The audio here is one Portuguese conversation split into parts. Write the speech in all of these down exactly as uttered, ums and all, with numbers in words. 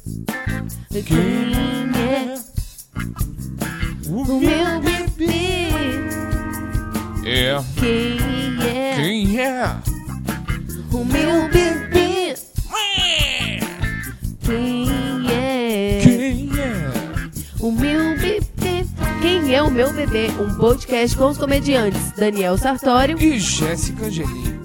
Quem é o meu bebê? É. Quem é Quem é? o meu bebê? Quem é Quem é? o meu bebê? Quem é o meu bebê? Um podcast com os comediantes Daniel Sartório E Jéssica Angelim.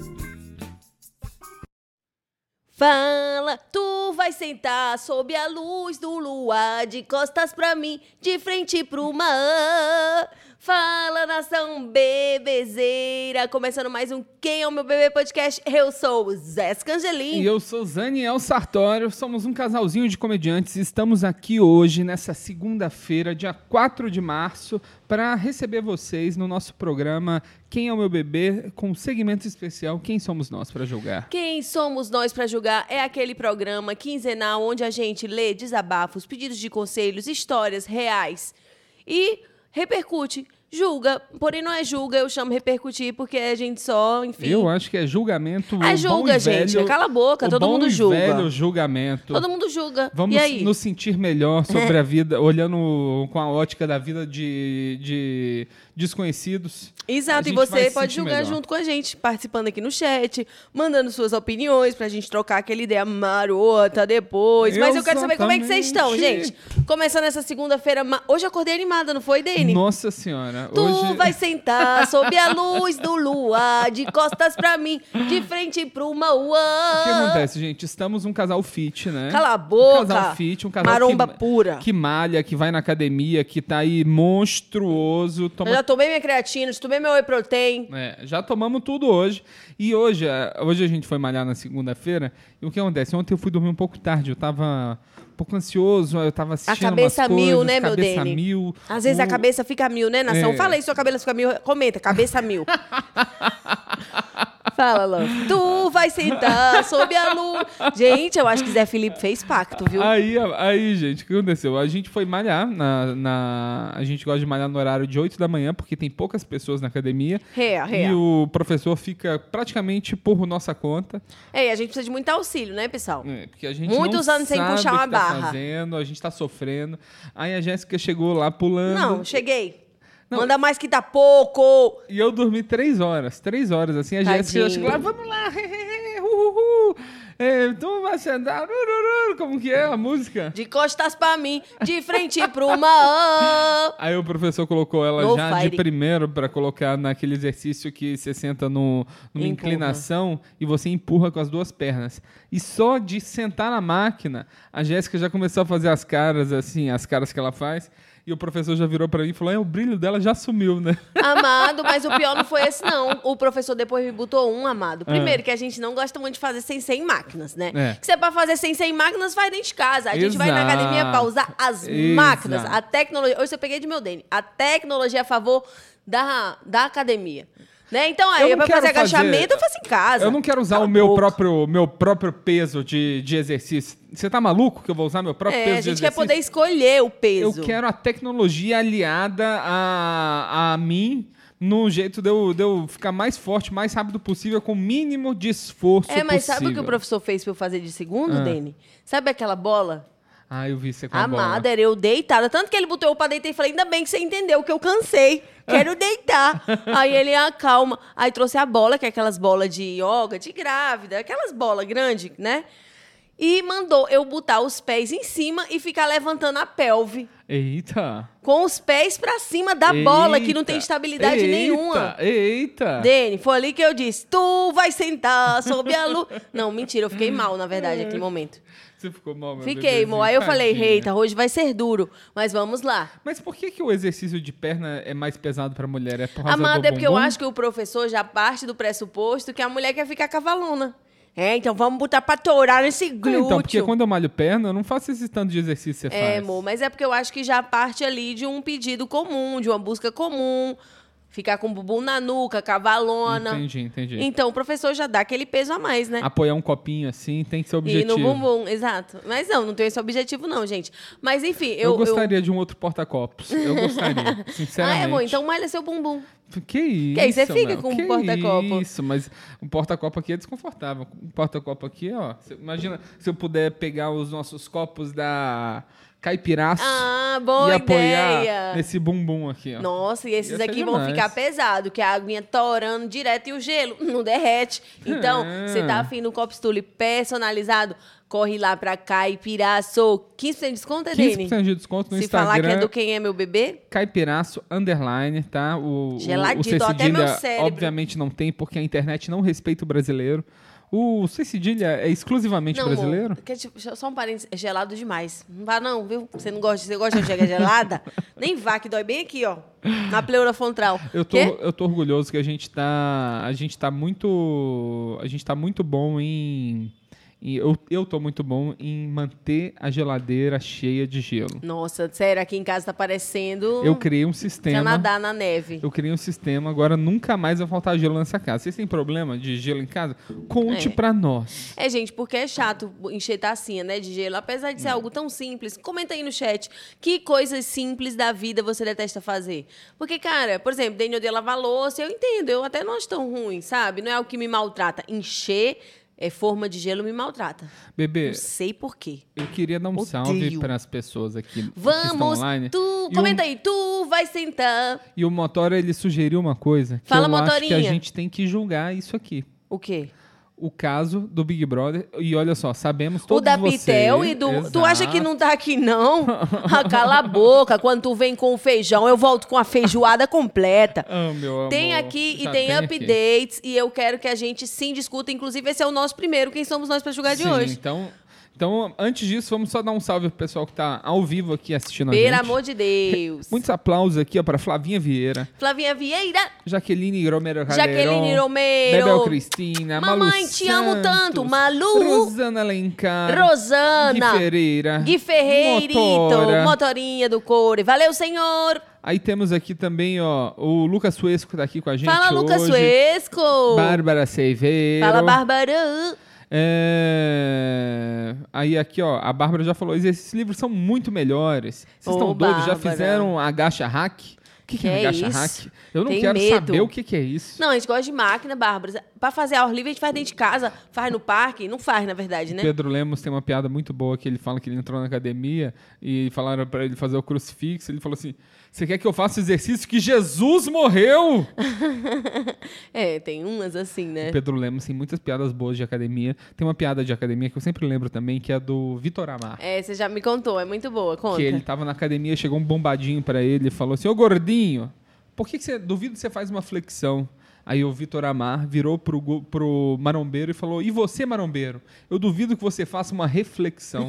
Fala, tu vai sentar sob a luz do luar, de costas pra mim, de frente pro mar. Fala, nação bebezeira, começando mais um Quem é o meu bebê podcast. Eu sou Jéssica Angelim. E eu sou Daniel Sartório, somos um casalzinho de comediantes e estamos aqui hoje, nessa segunda-feira, dia quatro de março, para receber vocês no nosso programa Quem é o meu bebê, com um segmento especial Quem somos nós para julgar. Quem somos nós para julgar é aquele programa quinzenal onde a gente lê desabafos, pedidos de conselhos, histórias reais e repercute, julga, porém não é julga, eu chamo repercutir porque a gente só, enfim... Eu acho que é julgamento. É o julga, bom e gente, velho, cala a boca, o todo bom mundo e julga. velho julgamento. Todo mundo julga. Vamos E aí? nos sentir melhor sobre a vida, olhando com a ótica da vida de, de desconhecidos. A Exato, e gente vai você se pode sentir julgar melhor. junto com a gente, participando aqui no chat, mandando suas opiniões pra gente trocar aquela ideia marota depois. Mas eu quero saber como é que vocês estão, Exatamente. gente. Começando essa segunda-feira, ma- hoje eu acordei animada, não foi, Dani? Nossa senhora. Tu hoje... vai sentar sob a luz do luar, de costas pra mim, de frente pro Mauá. O que acontece, gente? Estamos um casal fit, né? Cala a boca. Um casal fit, um casal Maromba que, pura. que malha, que vai na academia, que tá aí monstruoso. Toma... Eu já tomei minha creatina, já tomei meu whey protein. É, já tomamos tudo hoje. E hoje, eh, hoje a gente foi malhar na segunda-feira. E o que acontece? Ontem eu fui dormir um pouco tarde. Eu tava um pouco ansioso, eu tava assistindo cabeça umas mil, coisas, né, meu cabeça Dene? mil. Às vezes O- a cabeça fica mil, né, nação? É. Fala aí, sua cabeça fica mil. Comenta, cabeça mil. Fala, Love. Tu vai sentar sob a luz. Gente, eu acho que Zé Felipe fez pacto, viu? Aí, aí, gente, o que aconteceu? A gente foi malhar, na, na- a gente gosta de malhar no horário de oito da manhã, porque tem poucas pessoas na academia. Rea, rea. E o professor fica praticamente por nossa conta. É, e a gente precisa de muito auxílio, né, pessoal? É, porque a gente Muitos não anos sem sabe puxar o uma que tá barra. fazendo, a gente tá sofrendo. Aí a Jéssica chegou lá pulando. Não, cheguei. Não. Manda mais que tá pouco. E eu dormi três horas, três horas, assim, a Jéssica já Tadinho. chegou lá, vamos lá, uhul, é, tu vai sentar, urururu, como que é a música? De costas pra mim, de frente pro mar. Aí o professor colocou ela No já de fighting. primeiro pra colocar naquele exercício que você senta no, numa Empurra. inclinação e você empurra com as duas pernas. E só de sentar na máquina, a Jéssica já começou a fazer as caras, assim, as caras que ela faz. E o professor já virou pra mim e falou, é, o brilho dela já sumiu, né? Amado, mas o pior não foi esse, não. O professor depois me botou um, amado. Primeiro, que a gente não gosta muito de fazer sem sem máquinas, né? É. Que se é pra fazer sem sem máquinas, faz dentro de casa. A gente vai na Exato. academia pra usar as Exato. máquinas. A tecnologia... Hoje eu peguei de meu Dene. A tecnologia é a favor da, da academia. Né? Então, aí, Eu não pra fazer quero fazer- agachamento, eu faço em casa. Eu não quero usar Cala o a meu boca. próprio, meu próprio peso de, de exercício. Você tá maluco que eu vou usar meu próprio É, peso a de gente quer exercício? poder escolher o Eu peso. quero a tecnologia aliada a, a mim no jeito de eu, de eu ficar mais forte, mais rápido possível, com o mínimo de esforço É, mas possível. sabe o que o professor fez pra eu fazer de segundo, Ah. Dene? Sabe aquela bola? Ah, eu vi você com a Amada, bola. era eu deitada. Tanto que ele botou eu pra deitar e falei, ainda bem que você entendeu que eu cansei. Quero deitar. Aí ele, ah, calma. Aí trouxe a bola, que é aquelas bolas de yoga, de grávida, aquelas bolas grandes, né? E mandou eu botar os pés em cima e ficar levantando a pelve. Eita. Com os pés pra cima da bola, que não tem Eita. estabilidade Eita. nenhuma. Eita. Dene, foi ali que eu disse, tu vai sentar sob a luz. Não, mentira, eu fiquei mal, na verdade, naquele momento. Você ficou mal, meu Fiquei, bebezinho, amor. Aí eu falei, tadinha. eita, hoje vai ser duro. Mas vamos lá. Mas por que, que o exercício de perna é mais pesado pra mulher? É por causa Amada, do é porque eu bumbum? acho que o professor já parte do pressuposto que a mulher quer ficar cavalona. É, então vamos botar pra tourar nesse É, glúteo. então, porque quando eu malho perna, eu não faço esse tanto de exercício que você É, faz. amor, mas é porque eu acho que já parte ali de um pedido comum, de uma busca comum. Ficar com o bumbum na nuca, cavalona. Entendi, entendi. Então o professor já dá aquele peso a mais, né? Apoiar um copinho assim tem que ser E objetivo. no bumbum, exato. Mas não, não tenho esse objetivo não, gente. Mas enfim, Eu, eu... gostaria de um outro porta-copos. Eu gostaria, sinceramente. Ah, é bom, então malha seu bumbum. Que isso, Que aí você fica Mel, com um que porta-copo. Isso, mas um porta-copo aqui é desconfortável. Um porta-copo aqui, ó. Você imagina se eu puder pegar os nossos copos da Caipiraço Ah, boa e apoiar ideia. nesse bumbum aqui, ó. Nossa, e esses Ia ser aqui vão demais. ficar pesado, que a aguinha torando direto e o gelo não derrete. Então, É. você tá afim do copo Stule personalizado? Corre lá pra Caipiraço. quinze por cento de desconto, é, quinze por Dani? cento de desconto no Se Instagram. falar que é do Quem é Meu Bebê? Caipiraço Underline, tá? O, Geladinho, o, o C dó até meu Cedilha, cérebro. obviamente, não tem, porque a internet não respeita o brasileiro. O C Cedilha é exclusivamente Não, brasileiro? amor, que, tipo, só um parênteses, é gelado demais. Não vá não, viu? Você não gosta, você gosta de chega gelada? Nem vá, que dói bem aqui, ó. Na pleura frontal. Eu tô, Quê? eu tô orgulhoso que a gente tá. A gente tá muito. A gente tá muito bom em. em- eu, eu tô muito bom em manter a geladeira cheia de gelo. Nossa, sério, aqui em casa tá parecendo Eu criei um pra sistema. nadar na neve. Eu criei um sistema, agora nunca mais vai faltar gelo nessa casa. Vocês têm problema de gelo em casa? Conte É. pra nós. É, gente, porque é chato encher tacinha, né, de gelo. Apesar de ser Hum. algo tão simples, comenta aí no chat que coisas simples da vida você detesta fazer. Porque, cara, por exemplo, Daniel de lavar louça, eu entendo, eu até não acho tão ruim, sabe? Não é algo que me maltrata. Encher é, forma de gelo me maltrata. Bebê, Não sei por quê. eu queria dar um Odeio. salve para as pessoas aqui que estão Vamos, online. tu, E comenta o- aí, tu vai sentar. E o Motora, ele sugeriu uma coisa. Que Fala, eu acho que a Motorinha. gente tem que julgar isso aqui. O quê? O caso do Big Brother. E olha só, sabemos todos O da vocês. Pitel e do... Tu acha que Exato. não tá aqui, não? Ah, cala a boca. Quando tu vem com o feijão, eu volto com a feijoada completa. Ah, meu amor. Tem aqui e Já tem, aqui. updates e eu quero que a gente sim discuta. Inclusive, esse é o nosso primeiro. Quem somos nós pra julgar de Sim, hoje? Então, então, antes disso, vamos só dar um salve pro pessoal que tá ao vivo aqui assistindo a Pelo gente. amor de Deus. Muitos aplausos aqui ó, para Flavinha Vieira, Flavinha Vieira, Jaqueline Romero Jaqueline Calderon, Romero. Bebel Cristina, Mamãe, Malu te amo Santos, tanto, Malu. Rosana Alencar, Rosana. Gui Ferreira, Gui Ferreirito, Motora. motorinha do Core. Valeu, senhor. Aí temos aqui também ó, o Lucas Suesco tá aqui com a gente Fala, hoje. Lucas Suesco. Bárbara Seiveiro. Fala, Bárbara. É... Aí aqui, ó, a Bárbara já falou, esses livros são muito melhores. Vocês Ô, estão doidos? Já Bárbara. fizeram agacha hack? O que, que, Que é é agacha isso? hack? Eu não Tem quero medo. saber o que, que é isso. Não, a gente gosta de máquina, Bárbara. Pra fazer ao livre, a gente faz dentro de casa, faz no parque. Não faz, na verdade, né? Pedro Lemos tem uma piada muito boa que ele fala que ele entrou na academia e falaram pra ele fazer o crucifixo. Ele falou assim, você quer que eu faça o exercício que Jesus morreu? É, tem umas assim, né? Pedro Lemos tem muitas piadas boas de academia. Tem uma piada de academia que eu sempre lembro também, que é a do Vitor Amar. É, você já me contou, é muito boa, conta. Que ele tava na academia, chegou um bombadinho pra ele e falou assim, ô gordinho, por que, que você, duvido que você faz uma flexão? Aí o Vitor Amar virou pro, gu- pro marombeiro e falou, e você, marombeiro? Eu duvido que você faça uma reflexão.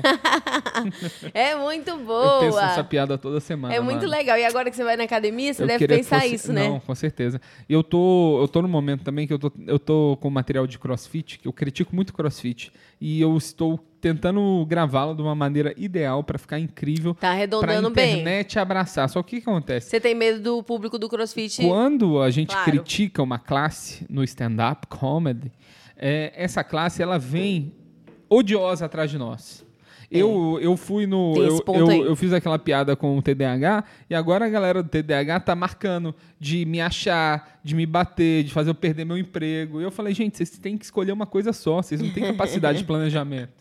É muito Eu boa. penso nessa piada toda semana. É muito mano. legal. E agora que você vai na academia, você Eu deve queria que pensar fosse- isso, né? Não, com certeza. E eu tô, eu tô no momento também que eu tô, eu tô com material de crossfit, que eu critico muito crossfit. E eu estou tentando gravá-lo de uma maneira ideal para ficar incrível. Tá Pra arredondando bem. internet abraçar. Só que o que acontece? Você tem medo do público do CrossFit? Quando a gente Claro. critica uma classe no stand-up comedy, é, essa classe ela vem odiosa atrás de nós. Eu, eu fui no. Tem esse Eu, ponto eu, aí. eu fiz aquela piada com o T D A H e agora a galera do T D A H tá marcando de me achar, de me bater, de fazer eu perder meu emprego. E eu falei, gente, vocês têm que escolher uma coisa só, vocês não têm capacidade de planejamento.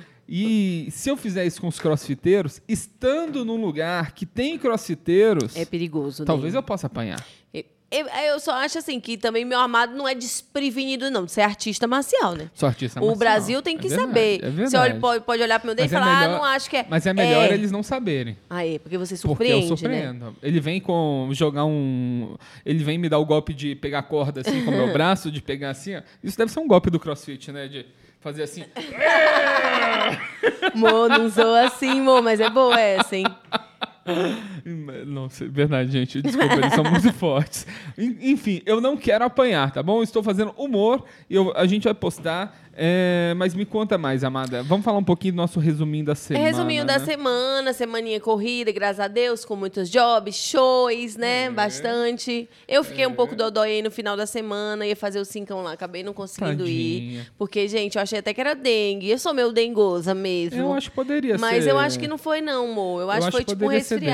E se eu fizer isso com os crossfiteiros, estando num lugar que tem crossfiteiros, É perigoso, talvez né? eu possa apanhar. Eu, eu só acho assim que também meu amado não é desprevenido, não, de ser artista marcial, né? Sou artista O marcial. Brasil tem É que verdade, saber. É verdade. Você olha, pode, pode olhar pro meu dedo e Mas é falar, melhor- ah, não acho que é. Mas é melhor É. eles não saberem. Ah, é, porque você Porque eu surpreende, né? surpreendo. Ele vem com jogar um. Ele vem me dar o golpe de pegar corda assim com o meu braço, de pegar assim. Ó. Isso deve ser um golpe do CrossFit, né? De fazer assim. Mo, não sou assim, mo, mas é boa essa, hein? Não, é verdade, gente. Desculpa, eles são muito fortes. En- Enfim, eu não quero apanhar, tá bom? Eu estou fazendo humor e eu- a gente vai postar. é, mas me conta mais, Amada. Vamos falar um pouquinho do nosso resuminho da semana. É resuminho da né? semana, semaninha corrida, graças a Deus, com muitos jobs, shows, né? É. Bastante. Eu fiquei um pouco dodói aí no final da semana, ia fazer o cincão lá, acabei não conseguindo Tadinha. ir. Porque, gente, eu achei até que era dengue. Eu sou meio dengosa mesmo. Eu acho que poderia ser. Mas eu acho que não foi, não, amor. Eu acho que foi tipo um poderia ser dengue resfriado.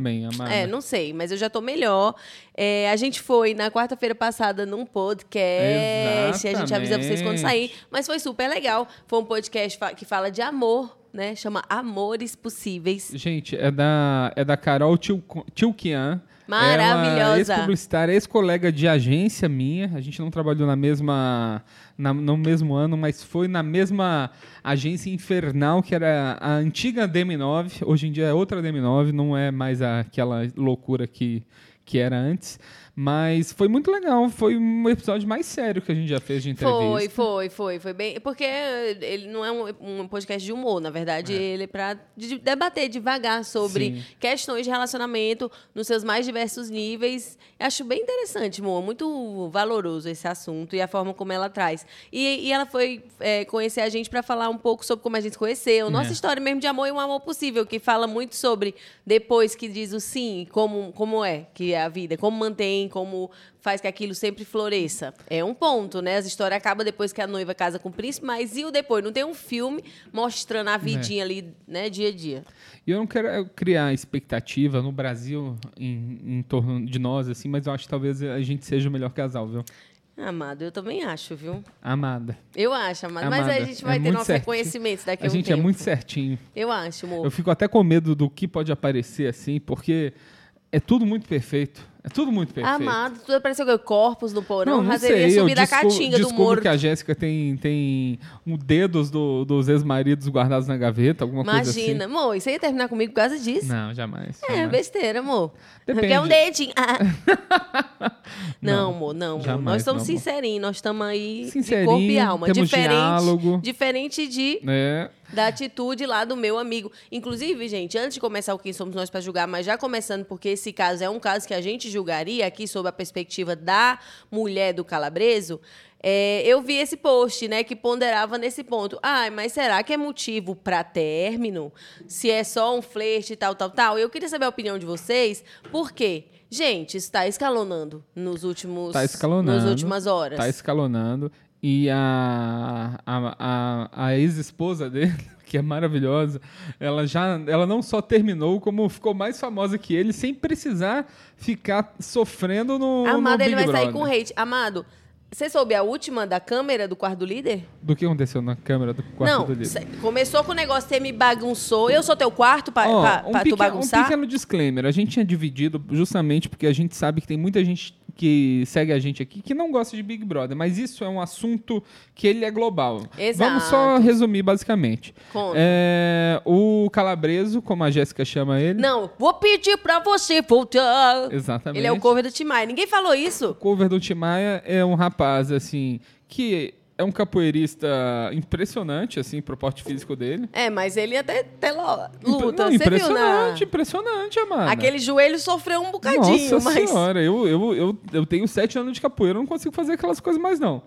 também, Amada? É, não sei, mas eu já tô melhor. É, a gente foi na quarta-feira passada num podcast. Exatamente. A gente avisa vocês quando sair. Mas foi super legal. Foi um podcast fa- que fala de amor, né? Chama Amores Possíveis. Gente, é da, é da Carol Tilco- Tilquian. Maravilhosa. Ela é ex-publicitária, ex-colega de agência minha. A gente não trabalhou na mesma, na, no mesmo ano, mas foi na mesma agência infernal, que era a antiga D M nove. Hoje em dia é outra D M nove, não é mais aquela loucura que, que era antes. Mas foi muito legal. Foi um episódio mais sério que a gente já fez de entrevista. Foi, foi, foi. Foi bem. Porque ele não é um, um podcast de humor, na verdade, É. ele é pra de- debater devagar sobre Sim. questões de relacionamento nos seus mais diversos níveis. Eu acho bem interessante, amor. Muito valoroso esse assunto e a forma como ela traz. E, e ela foi é, conhecer a gente para falar um pouco sobre como a gente se conheceu, nossa É. história mesmo de amor e um amor possível, que fala muito sobre depois que diz o sim, como, como é que é a vida, como mantém, como faz que aquilo sempre floresça. É um ponto, né? As histórias acabam depois que a noiva casa com o príncipe, mas e o depois? Não tem um filme mostrando a vidinha ali, né, dia a dia. E eu não quero criar expectativa no Brasil em, em torno de nós, assim, mas eu acho que talvez a gente seja o melhor casal, viu? Amado, eu também acho, viu? Amada. Eu acho, amado. Amada, Mas a gente vai é ter muito nosso certinho. reconhecimento daqui a, A um gente tempo. é muito certinho. Eu acho, amor. Eu fico até com medo do que pode aparecer, assim, porque é tudo muito perfeito. É tudo muito perfeito. Amado, tudo pareceu que corpos no porão, Não, não raseria sei, eu subir da descubro, caatinga do descubro morto. que a Jéssica tem, tem um dedos do- dos ex-maridos guardados na gaveta, alguma coisa assim. Imagina, amor, você ia terminar comigo por causa disso? Não, jamais. É, jamais. besteira, amor. Depende. Quer um dedinho. Ah. Não, Não, amor, não. amor. jamais, Nós estamos meu amor. sincerinhos, nós estamos aí Sincerinho, de corpo e alma. temos diferente, diálogo. diferente de É. da atitude lá do meu amigo. Inclusive, gente, antes de começar o Quem Somos Nós para julgar, mas já começando, porque esse caso é um caso que a gente julgaria aqui sob a perspectiva da mulher do Calabreso, é, eu vi esse post, né, que ponderava nesse ponto. Ai, mas será que é motivo para término? Se é só um flerte e tal, tal, tal? Eu queria saber a opinião de vocês, por quê? Gente, está escalonando nos últimos, Tá escalonando. nas últimas horas. Tá escalonando. E a, a, a, a ex-esposa dele, que é maravilhosa, ela já ela não só terminou, como ficou mais famosa que ele, sem precisar ficar sofrendo no, Amado, no ele Big vai sair Brother. com hate. Amado, você soube a última da câmera do quarto do líder? Do que aconteceu na câmera do quarto Não, do líder. cê- começou com o negócio, você me bagunçou. Eu sou teu quarto pra, Ó, pra, um pra tu pequeno- bagunçar? Um pequeno disclaimer. A gente tinha dividido justamente porque a gente sabe que tem muita gente que segue a gente aqui que não gosta de Big Brother, mas isso é um assunto que ele é global. Exato. Vamos só resumir basicamente. Conta. É, o Calabreso, como a Jéssica chama ele. Não, vou pedir pra você voltar. Exatamente. Ele é o cover do Tim Maia. Ninguém falou isso. O cover do Tim Maia é um rapaz, assim, que é um capoeirista impressionante, assim, pro porte físico dele. É, mas ele até, até lo- luta. Não, Você viu, impressionante, na... impressionante, amada. Aquele joelho sofreu um bocadinho, Nossa mas... senhora, eu, eu, eu, eu tenho sete anos de capoeira, eu não consigo fazer aquelas coisas mais, não.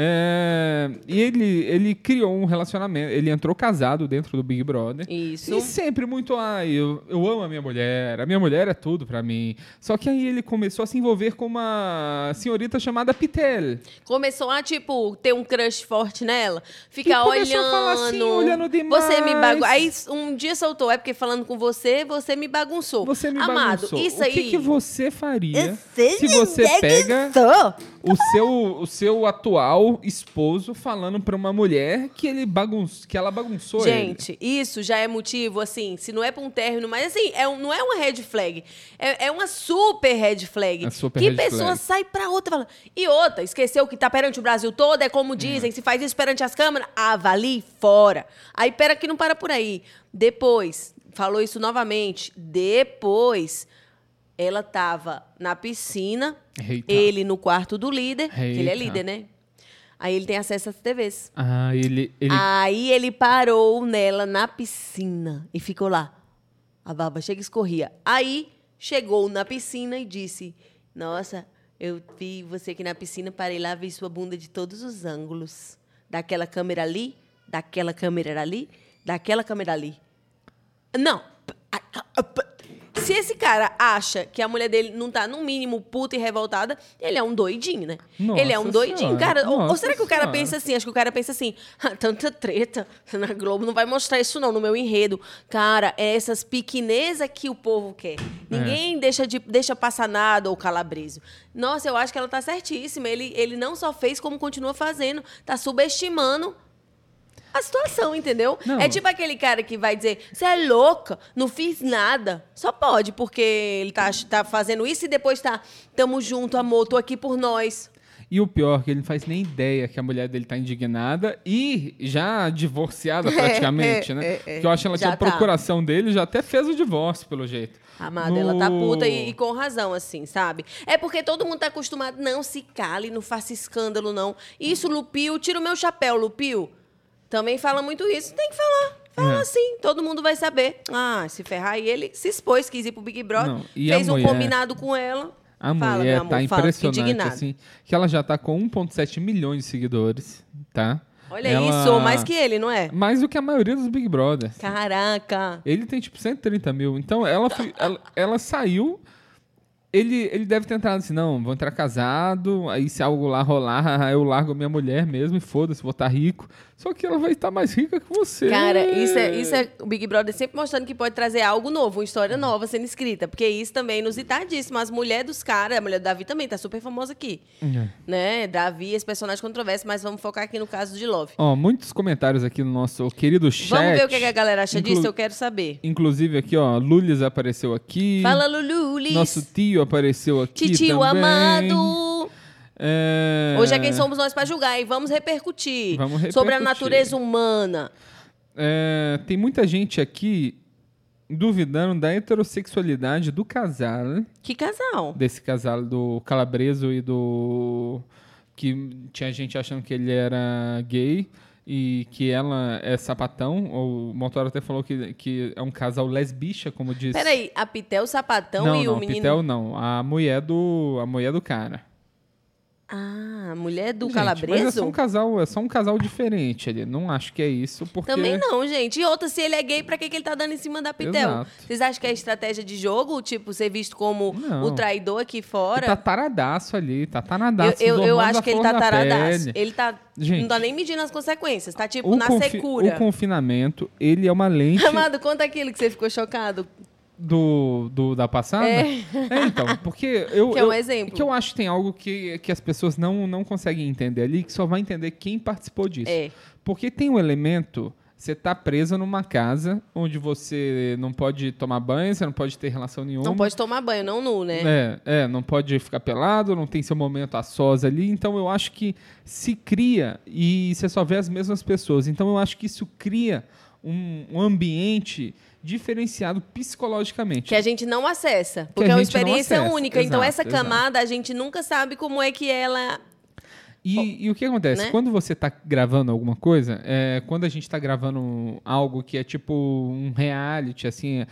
É, e ele, ele criou um relacionamento, ele entrou casado dentro do Big Brother. Isso. E sempre muito, ai, eu, eu amo a minha mulher, a minha mulher é tudo pra mim. Só que aí ele começou a se envolver com uma senhorita chamada Pitel. Começou a, tipo, ter um crush forte nela. Que Ficar começou olhando. a falar assim, olhando demais. Você me bagunçou. Aí um dia soltou, é porque falando com você, você me bagunçou. Você me Amado, bagunçou. isso o aí... que, que você faria Você se me você pega bagunçou. o seu, o seu atual esposo falando pra uma mulher que ele bagunçou, que ela bagunçou ele? Gente, isso já é motivo, assim, se não é pra um término, mas assim, é um- não é uma red flag. É, é uma super red flag. É super que red pessoa flag. sai pra outra falando. E outra, esqueceu que tá perante o Brasil todo, é como dizem, se faz isso perante as câmeras, avalie fora. Aí, pera que não para por aí. Depois, falou isso novamente, depois, ela tava na piscina, Eita. ele no quarto do líder, que ele é Eita. líder, né? Aí ele tem acesso às T Vs. Ah, ele... ele... Aí ele parou nela na piscina e ficou lá. A baba chega e escorria. Aí chegou na piscina e disse: Nossa, eu vi você aqui na piscina, parei lá, vi sua bunda de todos os ângulos. Daquela câmera ali, daquela câmera ali, daquela câmera ali. Não. se esse cara acha que a mulher dele não tá, no mínimo, puta e revoltada, ele é um doidinho, né? Nossa ele é um doidinho, senhora. cara. Ou, ou será que o cara Senhora. pensa assim? Acho que o cara pensa assim, ah, tanta treta na Globo, não vai mostrar isso não, no meu enredo. Cara, é essas pequenezas que o povo quer. Ninguém é. deixa, de, deixa passar nada, ou calabreso. Nossa, eu acho que ela tá certíssima. Ele, ele não só fez, como continua fazendo. Tá subestimando a situação, entendeu? Não. É tipo aquele cara que vai dizer, você é louca, não fiz nada. Só pode, porque ele tá, tá fazendo isso e depois tá, tamo junto, amor, tô aqui por nós. E o pior, que ele não faz nem ideia que a mulher dele tá indignada e já divorciada praticamente, é, né? é, é. Porque eu acho que ela Já tinha tá. procuração dele, já até fez o divórcio, pelo jeito. Amada, No- ela tá puta e, e com razão, assim, sabe? É porque todo mundo tá acostumado, não se cale, não faça escândalo, não. Isso, Lupio, tira o meu chapéu, Lupio. Também fala muito isso, tem que falar. Fala É. assim, todo mundo vai saber. Ah, se ferrar. E ele se expôs, quis ir pro Big Brother, Não, e a fez um mulher? combinado com ela. A Fala, mulher meu amor, tá fala, fico impressionante, indignada. assim, que ela já tá com um vírgula sete milhões de seguidores, tá? Olha Ela- isso, mais que ele, não é? Mais do que a maioria dos Big Brothers. Caraca. Ele tem, tipo, cento e trinta mil. Então, ela, foi- ela, ela saiu... Ele, ele deve ter entrado assim, não, vou entrar casado, aí se algo lá rolar, eu largo a minha mulher mesmo e foda-se, vou estar rico. Só que ela vai estar mais rica que você. Cara, isso é, isso é o Big Brother sempre mostrando que pode trazer algo novo, uma história nova sendo escrita. Porque isso também é inusitadíssimo. As mulheres dos caras, a mulher do Davi também tá super famosa aqui. É. Né? Davi, esse personagem controverso, mas vamos focar aqui no caso de Love. Ó, muitos comentários aqui no nosso querido chat. Vamos ver o que que a galera acha Inclu- disso, eu quero saber. Inclusive aqui, ó, Lulis apareceu aqui. Fala, Lululis. Nosso tio apareceu aqui Titio também. amado. É... Hoje é quem somos nós pra julgar e vamos repercutir, Vamos sobre a repercutir. natureza humana. É, tem muita gente aqui duvidando da heterossexualidade do casal, Que casal. desse casal do Calabreso e do... que tinha gente achando que ele era gay e que ela é sapatão. O Montoro até falou que, que é um casal lesbicha, como disse. Peraí, a Pitel, o sapatão não, e não, o menino... Pitel não. A mulher do, a mulher do cara. Ah, a mulher do Gente, Calabreso? Mas é só um casal, é só um casal diferente ali. Não acho que é isso, porque... Também não, gente. E outra, se ele é gay, pra que, que ele tá dando em cima da Pitel? Exato. Vocês acham que é estratégia de jogo? Tipo, ser visto como Não. o traidor aqui Ele fora? tá taradaço ali, tá eu taradaço. eu, os eu hormônios acho à que ele flor tá da taradaço. pele. Ele tá... Gente, não tá nem medindo as consequências. Tá tipo O, na confi- secura. o confinamento, ele é uma lente Amado, conta aquilo que você ficou chocado. do, do- da passada. É. É, então, porque eu... Que é um eu- exemplo. Que eu acho que tem algo que, que as pessoas não, não conseguem entender ali, que só vai entender quem participou disso. É. Porque tem um elemento... Você tá preso numa casa onde você não pode tomar banho, você não pode ter relação nenhuma. Não pode tomar banho, não nu, né? É, é, não pode ficar pelado, não tem seu momento a sós ali. Então eu acho que se cria e você só vê as mesmas pessoas. Então eu acho que isso cria um, um ambiente diferenciado psicologicamente. Que a gente não acessa. Que Porque a é uma gente não experiência acessa. única. Então, Exato, essa exato. camada, a gente nunca sabe como é que ela... E, e o que acontece? né? Quando você está gravando alguma coisa, é, quando a gente está gravando algo que é tipo um reality, assim,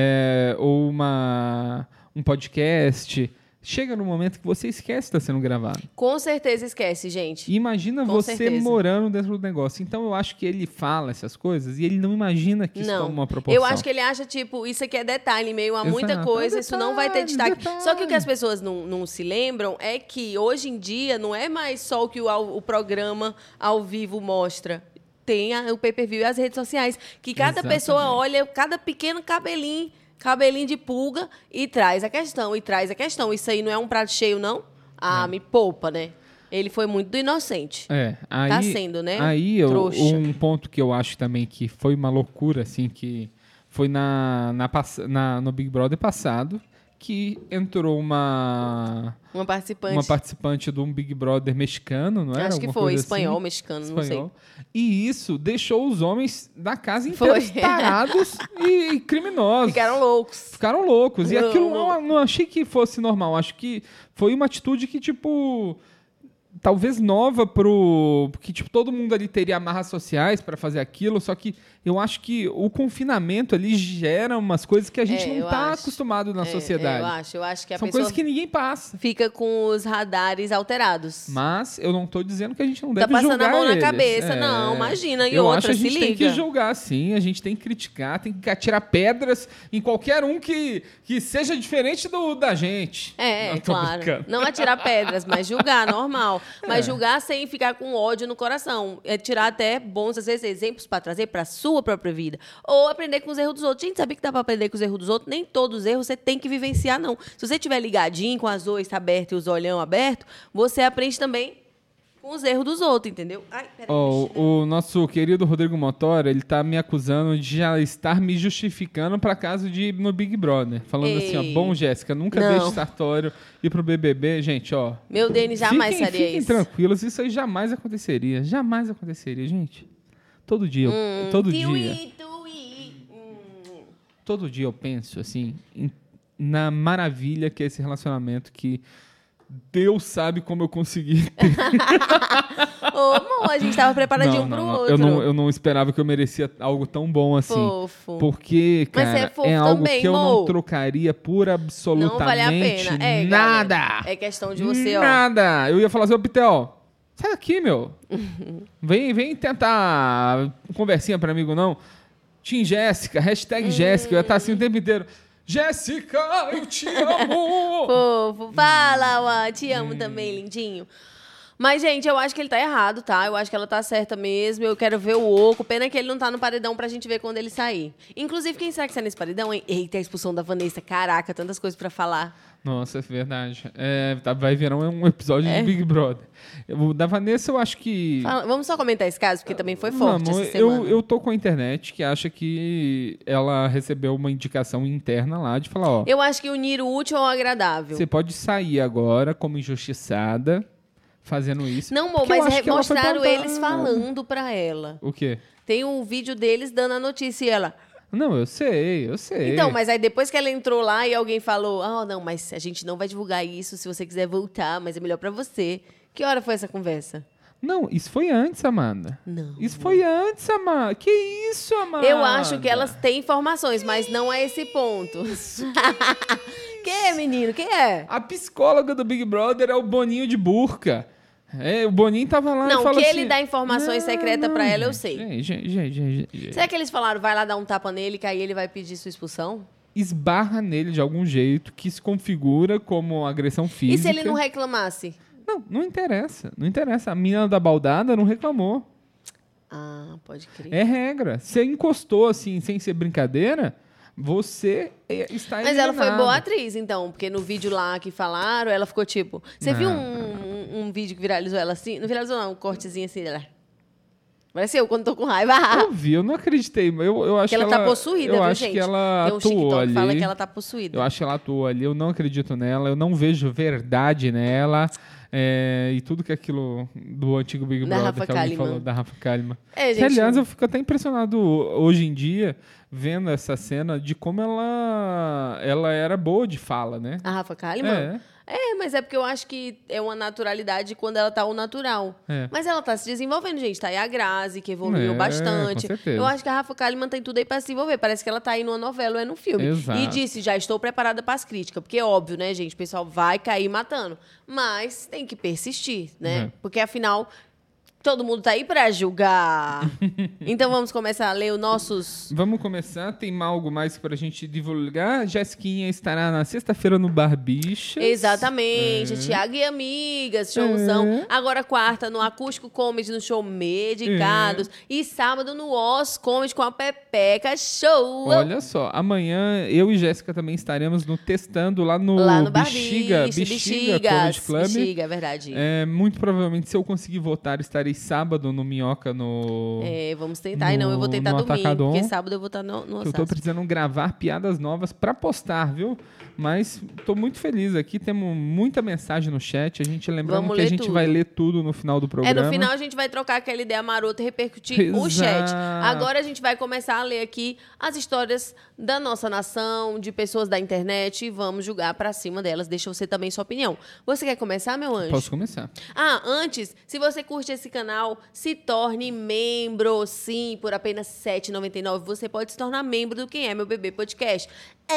é, ou uma, um podcast, chega no momento que você esquece que está sendo gravado. Com certeza esquece, gente. E imagina Com você certeza. morando dentro do negócio. Então eu acho que ele fala essas coisas e ele não imagina que isso Não. toma uma proporção. Eu acho que ele acha, tipo, isso aqui é detalhe, meio a muita Exato. coisa, É isso não vai ter detalhe, destaque. detalhe. Só que o que as pessoas não, não se lembram é que hoje em dia não é mais só o que o, ao- o programa ao vivo mostra. Tem a- o pay-per-view e as redes sociais. Que cada Exatamente. pessoa olha, cada pequeno cabelinho, cabelinho de pulga e traz a questão, e traz a questão. Isso aí não é um prato cheio, não? Ah, me poupa, né? Ele foi muito inocente. É, aí, Tá sendo, né? Aí eu- Trouxa. um ponto que eu acho também que foi uma loucura, assim, que foi na, na, pass- na- no Big Brother passado, que entrou uma, Uma participante. uma participante de um Big Brother mexicano, não era? Acho que Alguma foi, coisa espanhol, assim? mexicano, não sei. Espanhol. E isso deixou os homens da casa inteiros Foi. tarados e criminosos. Ficaram loucos. Ficaram loucos. E Não, aquilo não. não, não achei que fosse normal. Acho que foi uma atitude que, tipo, talvez nova pro... Porque, tipo, todo mundo ali teria amarras sociais para fazer aquilo, só que Eu acho que o confinamento ali gera umas coisas que a gente É, não eu está acho. acostumado na É, sociedade. Eu acho, eu acho que a São pessoa coisas que ninguém passa. fica com os radares alterados. Mas eu não estou dizendo que a gente não Tá deve passando julgar a mão na eles. cabeça, É. não, imagina. E eu outra, acho que a se gente tem que liga. julgar, sim. A gente tem que criticar, tem que atirar pedras em qualquer um que, que seja diferente do da gente. É, Não, tô claro. brincando. Não atirar pedras, mas julgar, normal. Mas É. julgar sem ficar com ódio no coração. É tirar até bons, às vezes, exemplos para trazer para sua própria vida. Ou aprender com os erros dos outros. Gente, sabia que dá para aprender com os erros dos outros? Nem todos os erros você tem que vivenciar, não. Se você estiver ligadinho, com as oiças abertas e os olhão abertos, você aprende também com os erros dos outros, entendeu? Ai, peraí. Ó, o nosso querido Rodrigo Motora, ele tá me acusando de já estar me justificando para caso de ir no Big Brother. Falando assim, ó, Ei. bom, Jéssica, nunca Não. deixe Sartório ir pro B B B. Gente, ó, Meu Denis jamais fiquem, faria fiquem isso. tranquilos, isso aí jamais aconteceria. Jamais aconteceria, gente. Todo dia, eu- Hum, todo Tiwi, dia, tuwi. Hum. todo dia eu penso, assim, em- na maravilha que é esse relacionamento que Deus sabe como eu consegui ter. Ô, amor, a gente tava preparadinho Não, pro não, não. outro. Eu não, eu não esperava que eu merecia algo tão bom assim. Fofo. Porque, Mas cara, você é fofo algo também, que eu Mo. não trocaria por absolutamente Não vale a pena. É, nada. galera, é questão de você, ó. Nada. Eu ia falar assim, ô Pitel, sai daqui, meu. vem, vem tentar conversinha pra amigo, não. Team Jéssica, hashtag Jéssica. Eu ia estar assim o tempo inteiro. Jéssica, eu te amo. Fofo. Fala, Uá. Te amo também, lindinho. Mas, gente, eu acho que ele tá errado, tá? Eu acho que ela tá certa mesmo. Eu quero ver o Oco. Pena que ele não tá no paredão pra gente ver quando ele sair. Inclusive, quem será que sai nesse paredão, hein? Eita, a expulsão da Vanessa. Caraca, tantas coisas pra falar. Nossa, é verdade. É, tá- vai virar um episódio É. de Big Brother. O da Vanessa, eu acho que... Fala- vamos só comentar esse caso, porque também foi forte Vamos, essa semana. eu, eu tô com a internet que acha que ela recebeu uma indicação interna lá de falar, ó, Eu acho que unir o útil ao agradável. você pode sair agora como injustiçada fazendo isso. Não, Mo, Porque eu mas acho re- que ela foi mostraram plantada. eles falando pra ela. O quê? Tem um vídeo deles dando a notícia e ela... Não, eu sei, eu sei. Então, mas aí depois que ela entrou lá e alguém falou, ah, não, mas a gente não vai divulgar isso se você quiser voltar, mas é melhor pra você. Que hora foi essa conversa? Não, isso foi antes, Amanda. Não. Isso foi antes, Amanda. Que isso, Amanda? Eu acho que elas têm informações, mas não é esse ponto. Quem é, menino? Quem é? A psicóloga do Big Brother é o Boninho de burca. É, o Boninho tava lá Não, e falou que assim... ele dá informações Não, secretas não, pra ela, eu gente, sei. Gente, gente, gente, gente, gente. Será que eles falaram, vai lá dar um tapa nele, que aí ele vai pedir sua expulsão? Esbarra nele de algum jeito que se configura como agressão física. E se ele não reclamasse? Não, não interessa. Não interessa. A menina da baldada não reclamou. Ah, pode crer. É regra. Você encostou assim, sem ser brincadeira, você é- está Mas ela foi eliminado. boa atriz, então, porque no vídeo lá que falaram, ela ficou tipo. Você viu Não. um, um, um vídeo que viralizou ela assim? Não viralizou, não, um cortezinho assim dela. Parece eu quando tô com raiva. Eu vi, eu não acreditei. Eu, eu acho que ela, que tá possuída, eu viu, acho gente? que ela Tem um atuou TikTok ali. que fala que ela tá possuída. Eu acho que ela atuou ali. Eu não acredito nela. Eu não vejo verdade nela. É, e tudo que aquilo do antigo Big Da Brother Rafa que alguém Kalimann. falou da Rafa Kalimann. É, Que, gente. aliás, eu fico até impressionado hoje em dia, vendo essa cena, de como ela, ela era boa de fala, né? A Rafa Kalimann? É, É, mas é porque eu acho que é uma naturalidade quando ela tá ao natural. é. Mas ela tá se desenvolvendo, gente. Tá aí a Grazi, que evoluiu É, bastante. com certeza. Eu acho que a Rafa Kalimann tem tudo aí pra se desenvolver. Parece que ela tá aí numa novela ou é num filme. Exato. E disse, já estou preparada para as críticas. Porque é óbvio, né, gente? O pessoal vai cair matando. Mas tem que persistir, né? É. Porque, afinal, todo mundo tá aí pra julgar. Então, vamos começar a ler os nossos... Vamos começar. Tem algo mais pra gente divulgar? Jéssiquinha estará na sexta-feira no Barbichas. Exatamente. É. Tiago e Amigas, showzão. É. Agora quarta no Acústico Comedy, no show Medicados. É. E sábado no Os Comedy com a Pepeca Show. Olha só, amanhã eu e Jéssica também estaremos no testando lá no, Lá no Bexiga, Barbiche, Bexiga Bexigas. Comedy Club. Bexiga, é verdade. É, muito provavelmente, se eu conseguir votar, estarei sábado no Minhoca no. É, vamos tentar. E não, eu vou no- tentar no domingo, Atacadão, porque sábado eu vou estar no, no que eu tô Osasco. precisando gravar piadas novas pra postar, viu? Mas tô muito feliz aqui, temos muita mensagem no chat. A gente lembrando Vamos que a ler gente tudo. vai ler tudo no final do É, programa. no final a gente vai trocar aquela ideia marota e repercutir o chat. Exato. Agora a gente vai começar a ler aqui as histórias da nossa nação, de pessoas da internet e vamos julgar pra cima delas. Deixa você também sua opinião. Você quer começar, meu anjo? Posso começar. Ah, antes, se você curte esse canal, se torne membro, sim, por apenas sete reais e noventa e nove centavos. Você pode se tornar membro do Quem é Meu Bebê Podcast.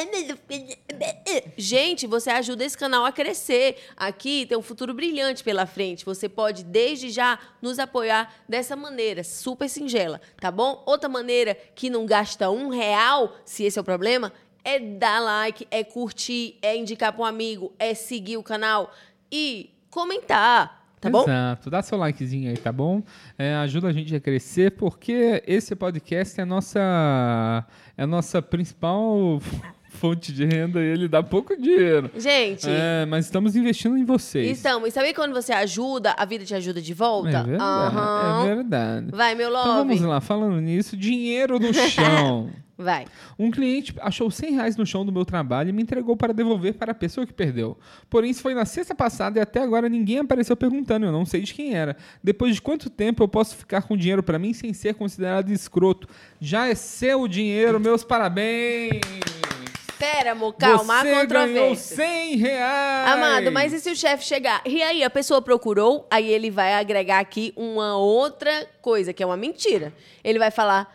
Gente, você ajuda esse canal a crescer. Aqui tem um futuro brilhante pela frente. Você pode, desde já, nos apoiar dessa maneira, super singela, tá bom? Outra maneira que não gasta um real, se esse é o problema, é dar like, é curtir, é indicar para um amigo, é seguir o canal e comentar. Tá bom? Exato. Dá seu likezinho aí, tá bom? É, ajuda a gente a crescer, porque esse podcast é a nossa, é a nossa principal fonte de renda e ele dá pouco dinheiro. Gente... É, mas estamos investindo em vocês. Estamos. E sabe quando você ajuda, a vida te ajuda de volta? É verdade. Uhum. É verdade. Vai, meu love. Então vamos lá. Falando nisso, dinheiro no chão. Vai. Um cliente achou cem reais no chão do meu trabalho e me entregou para devolver para a pessoa que perdeu. Porém, isso foi na sexta passada e até agora ninguém apareceu perguntando. Eu não sei de quem era. Depois de quanto tempo eu posso ficar com dinheiro para mim sem ser considerado escroto? Já é seu dinheiro, meus parabéns! Pera, amor, calma, Você há controvérsia. ganhou cem reais! Amado, mas e se o chefe chegar? E aí, a pessoa procurou, aí ele vai agregar aqui uma outra coisa, que é uma mentira. Ele vai falar...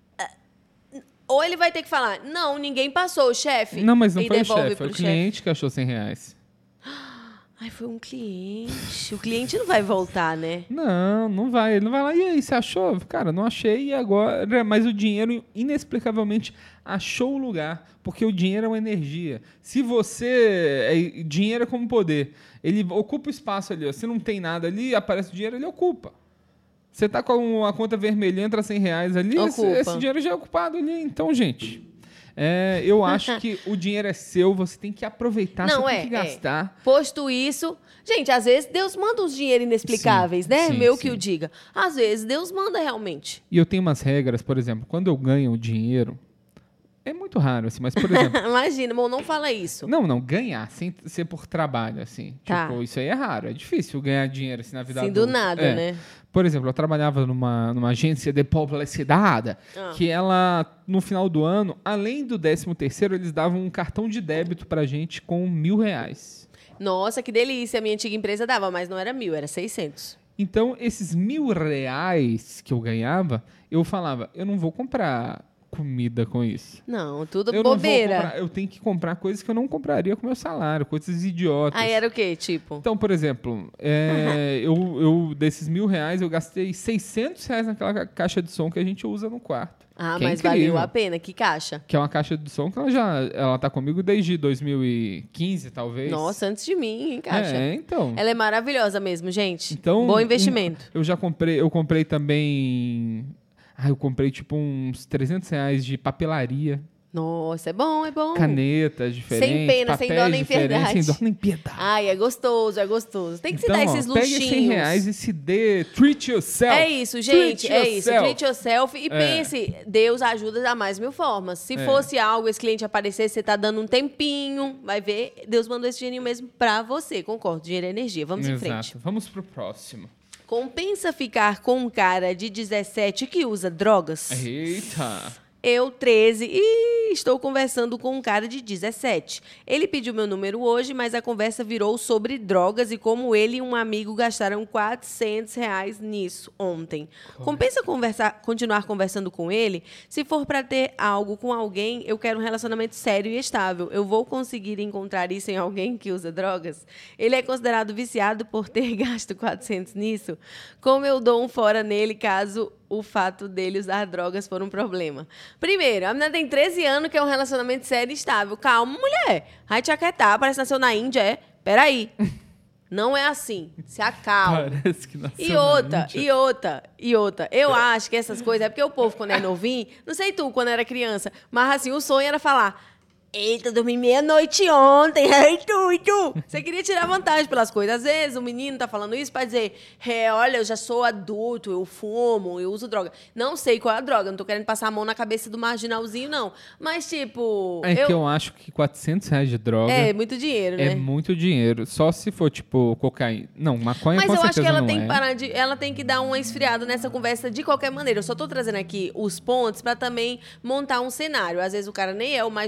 Ou ele vai ter que falar, não, ninguém passou, chefe. Não, mas não e foi o devolve chefe, pro foi o cliente que achou cem reais. Ai, foi um cliente. O cliente não vai voltar, né? Não, não vai. Ele não vai lá. E aí, você achou? Cara, não achei e agora... Mas o dinheiro, inexplicavelmente, achou o lugar. Porque o dinheiro é uma energia. Se você... É, dinheiro é como poder. Ele ocupa o espaço ali. Ó. Se não tem nada ali, aparece o dinheiro, ele ocupa. Você tá com a conta vermelha, entra cem reais ali, esse, esse dinheiro já é ocupado ali. Então, gente... É, eu acho que o dinheiro é seu, você tem que aproveitar, não, você é, tem que gastar. É. Posto isso... Gente, às vezes Deus manda uns dinheiro inexplicáveis, sim, né? Sim, Meu sim. que o diga. Às vezes Deus manda realmente. E eu tenho umas regras, por exemplo, quando eu ganho o dinheiro... É muito raro, assim, mas, por exemplo... Imagina, amor, não fala isso. Não, não, ganhar, sem ser por trabalho, assim. Tá. Tipo, isso aí é raro, é difícil ganhar dinheiro, assim, na vida Sim, adulta. do nada, é. né? Por exemplo, eu trabalhava numa, numa agência de publicidade, ah. que ela, no final do ano, além do décimo terceiro, eles davam um cartão de débito pra gente com mil reais. Nossa, que delícia. A minha antiga empresa dava, mas não era mil, era seiscentos. Então, esses mil reais que eu ganhava, eu falava, eu não vou comprar comida com isso. Não, tudo eu bobeira. Não vou comprar, eu tenho que comprar coisas que eu não compraria com meu salário, coisas idiotas. Aí era o quê, tipo? Então, por exemplo, é, eu, eu, desses mil reais, eu gastei seiscentos reais naquela caixa de som que a gente usa no quarto. Ah, que mas é valeu a pena. Que caixa? Que é uma caixa de som que ela já ela tá comigo desde dois mil e quinze, talvez. Nossa, antes de mim, hein, caixa? É, então. Ela é maravilhosa mesmo, gente. Então, bom investimento. Um, eu já comprei, eu comprei também... Ah, eu comprei tipo uns trezentos reais de papelaria. Nossa, é bom, é bom. Canetas diferentes, sem pena, sem dó nem piedade. Sem dó nem piedade. Ai, é gostoso, é gostoso. Tem que então, se dar esses ó, luxinhos. Pegue cem reais e se dê treat yourself. É isso, gente, treat é yourself. isso. Treat yourself e é. pense, Deus ajuda a mais mil formas. Se é. fosse algo, esse cliente aparecer, você tá dando um tempinho, vai ver, Deus mandou esse dinheirinho mesmo pra você. Concordo, dinheiro é energia. Vamos Exato. em frente. Vamos pro próximo. Compensa ficar com um cara de dezessete que usa drogas? Eita! Eu, treze, e estou conversando com um cara de dezessete. Ele pediu meu número hoje, mas a conversa virou sobre drogas e como ele e um amigo gastaram quatrocentos reais nisso ontem. Compensa conversar, continuar conversando com ele? Se for para ter algo com alguém, eu quero um relacionamento sério e estável. Eu vou conseguir encontrar isso em alguém que usa drogas? Ele é considerado viciado por ter gasto quatrocentos nisso? Como eu dou um fora nele caso o fato dele usar drogas for um problema? Primeiro, a menina tem treze anos, que é um relacionamento sério e estável. Calma, mulher. Vai te aquietar, parece que nasceu na Índia, é? Peraí. Não é assim. Se acalma. Parece que nasceu e outra, na Índia. e outra, e outra. Eu acho que essas coisas... É porque o povo, quando é novinho... Não sei tu, quando era criança. Mas, assim, o sonho era falar... Eita, dormi meia-noite ontem. Ei, tu, tu. Você queria tirar vantagem pelas coisas. Às vezes o menino tá falando isso pra dizer, é, olha, eu já sou adulto, eu fumo, eu uso droga. Não sei qual é a droga, não tô querendo passar a mão na cabeça do marginalzinho, não. Mas, tipo... É eu... que eu acho que quatrocentos reais de droga... É, muito dinheiro, né? É muito dinheiro. Só se for, tipo, cocaína. Não, maconha Mas com eu certeza acho que ela não tem é. que parar de... Ela tem que dar uma esfriada nessa conversa de qualquer maneira. Eu só tô trazendo aqui os pontos pra também montar um cenário. Às vezes o cara nem é o mais drogado,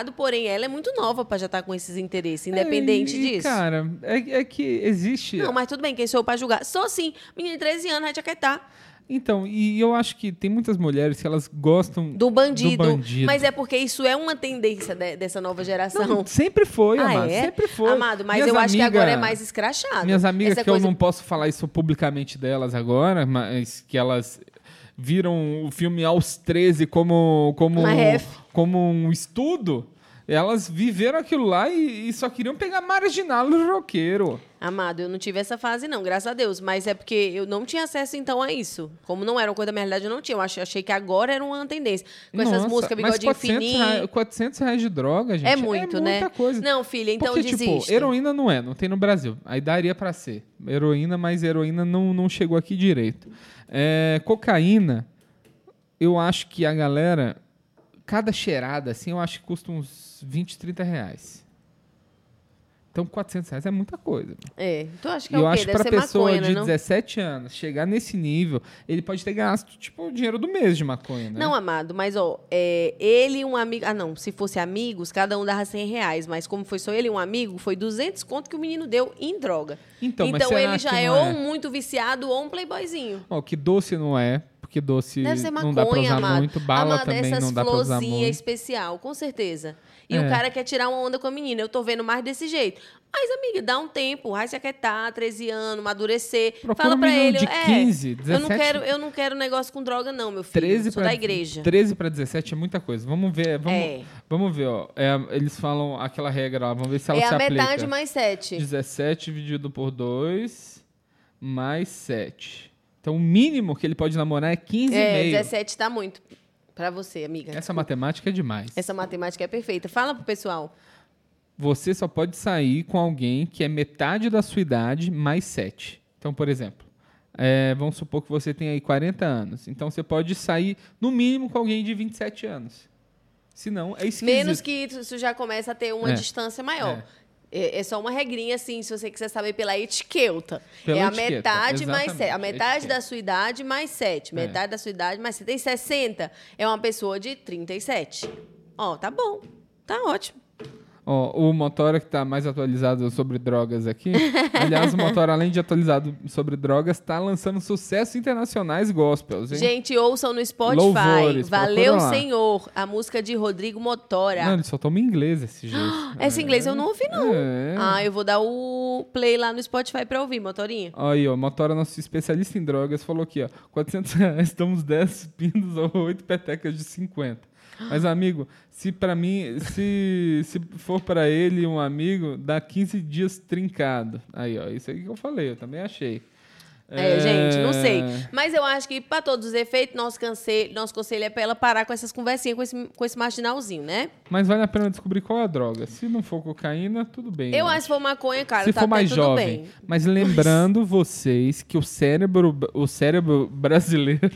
julgado, porém ela é muito nova para já estar com esses interesses, independente é, e, disso. Cara, é, é que existe... Não, mas tudo bem, quem sou eu para julgar? Sou sim, menina de treze anos, vai jaquetar. Então, e eu acho que tem muitas mulheres que elas gostam do bandido, do bandido. Mas é porque isso é uma tendência de, dessa nova geração. Não, sempre foi, ah, Amado, é? sempre foi. Amado, mas minhas eu amiga, acho que agora é mais escrachado. Minhas amigas, Essa que coisa... eu não posso falar isso publicamente delas agora, mas que elas viram o filme aos treze como, como, como um estudo, elas viveram aquilo lá e, e só queriam pegar marginal no roqueiro. Amado, eu não tive essa fase, não, graças a Deus. Mas é porque eu não tinha acesso, então, a isso. Como não era uma coisa da minha realidade, eu não tinha. Eu achei, achei que agora era uma tendência. Com Nossa, essas músicas, bigodinho fininho. quatrocentos reais de droga, gente. É muito, é né? muita coisa. Não, filha, então Porque, desiste. tipo, heroína não é, não tem no Brasil. Aí daria pra ser. Heroína, mas heroína não, não chegou aqui direito. É, cocaína, eu acho que a galera... Cada cheirada, assim, eu acho que custa uns vinte, trinta reais. Então, quatrocentos reais é muita coisa. É, tu acha que é eu o quê? acho que Deve pra ser pessoa maconha, de não? dezessete anos chegar nesse nível, ele pode ter gasto, tipo, o dinheiro do mês de maconha, né? Não, Amado, mas, ó, é, ele e um amigo... Ah, não, se fosse amigos, cada um dava cem reais. Mas como foi só ele e um amigo, foi duzentos conto que o menino deu em droga. Então, mas então será ele já que é não ou é? muito viciado ou um playboyzinho. Ó, que doce não é, porque doce Deve ser maconha, não dá pra usar amado. muito, bala Amado, também essas não dá pra usar florzinha muito. especial, com certeza. E É. o cara quer tirar uma onda com a menina. Eu tô vendo mais desse jeito. Mas, amiga, dá um tempo. Vai se aquietar, treze anos, amadurecer. Procura Fala um pra menino ele. de é, quinze, dezessete. Eu não, quero, eu não quero negócio com droga, não, meu filho. treze eu sou pra, da igreja. treze para dezessete é muita coisa. Vamos ver, vamos, É. vamos ver, ó. É, eles falam aquela regra lá, vamos ver se ela É se a aplica. metade mais sete. dezessete dividido por dois mais sete. Então, o mínimo que ele pode namorar é quinze É, e meio. dezessete tá muito pra você, amiga. Essa matemática é demais. Essa matemática é perfeita. Fala pro pessoal. Você só pode sair com alguém que é metade da sua idade mais sete. Então, por exemplo, é, vamos supor que você tem aí quarenta anos. Então, você pode sair, no mínimo, com alguém de vinte e sete anos. Se não, é esquisito. Menos que isso já começa a ter uma É. distância maior. É. É só uma regrinha, assim, se você quiser saber pela etiqueta. Pela é a etiqueta, metade mais exatamente, sete. A metade etiqueta. da sua idade mais sete. Metade da sua idade mais sete. Tem sessenta. É uma pessoa de trinta e sete. Ó, tá bom. Tá ótimo. Ó, o Motora, que está mais atualizado sobre drogas aqui. Aliás, o Motora, além de atualizado sobre drogas, está lançando sucessos internacionais gospels, hein? Gente, ouçam no Spotify. Louvores, Valeu, procura lá. Senhor. A música de Rodrigo Motora. Não, ele só toma inglês esse jeito. Esse inglês eu não ouvi, não. É. Ah, eu vou dar o play lá no Spotify pra ouvir, Motorinha. Aí, ó, Motora, nosso especialista em drogas, falou aqui, ó, quatrocentos reais, damos dez pindos ou oito petecas de cinquenta. Mas, amigo, se pra mim, se, se for pra ele um amigo, dá quinze dias trincado. Aí, ó, isso aí que eu falei, eu também achei. É, gente, não sei. Mas eu acho que, pra todos os efeitos, nosso conselho, nosso conselho é pra ela parar com essas conversinhas com esse, com esse marginalzinho, né? Mas vale a pena descobrir qual é a droga. Se não for cocaína, tudo bem. Eu acho que se for maconha, cara, Se tá for mais até tudo jovem. bem. Mas lembrando vocês que o cérebro, o cérebro brasileiro,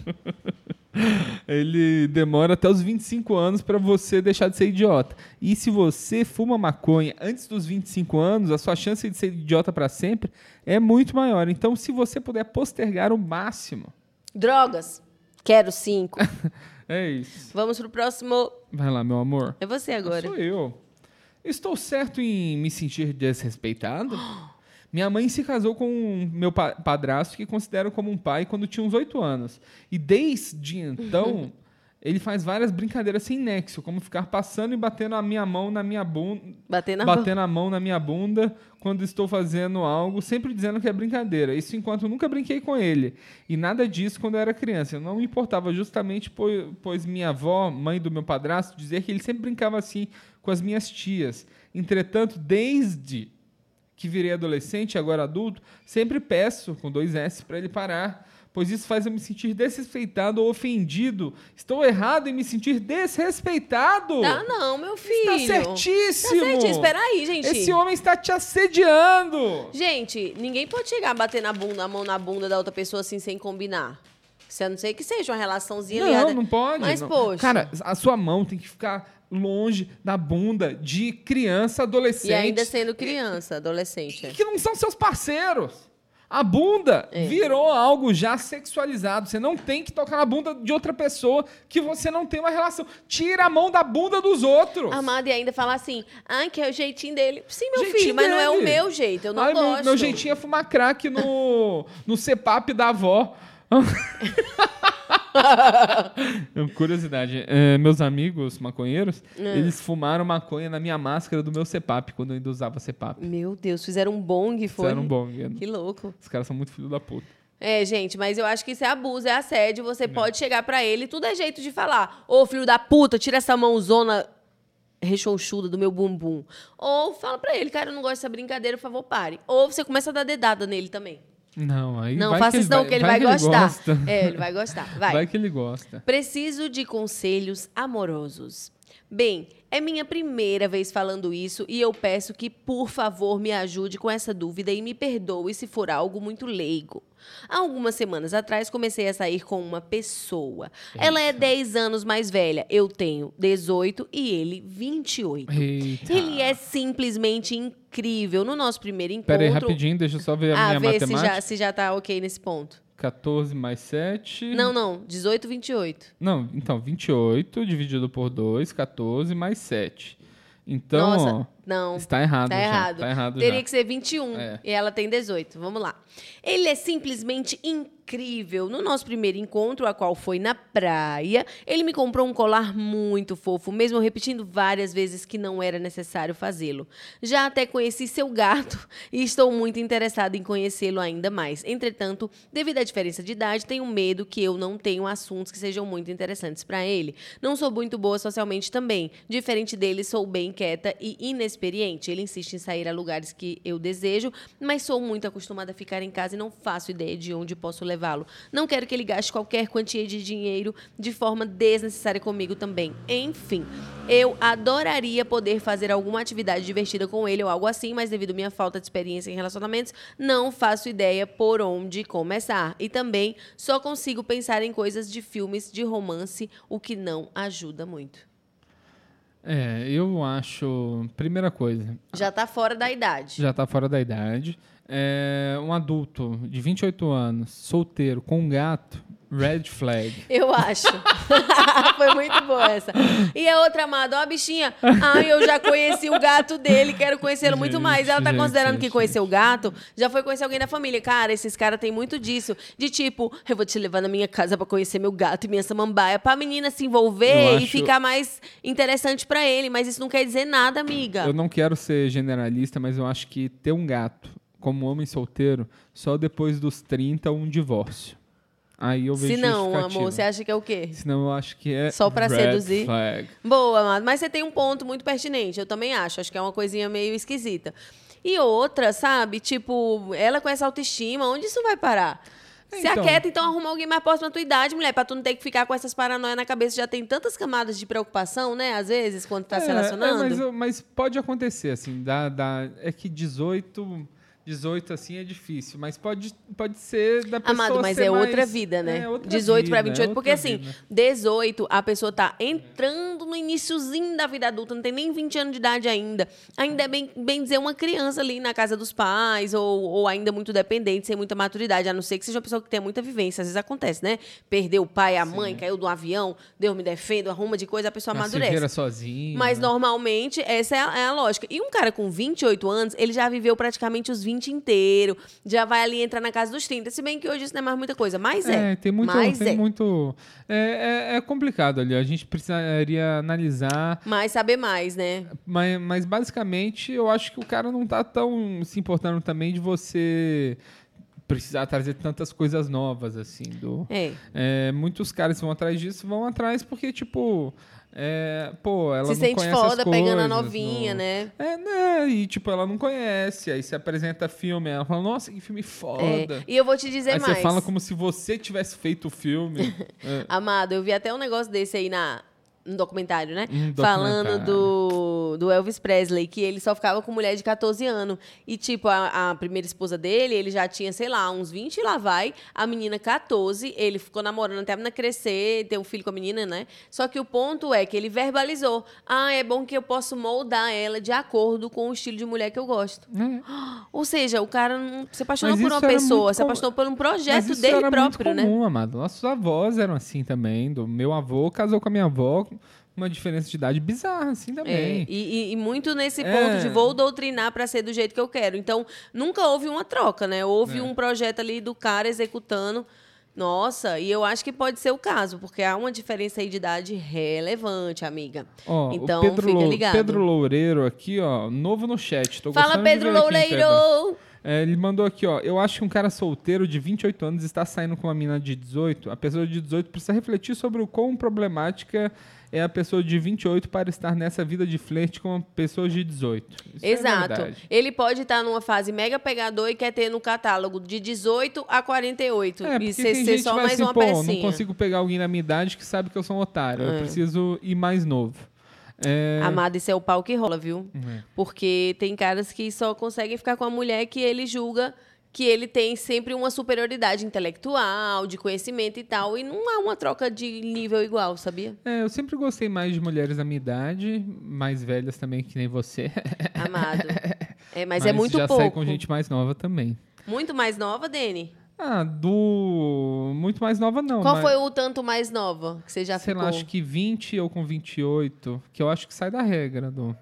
ele demora até os vinte e cinco anos para você deixar de ser idiota. E se você fuma maconha antes dos vinte e cinco anos, a sua chance de ser idiota para sempre é muito maior. Então, se você puder postergar o máximo. Drogas. Quero cinco. É isso. Vamos pro próximo. Vai lá, meu amor. É você agora. Sou eu. Estou certo em me sentir desrespeitado? Minha mãe se casou com meu pa- padrasto, que considero como um pai, quando tinha uns oito anos. E desde então, ele faz várias brincadeiras sem nexo, como ficar passando e batendo a minha mão na minha bunda, Bater na batendo a mão na minha bunda quando estou fazendo algo, sempre dizendo que é brincadeira. Isso enquanto eu nunca brinquei com ele. E nada disso quando eu era criança. Eu não me importava justamente pois, pois minha avó, mãe do meu padrasto, dizia que ele sempre brincava assim com as minhas tias. Entretanto, desde que virei adolescente, agora adulto, sempre peço, com dois S, para ele parar, pois isso faz eu me sentir desrespeitado ou ofendido. Estou errado em me sentir desrespeitado? Ah, não, meu filho. Está certíssimo. Tá certíssimo. Espera aí, gente. Esse homem está te assediando. Gente, ninguém pode chegar a bater na bunda, a mão na bunda da outra pessoa assim, sem combinar. Se a não ser que seja uma relaçãozinha Não, ligada. não pode. Mas, não. poxa. Cara, a sua mão tem que ficar longe da bunda de criança, adolescente. E ainda sendo criança, adolescente. é. que não são seus parceiros. A bunda É. virou algo já sexualizado. Você não tem que tocar na bunda de outra pessoa que você não tem uma relação. Tira a mão da bunda dos outros. Amado, e ainda falar assim, ah, que é o jeitinho dele. Sim, meu Jeitinho filho, mas não é o dele. meu jeito, eu não Ai, meu, gosto. meu jeitinho é fumar crack no, no C P A P da avó. Curiosidade, é, meus amigos maconheiros, É. eles fumaram maconha na minha máscara do meu C P A P, quando eu ainda usava C P A P. Meu Deus, fizeram um bong, foi? Fizeram um bom. Que louco. Os caras são muito filho da puta. É, gente, mas eu acho que isso é abuso, é assédio. Você pode chegar pra ele, tudo é jeito de falar. Ô, filho da puta, tira essa mãozona rechonchuda do meu bumbum. Ou fala pra ele, cara, eu não gosto dessa brincadeira, por favor, pare. Ou você começa a dar dedada nele também. Não, aí Não, vai faça que isso não, que ele vai, gostar. gosta. É, ele vai gostar. Vai. Vai que ele gosta. Preciso de conselhos amorosos. Bem, é minha primeira vez falando isso e eu peço que, por favor, me ajude com essa dúvida e me perdoe se for algo muito leigo. Há algumas semanas atrás, comecei a sair com uma pessoa. Ela é dez anos mais velha. Eu tenho dezoito e ele vinte e oito. Eita. Ele é simplesmente incrível. No nosso primeiro encontro... Pera aí, rapidinho, deixa eu só ver a Ah, minha vê se matemática. já, se já tá ok nesse ponto. quatorze mais sete... Não, não. dezoito, vinte e oito. Não, então, vinte e oito dividido por dois, quatorze mais sete. Então, Nossa, ó, não. está errado Tá já. errado. Tá errado Teria já. que ser vinte e um. É. E ela tem dezoito. Vamos lá. Ele é simplesmente incrível. No nosso primeiro encontro, a qual foi na praia, ele me comprou um colar muito fofo, mesmo eu repetindo várias vezes que não era necessário fazê-lo. Já até conheci seu gato e estou muito interessada em conhecê-lo ainda mais. Entretanto, devido à diferença de idade, tenho medo que eu não tenha assuntos que sejam muito interessantes para ele. Não sou muito boa socialmente também. Diferente dele, sou bem quieta e inexperiente. Ele insiste em sair a lugares que eu desejo, mas sou muito acostumada a ficar em casa e não faço ideia de onde posso levá-lo. Não quero que ele gaste qualquer quantia de dinheiro de forma desnecessária comigo também. Enfim, eu adoraria poder fazer alguma atividade divertida com ele ou algo assim, mas devido à minha falta de experiência em relacionamentos, não faço ideia por onde começar. E também só consigo pensar em coisas de filmes de romance, o que não ajuda muito. É, eu acho... Primeira coisa, Já tá fora da idade. já tá fora da idade. É, um adulto de vinte e oito anos, solteiro, com um gato, red flag. Eu acho. Foi muito boa essa. E a outra amada, ó a bichinha. Ai, eu já conheci o gato dele, quero conhecê-lo muito Gente, mais. Ela tá gente, considerando gente, que conheceu o gato, já foi conhecer alguém da família. Cara, esses caras têm muito disso. De tipo, eu vou te levar na minha casa pra conhecer meu gato e minha samambaia. Pra menina se envolver Eu e acho- ficar mais interessante pra ele. Mas isso não quer dizer nada, amiga. Eu não quero ser generalista, mas eu acho que ter um gato como homem solteiro, só depois dos trinta, um divórcio. Aí eu vejo Se não, justificativa. amor, você acha que é o quê? Senão eu acho que é Só pra red seduzir? flag. Boa, amado. Mas você tem um ponto muito pertinente. Eu também acho. Acho que é uma coisinha meio esquisita. E outra, sabe? Tipo, ela com essa autoestima, onde isso vai parar? Se Então. aquieta, então arruma alguém mais próximo da tua idade, mulher, pra tu não ter que ficar com essas paranoias na cabeça. Já tem tantas camadas de preocupação, né? Às vezes, quando tá se É, relacionando. é, mas, eu- mas pode acontecer, assim, dá, dá, é que dezoito, dezoito, assim, é difícil, mas pode, pode ser da pessoa Amado, mas ser é mais- outra vida, né? É outra dezoito para vida, vinte e oito, é porque outra assim, vida. dezoito, a pessoa tá entrando no iniciozinho da vida adulta, não tem nem vinte anos de idade ainda. Ainda é bem, bem dizer uma criança ali na casa dos pais, ou, ou ainda muito dependente, sem muita maturidade, a não ser que seja uma pessoa que tenha muita vivência. Às vezes acontece, né? Perdeu o pai, a mãe, caiu do avião, Deus me defenda, arruma de coisa, a pessoa Ela se amadurece. vira sozinho. Mas né? normalmente essa é a, é a lógica. E um cara com vinte e oito anos, ele já viveu praticamente os vinte inteiro, já vai ali entrar na casa dos trinta. Se bem que hoje isso não é mais muita coisa, mas é. É, tem muito. Mas tem é. muito é, é, é complicado ali. A gente precisaria analisar. Mas saber mais, né? Mas, mas basicamente eu acho que o cara não tá tão se importando também de você precisar trazer tantas coisas novas, assim. Do, É. é, muitos caras que vão atrás disso vão atrás porque, tipo. É, pô, ela Se não sente conhece foda as coisas, pegando a novinha, não- né? É, né? E, tipo, ela não conhece. Aí você apresenta filme, ela fala, nossa, que filme É. foda. E eu vou te dizer Aí mais. você fala como se você tivesse feito o filme. É. Amado, eu vi até um negócio desse aí na, no documentário, né? Um Falando documentário. do do, do Elvis Presley, que ele só ficava com mulher de catorze anos. E, tipo, a, a primeira esposa dele, ele já tinha, sei lá, uns vinte e lá vai. A menina, catorze. Ele ficou namorando até a menina crescer, ter um filho com a menina, né? Só que o ponto é que ele verbalizou. Ah, é bom que eu posso moldar ela de acordo com o estilo de mulher que eu gosto. É. Ou seja, o cara não se apaixonou Mas por uma isso era pessoa, muito se com- apaixonou por um Mas projeto isso dele era próprio, muito né? comum, amado. Nossos avós eram assim também. Do meu avô casou com a minha avó, com uma diferença de idade bizarra, assim É, também. e, e- e muito nesse É. ponto de vou doutrinar para ser do jeito que eu quero. Então, nunca houve uma troca, né? Houve É. um projeto ali do cara executando. Nossa, e eu acho que pode ser o caso, porque há uma diferença aí de idade relevante, amiga. Ó, Então, o Pedro, fica Lou- ligado. Pedro Loureiro aqui, ó, novo no chat. Tô Fala, gostando de Pedro ver aqui, hein, Pedro. Loureiro! É, ele mandou aqui, ó. Eu acho que um cara solteiro de vinte e oito anos está saindo com uma mina de dezoito. A pessoa de dezoito precisa refletir sobre o quão problemática é a pessoa de vinte e oito para estar nessa vida de flerte com uma pessoa de dezoito. Isso é Exato. verdade. Ele pode estar numa fase mega pegador e quer ter no catálogo de dezoito a quarenta e oito. É, E porque ser, tem ser gente só que vai mais assim, uma pô, pecinha. não consigo pegar alguém na minha idade que sabe que eu sou um otário. Eu É. preciso ir mais novo. É... Amado, isso é o pau que rola, viu? É. Porque tem caras que só conseguem ficar com a mulher que ele julga que ele tem sempre uma superioridade intelectual, de conhecimento e tal. E não há uma troca de nível igual, sabia? É, eu sempre gostei mais de mulheres da minha idade, mais velhas também, que nem você. Amado. É, mas, é muito já pouco. saí com gente mais nova também. Muito mais nova, Dani? Ah, do... Muito mais nova não. Qual mas... foi o tanto mais nova que você já Sei ficou? lá, acho que vinte ou com vinte e oito, que eu acho que sai da regra, do...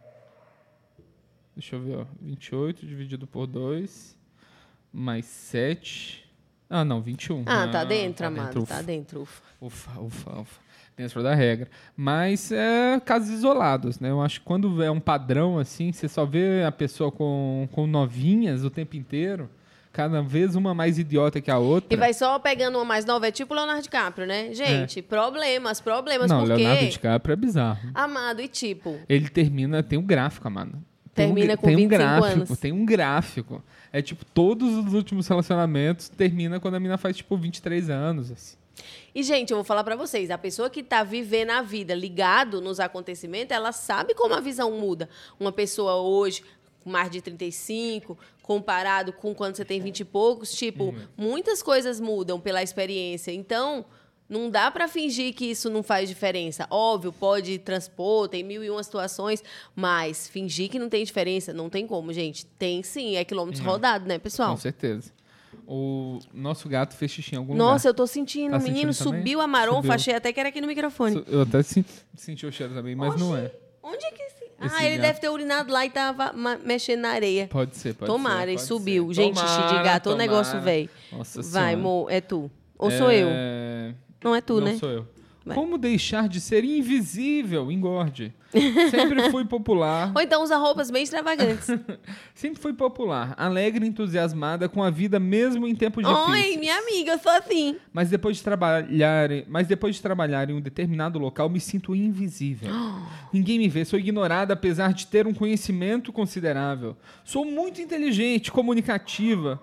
Deixa eu ver, ó. vinte e oito dividido por dois, mais sete... Ah, não, vinte e um. Ah, tá Ah, dentro, tá amado. dentro, Tá dentro, ufa. Ufa, ufa, ufa. Dentro da regra. Mas é casos isolados, né? Eu acho que quando é um padrão, assim, você só vê a pessoa com, com novinhas o tempo inteiro, cada vez uma mais idiota que a outra. E vai só pegando uma mais nova, é tipo o Leonardo DiCaprio, né? Gente, problemas, problemas, Não, porque... Leonardo DiCaprio é bizarro. Amado, e tipo... Ele termina, tem um gráfico, mano. Tem Termina um, com tem um vinte e cinco gráfico, anos. tem um gráfico. É tipo, todos os últimos relacionamentos termina quando a mina faz, tipo, vinte e três anos, assim. E, gente, eu vou falar pra vocês, a pessoa que tá vivendo a vida ligado nos acontecimentos, ela sabe como a visão muda. Uma pessoa hoje, com mais de trinta e cinco, comparado com quando você tem vinte e poucos, tipo, Uhum. muitas coisas mudam pela experiência. Então, não dá pra fingir que isso não faz diferença. Óbvio, pode transpor, tem mil e uma situações, mas fingir que não tem diferença, não tem como, gente. Tem sim, é quilômetros rodados, né, pessoal? Com certeza. O nosso gato fez xixi em algum Nossa, lugar. eu tô sentindo. Tá o menino sentindo também? subiu a maronfa, Subiu. achei até que era aqui no microfone. Eu até sen- senti o cheiro também, mas não é. Onde é que esse... Esse Ah, ele gato. deve ter urinado lá e tava ma- mexendo na areia. Pode ser, pode Tomara, ser. e pode subiu. ser. Gente, xixi de Tomara, gato, o negócio tomara. velho. Nossa Vai, Senhora. amor, é tu. Ou sou eu? É, Não é tu, não né? sou eu. Vai. Como deixar de ser invisível? Engorde. Sempre fui popular. Ou então usa roupas bem extravagantes. Sempre fui popular, alegre e entusiasmada com a vida mesmo em tempos difíceis. Oi, minha amiga, eu sou assim. Mas depois de trabalhar, mas depois de trabalhar em um determinado local, me sinto invisível. Ninguém me vê, sou ignorada apesar de ter um conhecimento considerável. Sou muito inteligente, comunicativa.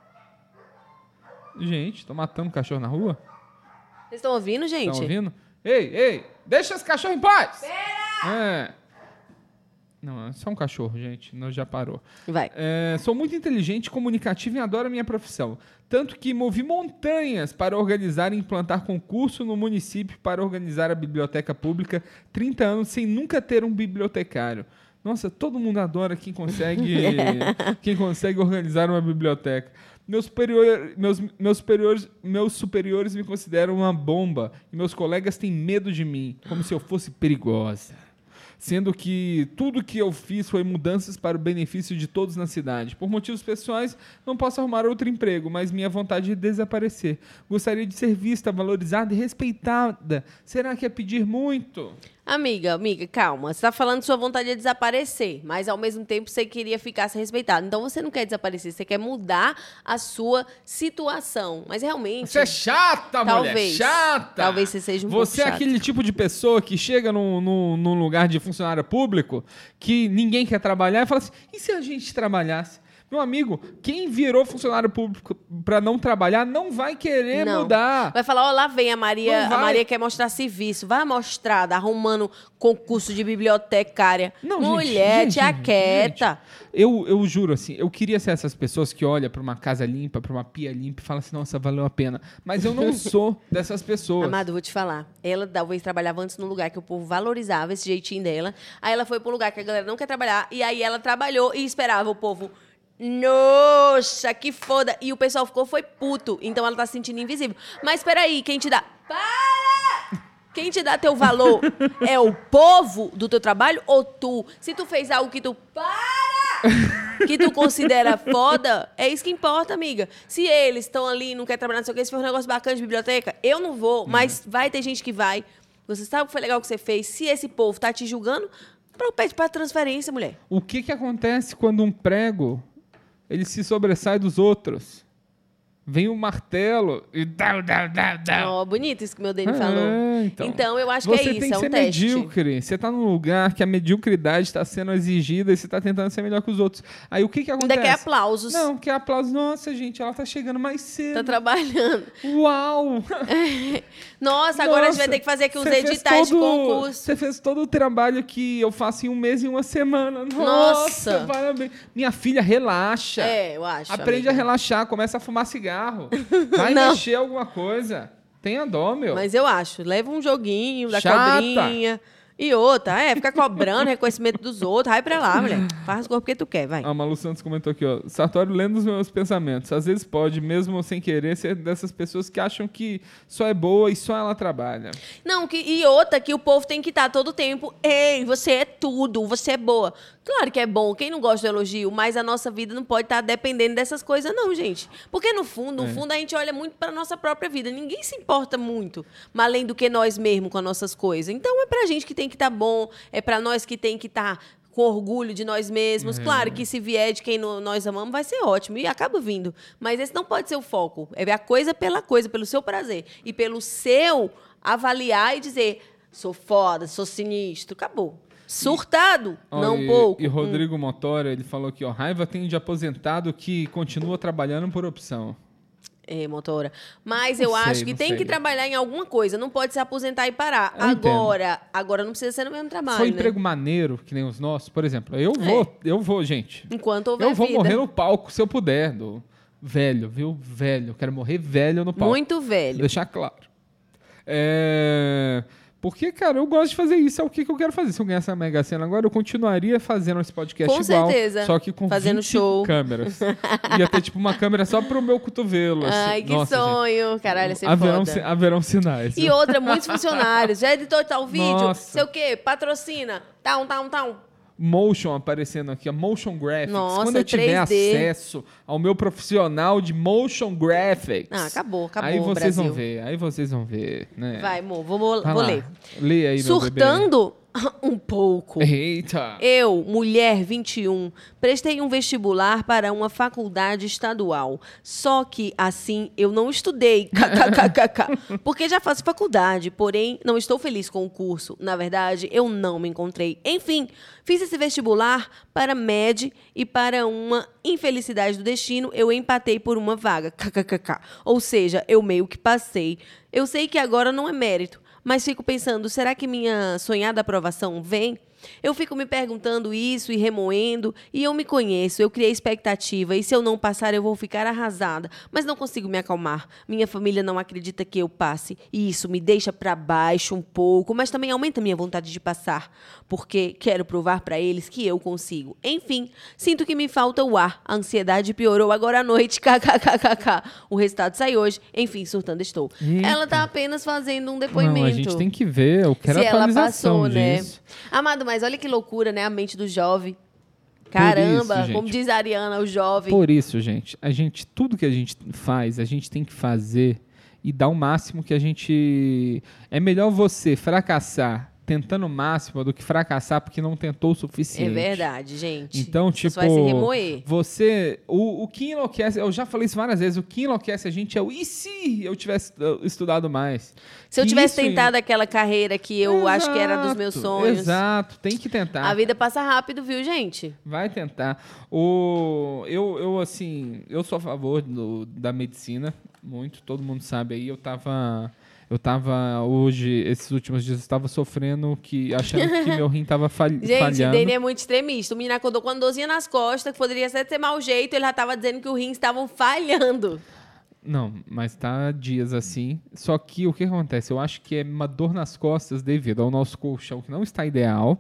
Gente, tô matando cachorro na rua? Vocês estão ouvindo, gente? Estão ouvindo? Ei, ei, deixa esse cachorro em paz! É. Não, é só um cachorro, gente. Não, já parou. Vai. É, sou muito inteligente, comunicativa e adoro a minha profissão. Tanto que movi montanhas para organizar e implantar concurso no município para organizar a biblioteca pública. trinta anos sem nunca ter um bibliotecário. Nossa, todo mundo adora quem consegue, quem consegue organizar uma biblioteca. Meus, superior, meus, meus, superiores, meus superiores me consideram uma bomba e meus colegas têm medo de mim, como se eu fosse perigosa. Sendo que tudo que eu fiz foi mudanças para o benefício de todos na cidade. Por motivos pessoais, não posso arrumar outro emprego, mas minha vontade é desaparecer. Gostaria de ser vista, valorizada e respeitada. Será que é pedir muito? Amiga, amiga, calma. Você tá falando que sua vontade é desaparecer, mas ao mesmo tempo você queria ficar se respeitado. Então você não quer desaparecer, você quer mudar a sua situação. Mas realmente... Você é chata, Talvez. mulher, chata. Talvez você seja um Você pouco é chata. aquele tipo de pessoa que chega num, num, num lugar de funcionário público que ninguém quer trabalhar e fala assim, e se a gente trabalhasse? Meu amigo, quem virou funcionário público para não trabalhar não vai querer Não. mudar. Vai falar, ó, lá vem a Maria, Não vai. a Maria quer mostrar serviço. Vai mostrar, arrumando concurso de bibliotecária. Não, Mulher, gente, tia gente, quieta. gente. Eu, eu juro, assim, eu queria ser essas pessoas que olham para uma casa limpa, para uma pia limpa e falam assim, nossa, valeu a pena. Mas eu não sou dessas pessoas. Amado, vou te falar. Ela talvez trabalhava antes num lugar que o povo valorizava esse jeitinho dela. Aí ela foi para um lugar que a galera não quer trabalhar. E aí ela trabalhou e esperava o povo... Nossa, que foda. E o pessoal ficou, foi puto. Então ela tá se sentindo invisível. Mas peraí, quem te dá... Para! Quem te dá teu valor é o povo do teu trabalho ou tu? Se tu fez algo que tu... Para! Que tu considera foda, é isso que importa, amiga. Se eles estão ali e não querem trabalhar, não sei o que, se for um negócio bacana de biblioteca, eu não vou, mas vai ter gente que vai. Você sabe o que foi legal que você fez? Se esse povo tá te julgando, pede pra transferência, mulher. O que, que acontece quando um prego ele se sobressai dos outros? Vem um martelo e dá, dá, dá, dá. Ó, bonito isso que meu Dani É, falou. então. Então, eu acho Você que é isso, tem que é um ser teste. medíocre. Você tá num lugar que a mediocridade está sendo exigida e você tá tentando ser melhor que os outros. Aí o que que acontece? Ainda quer aplausos. Não, quer aplausos. Nossa, gente, ela tá chegando mais cedo. Tá trabalhando. Uau! Nossa, agora a gente Nossa, vai ter que fazer aqui os você fez editais todo- de concurso. Você fez todo o trabalho que eu faço em um mês e uma semana. Nossa, Nossa. parabéns. Minha filha, relaxa. É, eu acho. Aprende amiga. a relaxar, começa a fumar cigarro. Vai Não. mexer alguma coisa. Tenha dó, meu. Mas eu acho. Leva um joguinho da Chata. cobrinha. E outra, é, fica cobrando reconhecimento dos outros. Vai pra lá, mulher. Faz as coisas porque tu quer, vai. A Malu Santos comentou aqui, ó. Sartório lendo os meus pensamentos. Às vezes pode, mesmo sem querer, ser dessas pessoas que acham que só é boa e só ela trabalha. Não, que, e outra, que o povo tem que estar todo tempo. Ei, você é tudo, você é boa. Claro que é bom, quem não gosta do elogio, mas a nossa vida não pode estar dependendo dessas coisas, não, gente. Porque no fundo, no É. fundo, a gente olha muito para nossa própria vida. Ninguém se importa muito, mas além do que nós mesmos com as nossas coisas. Então é pra gente que tem que estar bom, é pra nós que tem que estar com orgulho de nós mesmos. É. Claro que se vier de quem no- nós amamos, vai ser ótimo. E acaba vindo. Mas esse não pode ser o foco. É a coisa pela coisa, pelo seu prazer. E pelo seu avaliar e dizer, sou foda, sou sinistro. Acabou. Surtado, Ó, não e, pouco. E Rodrigo Motora, ele falou aqui, ó. Raiva tem de aposentado que continua trabalhando por opção. É, motora. Mas eu Não sei, acho que não tem sei. que trabalhar em alguma coisa. Não pode se aposentar e parar. Eu entendo. Agora, agora não precisa ser no mesmo trabalho, Só né? emprego maneiro, que nem os nossos. Por exemplo, eu vou, eu vou, gente. Enquanto houver Eu vou vida. morrer no palco, se eu puder. Do velho, viu? Velho. Eu quero morrer velho no palco. Muito velho. Deixar claro. É... Porque, cara, eu gosto de fazer isso. É o que que eu quero fazer. Se eu ganhar essa Mega Sena agora, eu continuaria fazendo esse podcast Com igual. certeza. Só que com Fazendo vinte show. câmeras. Ia ter, tipo, uma câmera só pro meu cotovelo. assim. Ai, que Nossa, sonho. Caralho, ia ser gente. Haverão, foda. si- haverão sinais. E outra, muitos funcionários. Já editou tal vídeo? Nossa. Sei o quê? Patrocina. Tal, tal, tal. Motion aparecendo aqui, a Motion Graphics. Nossa, Quando eu tiver três D. acesso ao meu profissional de Motion Graphics. Ah, acabou, acabou, Aí vocês Brasil. vão ver, aí vocês vão ver, né? Vai, amor, vou, vou, Vai vou lá. ler. Lê aí, meu bebê. Surtando um pouco. Eita. Eu, mulher vinte e um, prestei um vestibular para uma faculdade estadual. Só que, assim, eu não estudei. kkkk, porque já faço faculdade, porém, não estou feliz com o curso. Na verdade, eu não me encontrei. Enfim, fiz esse vestibular para M E D e para uma infelicidade do destino, eu empatei por uma vaga. kkkk. Ou seja, eu meio que passei. Eu sei que agora não é mérito, mas fico pensando, será que minha sonhada aprovação vem? Eu fico me perguntando isso e remoendo, e eu me conheço, eu criei expectativa, e se eu não passar eu vou ficar arrasada, mas não consigo me acalmar. Minha família não acredita que eu passe, e isso me deixa para baixo um pouco, mas também aumenta minha vontade de passar, porque quero provar para eles que eu consigo. Enfim, sinto que me falta o ar, a ansiedade piorou agora à noite, kkkk. O resultado sai hoje, enfim, surtando estou. Eita. Ela tá apenas fazendo um depoimento. Não, a gente tem que ver, eu quero Se ela atualização passou, né? disso. Amado, mas olha que loucura, né? A mente do jovem. Caramba, isso, como gente. diz a Ariana, o jovem. Por isso, gente, a gente, tudo que a gente faz, a gente tem que fazer e dar o máximo que a gente... É melhor você fracassar tentando o máximo do que fracassar porque não tentou o suficiente. É verdade, gente. Então, tipo, você vai se remoer. Você, o, o que enlouquece, eu já falei isso várias vezes, o que enlouquece a gente é o e se eu tivesse estudado mais? Se eu Que tivesse isso, tentado aquela carreira que eu exato, acho que era dos meus sonhos. Exato, tem que tentar. A vida passa rápido, viu, gente? Vai tentar. O, eu, eu, assim, eu sou a favor do, da medicina, muito, todo mundo sabe aí, eu tava... Eu tava hoje, esses últimos dias, eu estava sofrendo, que, achando que meu rim estava falhando. Gente, o Dani é muito extremista. O menino acordou com uma dorzinha nas costas, que poderia até ser mau jeito, ele já estava dizendo que os rins estavam falhando. Não, mas tá dias assim. Só que o que acontece? Eu acho que é uma dor nas costas devido ao nosso colchão, que não está ideal,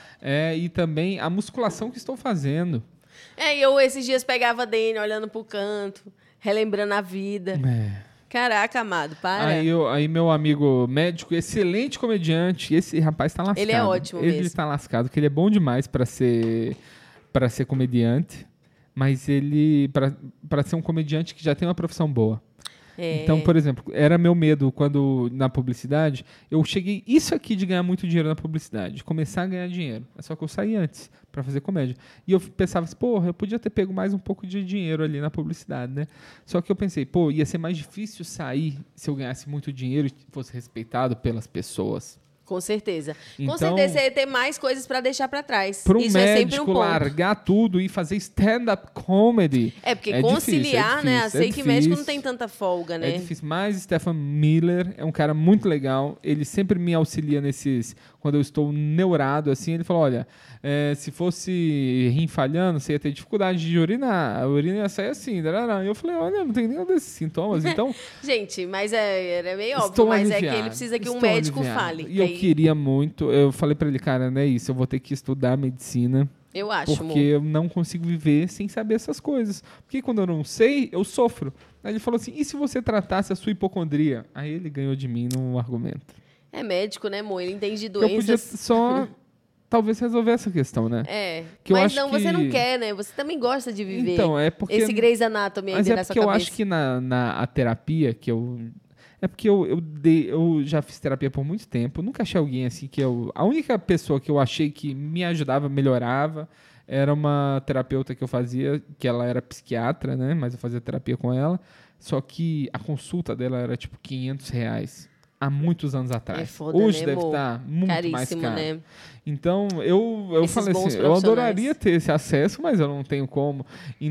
é, e também a musculação que estou fazendo. É, e eu esses dias pegava a Dani olhando pro canto, relembrando a vida. É. Caraca, amado, para. Aí, eu, aí meu amigo médico, excelente comediante, esse rapaz tá lascado. Ele é ótimo ele mesmo. Ele tá lascado, porque ele é bom demais para ser, para ser comediante, mas ele, para ser um comediante que já tem uma profissão boa. É. Então, por exemplo, era meu medo quando, na publicidade, eu cheguei isso aqui de ganhar muito dinheiro na publicidade, de começar a ganhar dinheiro. É só que eu saí antes para fazer comédia. E eu pensava assim, porra, eu podia ter pego mais um pouco de dinheiro ali na publicidade, né? Só que eu pensei, pô, ia ser mais difícil sair se eu ganhasse muito dinheiro e fosse respeitado pelas pessoas. Com certeza. Então, com certeza você ia ter mais coisas pra deixar pra trás. Para um Isso é sempre médico um ponto. largar tudo e fazer stand-up comedy. É, porque é conciliar, difícil, é né? difícil, Sei é que médico não difícil. tem tanta folga, né? É difícil, mas Stephen Miller é um cara muito legal. Ele sempre me auxilia nesses... Quando eu estou neurado, assim, ele falou, olha, é, se fosse rim falhando, você ia ter dificuldade de urinar. A urina ia sair assim. Darará. E eu falei, olha, não tem nenhum desses sintomas, então... Gente, mas é, era meio óbvio, Estou mas aliviado, é que ele precisa que um estou médico aliviado. fale. E que eu aí- queria muito... Eu falei pra ele, cara, não é isso. Eu vou ter que estudar medicina. Eu acho, Porque amor. eu não consigo viver sem saber essas coisas. Porque quando eu não sei, eu sofro. Aí ele falou assim, e se você tratasse a sua hipocondria? Aí ele ganhou de mim no argumento. É médico, né, amor? Ele entende de Que eu podia doenças. só, talvez, resolver essa questão, né? É, Que eu mas acho não, você que- não quer, né? Você também gosta de viver Então, é porque... esse Grey's Anatomy aí Mas dentro é da sua porque eu cabeça. acho que na, na a terapia que eu... É porque eu, eu, dei, eu já fiz terapia por muito tempo. Eu nunca achei alguém assim que eu... A única pessoa que eu achei que me ajudava, melhorava, era uma terapeuta que eu fazia, que ela era psiquiatra, né? Mas eu fazia terapia com ela. Só que a consulta dela era tipo quinhentos reais. Há muitos anos atrás. É foda, Hoje né, deve amor? estar muito Caríssimo, mais caro. né? Então, eu, eu Esses falei bons assim, eu profissionais. adoraria ter esse acesso, mas eu não tenho como.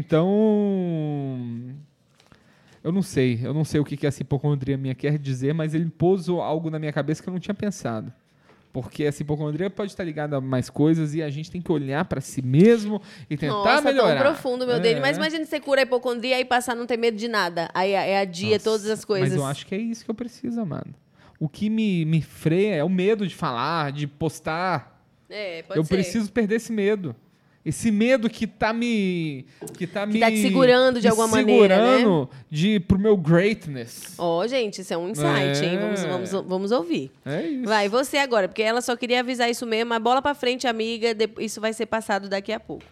Então, eu não sei. Eu não sei o que, que essa hipocondria minha quer dizer, mas ele pôs algo na minha cabeça que eu não tinha pensado. Porque essa hipocondria pode estar ligada a mais coisas e a gente tem que olhar para si mesmo e tentar Nossa, melhorar. tão profundo, meu É. Deus. Mas imagina você cura a hipocondria e passar a não ter medo de nada. Aí é a dia Nossa, todas as coisas. Mas eu acho que é isso que eu preciso, amado. O que me, me freia é o medo de falar, de postar. É, pode eu ser. preciso perder esse medo. Esse medo que tá me... Que tá me... tá te segurando de me alguma maneira, né? segurando de, pro meu greatness. Ó, gente, isso é um insight, É. hein? Vamos, vamos, vamos ouvir. É isso. Vai, você agora, porque ela só queria avisar isso mesmo, mas bola pra frente, amiga, de- isso vai ser passado daqui a pouco.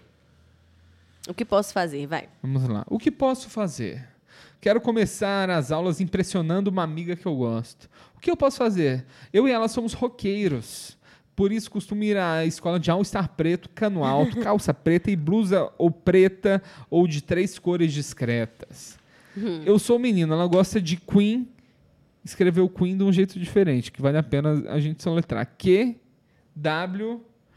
O que posso fazer? Vai. Vamos lá. O que posso fazer? Quero começar as aulas impressionando uma amiga que eu gosto. O que eu posso fazer? Eu e ela somos roqueiros. Por isso costumo ir à escola de all-star preto, cano alto, calça preta e blusa ou preta ou de três cores discretas. Eu sou menino, ela gosta de Queen. Escreveu Queen de um jeito diferente, que vale a pena a gente soletrar. Q, W,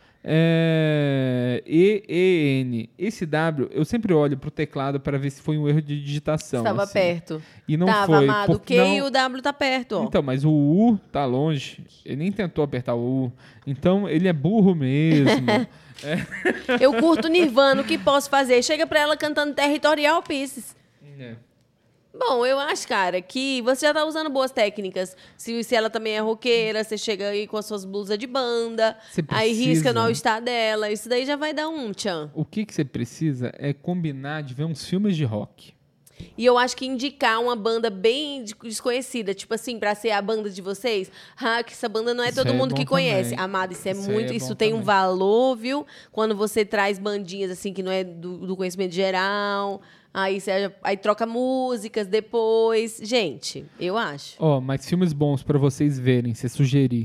é, E, E, N. Esse W, eu sempre olho pro teclado para ver se foi um erro de digitação. Estava assim. perto. E não Tava, foi. amado. O porque Q não- e o W tá perto, ó. Então, mas o U tá longe. Ele nem tentou apertar o U. Então, ele é burro mesmo. Eu curto Nirvana, o que posso fazer? Chega pra ela cantando Territorial Pieces. É. Bom, eu acho, cara, que você já tá usando boas técnicas. Se, se ela também é roqueira, você chega aí com as suas blusas de banda, Você aí risca no precisa- all-star dela. Isso daí já vai dar um tchan. O que, que você precisa é combinar de ver uns filmes de rock. E eu acho que indicar uma banda bem de- desconhecida, tipo assim, pra ser a banda de vocês, ah, que essa banda não é Isso todo é mundo bom que conhece. também. Amado, isso é Isso aí muito, é isso bom tem um também. valor, viu? Quando você traz bandinhas assim que não é do, do conhecimento geral, aí você aí troca músicas depois. Gente, eu acho. Ó, mas filmes bons pra vocês verem, se sugerir.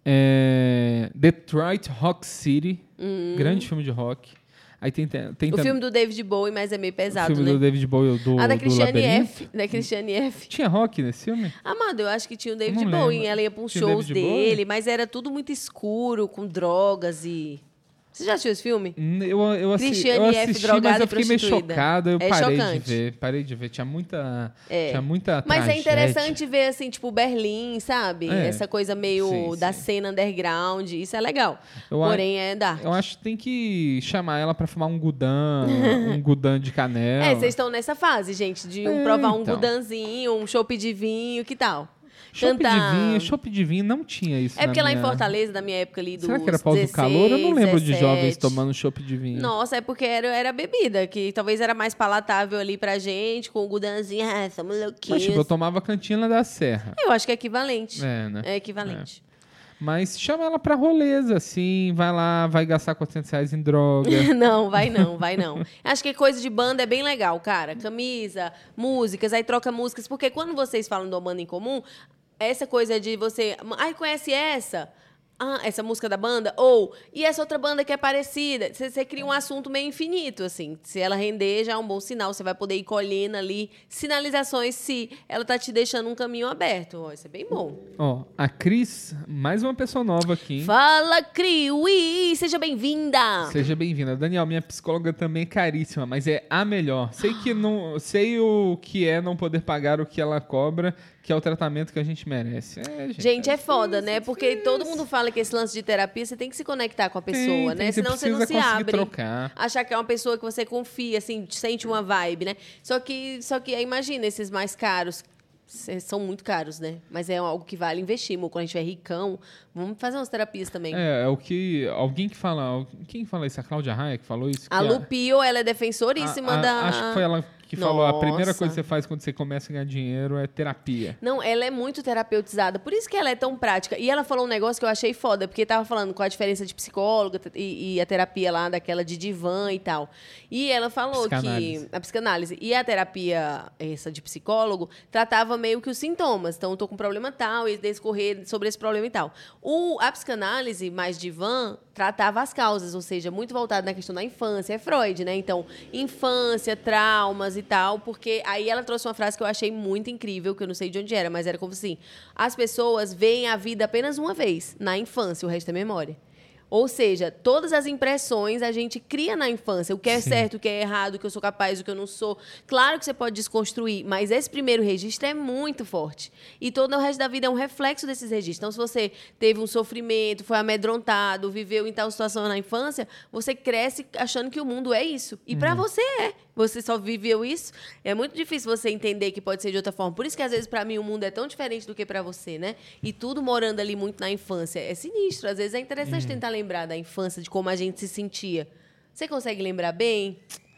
É, Detroit Rock City, hum. grande filme de rock. Aí tem, tem, tem o tam... filme do David Bowie, mas é meio pesado, o filme né? do David Bowie, do Ah, da do Christiane Labirinto. F. Da Christiane F. Tinha rock nesse filme? Amado, eu acho que tinha o David Não Bowie. lembro. Ela ia pra uns Tinha o shows David dele, Bowie? mas era tudo muito escuro, com drogas e... Você já assistiu esse filme? Eu, eu, assi... Christiane eu F, assisti, drogada mas eu e fiquei meio prostituída. chocado. Eu É parei chocante. de ver. Parei de ver. Tinha muita, É. tinha muita Mas tragédia. é interessante ver, assim, tipo, Berlim, sabe? É. Essa coisa meio Sim, da sim. cena underground. Isso é legal. Eu Porém, é dark. Eu acho que tem que chamar ela pra fumar um gudan, um gudan de canela. É, vocês estão nessa fase, gente, de um É, provar um então. gudanzinho, um chopp de vinho, que tal? Chopp Cantar- de vinho, chopp de vinho não tinha isso É porque na lá em minha... Fortaleza, da minha época ali, dos Será que era pausa do dezesseis, calor? Eu não lembro de dezessete. jovens tomando chopp de vinho. Nossa, é porque era, era bebida, que talvez era mais palatável ali pra gente, com o gudanzinho, ah, somos louquinhos. Mas, tipo, eu tomava cantina da Serra. Eu acho que é equivalente. É, né? É equivalente. Mas chama ela pra roleza, assim, vai lá, vai gastar quatrocentos reais em droga. Não, vai não, vai não. Acho que coisa de banda é bem legal, cara. Camisa, músicas, aí troca músicas. Porque quando vocês falam de uma banda em comum, essa coisa de você... Ai, conhece essa? Ah, essa música da banda? Ou, e essa outra banda que é parecida? Você, você cria um assunto meio infinito, assim. Se ela render, já é um bom sinal. Você vai poder ir colhendo ali sinalizações se ela tá te deixando um caminho aberto. Ó, isso é bem bom. Ó, a Cris, mais uma pessoa nova aqui, hein? Fala, Criui! Seja bem-vinda! Seja bem-vinda. Daniel, minha psicóloga também é caríssima, mas é a melhor. Sei que não, sei o que é não poder pagar o que ela cobra, que é o tratamento que a gente merece. É, gente, Gente, é foda, difícil, né? Porque difícil. todo mundo fala que esse lance de terapia, você tem que se conectar com a pessoa, Tem, né? tem, Senão você não precisa se conseguir abre. trocar. Achar que é uma pessoa que você confia, assim, sente uma vibe, né? Só que, só que imagina, esses mais caros, cê- são muito caros, né? Mas é algo que vale investir. Quando a gente é ricão, vamos fazer umas terapias também. É, é o que... Alguém que fala... Quem fala isso? A Cláudia Raia que falou isso? A Que Lu Pio, ela é defensoríssima a- a- da... Acho que foi ela que falou, a primeira Nossa. coisa que você faz quando você começa a ganhar dinheiro é terapia. Não, ela é muito terapeutizada. Por isso que ela é tão prática. E ela falou um negócio que eu achei foda, porque tava falando com a diferença de psicóloga e, e a terapia lá, daquela de divã e tal. E ela falou Psicanálise. que... A psicanálise. E a terapia, essa de psicólogo, tratava meio que os sintomas. Então, eu tô com um problema tal, e discorrer sobre esse problema e tal. O, a psicanálise mais divã tratava as causas, ou seja, muito voltado na questão da infância. É Freud, né? Então, infância, traumas e tal, porque aí ela trouxe uma frase que eu achei muito incrível, que eu não sei de onde era, mas era como assim, as pessoas veem a vida apenas uma vez, na infância, o resto é memória. Ou seja, todas as impressões a gente cria na infância. O que é Sim. certo, o que é errado, o que eu sou capaz, o que eu não sou. Claro que você pode desconstruir, mas esse primeiro registro é muito forte. E todo o resto da vida é um reflexo desses registros. Então, se você teve um sofrimento, foi amedrontado, viveu em tal situação na infância, você cresce achando que o mundo é isso. E pra você é. Você só viveu isso. É muito difícil você entender que pode ser de outra forma. Por isso que, às vezes, pra mim, o mundo é tão diferente do que pra você, né? E tudo morando ali muito na infância. É sinistro. Às vezes é interessante tentar lembrar da infância, de como a gente se sentia. Você consegue lembrar bem?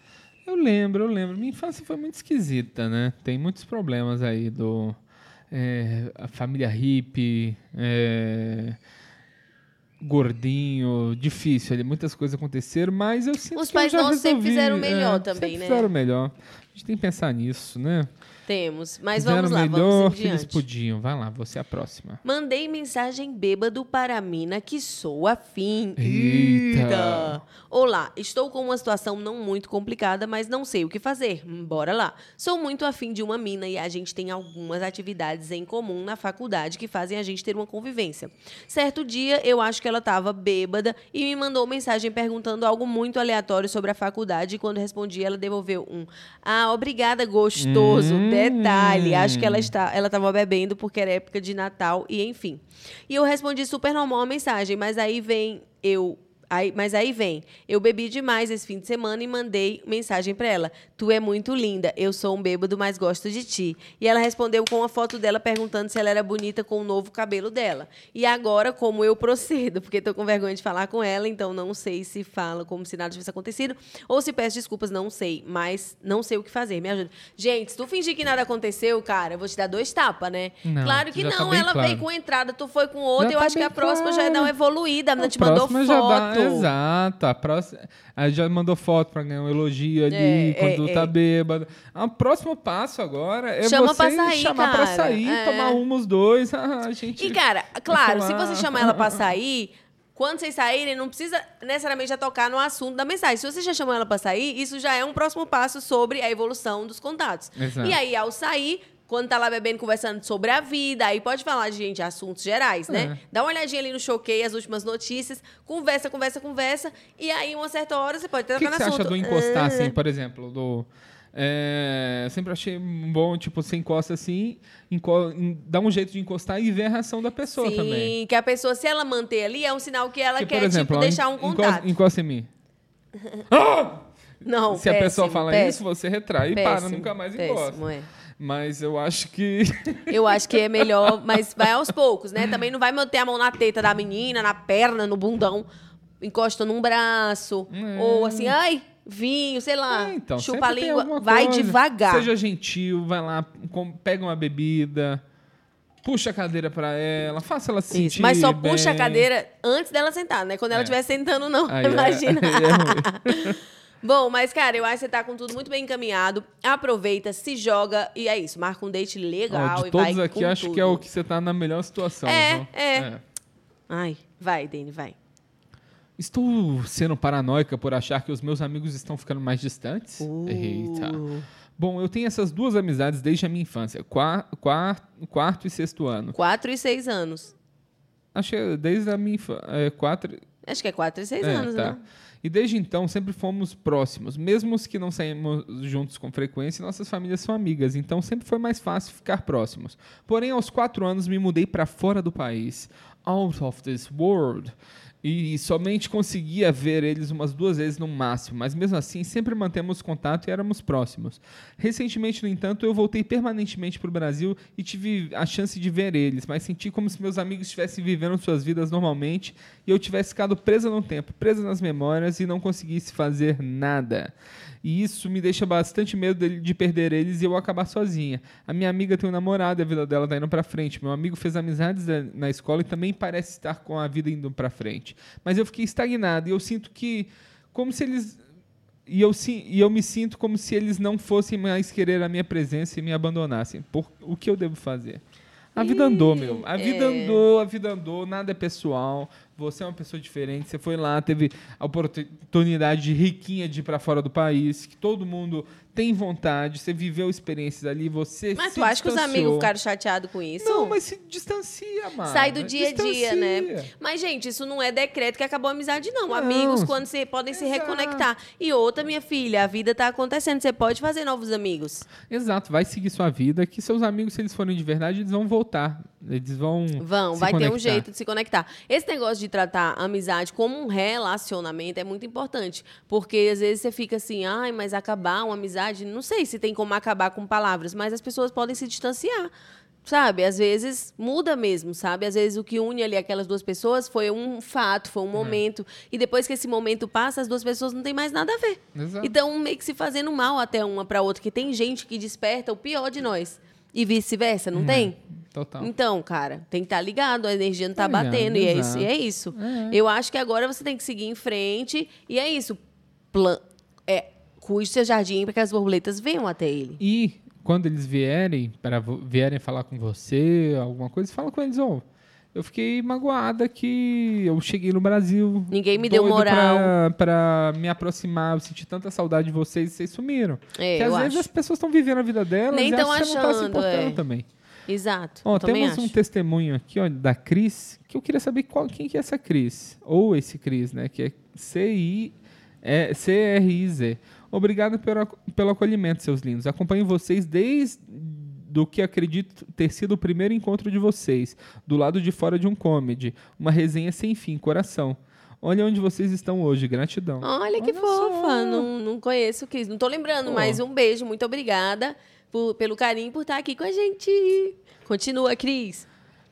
Eu lembro, eu lembro. Minha infância foi muito esquisita, né? Tem muitos problemas aí do... é, a família hippie, é, gordinho, difícil ali. Muitas coisas aconteceram, mas eu sinto Os que eu pais já nossos sempre resolvi, fizeram o melhor é, também, sempre né? fizeram o melhor. A gente tem que pensar nisso, né? Temos. Mas Fizeram vamos lá, o melhor vamos que em eles diante. podiam. Vai lá, você é a próxima. Mandei mensagem bêbado para a mina que sou afim. Eita. Olá, estou com uma situação não muito complicada, mas não sei o que fazer. Hum, Bora lá. Sou muito afim de uma mina e a gente tem algumas atividades em comum na faculdade que fazem a gente ter uma convivência. Certo dia, eu acho que ela estava bêbada e me mandou mensagem perguntando algo muito aleatório sobre a faculdade e quando respondi, ela devolveu um "Ah, obrigada, gostoso". Hum. Detalhe, acho que ela está, ela estava bebendo porque era época de Natal e enfim. E eu respondi super normal a mensagem, mas aí vem eu Aí, mas aí vem, eu bebi demais esse fim de semana e mandei mensagem pra ela. Tu é muito linda, eu sou um bêbado, mas gosto de ti. E ela respondeu com uma foto dela perguntando se ela era bonita com o novo cabelo dela. E agora, como eu procedo? Porque tô com vergonha de falar com ela, então não sei se falo como se nada tivesse acontecido ou se peço desculpas, não sei. Mas não sei o que fazer, me ajuda. Gente, se tu fingir que nada aconteceu, cara, eu vou te dar dois tapas, né? Não, claro que já tá não, bem ela claro. veio com entrada, tu foi com outra, Já eu tá acho que bem a próxima claro. já é dar uma evoluída. A menina A te mandou próxima já foto. dá- Exato. A próxima... Aí já mandou foto pra ganhar um elogio ali, É, quando é, tá é. bêbado. O próximo passo agora é Chama você pra sair, chamar pra cara. sair, É. tomar uma os dois. Ah, a gente... E, cara, claro, se falar. você chamar ela pra sair, quando vocês saírem, não precisa necessariamente já tocar no assunto da mensagem. Se você já chamou ela pra sair, isso já é um próximo passo sobre a evolução dos contatos. Exato. E aí, ao sair, quando tá lá bebendo, conversando sobre a vida, aí pode falar de, gente, assuntos gerais, né? É. Dá uma olhadinha ali no Choquei, as últimas notícias, conversa, conversa, conversa, e aí, uma certa hora, você pode O tocar que, no que você assunto. acha do encostar, Ah. assim, por exemplo, do... É, sempre achei bom, tipo, você encosta assim, enco- em- dá um jeito de encostar e ver a reação da pessoa Sim, também. que a pessoa, se ela manter ali, é um sinal que ela Porque, quer, por exemplo, tipo, ó, deixar um en- encosta, contato. encosta em mim. Ah! Não, Se a péssimo, pessoa fala péssimo, isso, você retrai e para, péssimo, nunca mais péssimo, encosta. é. Mas eu acho que... Eu acho que é melhor, mas vai aos poucos, né? Também não vai manter a mão na teta da menina, na perna, no bundão, encosta num braço, É. ou assim, ai, vinho, sei lá, É, então, chupa a sempre tem língua, alguma vai coisa. devagar. Seja gentil, vai lá, com- pega uma bebida, puxa a cadeira pra ela, faça ela se sentir Isso, mas só bem. puxa a cadeira antes dela sentar, né? Quando ela É. estiver sentando, não, Aí é- imagina. aí é ruim. Bom, mas, cara, eu acho que você tá com tudo muito bem encaminhado. Aproveita, se joga e é isso. Marca um date legal Ó, de e vai todos aqui, com acho tudo. que é o que você tá na melhor situação. É, viu? é. Ai, vai, Dani, vai. Estou sendo paranoica por achar que os meus amigos estão ficando mais distantes? Uh. Eita. Bom, eu tenho essas duas amizades desde a minha infância. Qua- qua- quarto e sexto ano. Quatro e seis anos. Acho que é desde a minha infância. É, quatro... Acho que é quatro e seis É, anos, tá. né? E desde então sempre fomos próximos, mesmo os que não saímos juntos com frequência, nossas famílias são amigas, então sempre foi mais fácil ficar próximos. Porém, aos quatro anos me mudei para fora do país, out of this world, e somente conseguia ver eles umas duas vezes no máximo, mas mesmo assim sempre mantemos contato e éramos próximos. Recentemente, no entanto, eu voltei permanentemente para o Brasil e tive a chance de ver eles, mas senti como se meus amigos estivessem vivendo suas vidas normalmente e eu tivesse ficado presa no tempo, presa nas memórias e não conseguisse fazer nada. E isso me deixa bastante medo de, de perder eles e eu acabar sozinha. A minha amiga tem um namorado e a vida dela tá indo pra frente. Meu amigo fez amizades na- na escola e também parece estar com a vida indo pra frente. Mas eu fiquei estagnado e eu sinto que... Como se eles... E eu, si- e eu me sinto como se eles não fossem mais querer a minha presença e me abandonassem. Por, o que eu devo fazer? A vida andou, meu. A vida é. andou, a vida andou, nada é pessoal. Você é uma pessoa diferente. Você foi lá, teve a oportunidade de riquinha de ir pra fora do país, que todo mundo tem vontade. Você viveu experiências ali, você Mas se tu acha que os distanciou. amigos ficaram chateados com isso? Não, mas se distancia, mano. Sai do dia a dia, né? Distancia. Mas, gente, isso não é decreto que acabou a amizade, não. Não. Amigos, quando se podem se Exato. reconectar. E outra, minha filha, a vida tá acontecendo. Você pode fazer novos amigos. Exato, vai seguir sua vida, que seus amigos, se eles forem de verdade, eles vão voltar. Eles vão Vão, se vai ter um conectar. jeito de se conectar. Esse negócio de tratar a amizade como um relacionamento é muito importante. Porque às vezes você fica assim, ai, mas acabar uma amizade, não sei se tem como acabar com palavras, mas as pessoas podem se distanciar. Sabe? Às vezes muda mesmo, sabe? Às vezes o que une ali aquelas duas pessoas foi um fato, foi um momento. E depois que esse momento passa, as duas pessoas não têm mais nada a ver. Exato. Então, meio que se fazendo mal até uma para outra, que tem gente que desperta o pior de nós. E vice-versa, não tem? Total. Então, cara, tem que estar ligado, a energia não tá Tá ligado, batendo. E é isso, exato. e é isso. É. Eu acho que agora você tem que seguir em frente. E é isso. Plan é, cuide seu jardim para que as borboletas venham até ele. E quando eles vierem, para vo- vierem falar com você, alguma coisa, fala com eles, ó. Eu fiquei magoada que eu cheguei no Brasil. Ninguém me deu doido moral. Pra, pra me aproximar, eu senti tanta saudade de vocês e vocês sumiram. É, que às eu vezes acho. as pessoas estão vivendo a vida delas Nem e tão acho que você não tá se achando, importando é. também. Exato. Ó, eu também temos acho. um testemunho aqui, ó, da Cris, que eu queria saber qual, quem que é essa Cris. Ou esse Cris, né? Que é C I C R I Z. Obrigado pelo, pelo acolhimento, seus lindos. Acompanho vocês desde do que acredito ter sido o primeiro encontro de vocês, do lado de fora de um comedy. Uma resenha sem fim, coração. Olha onde vocês estão hoje, gratidão. Olha que Olha fofa. só. Não, não conheço o Cris. Não tô lembrando, Pô. mas um beijo. Muito obrigada por- pelo carinho e por estar aqui com a gente. Continua, Cris.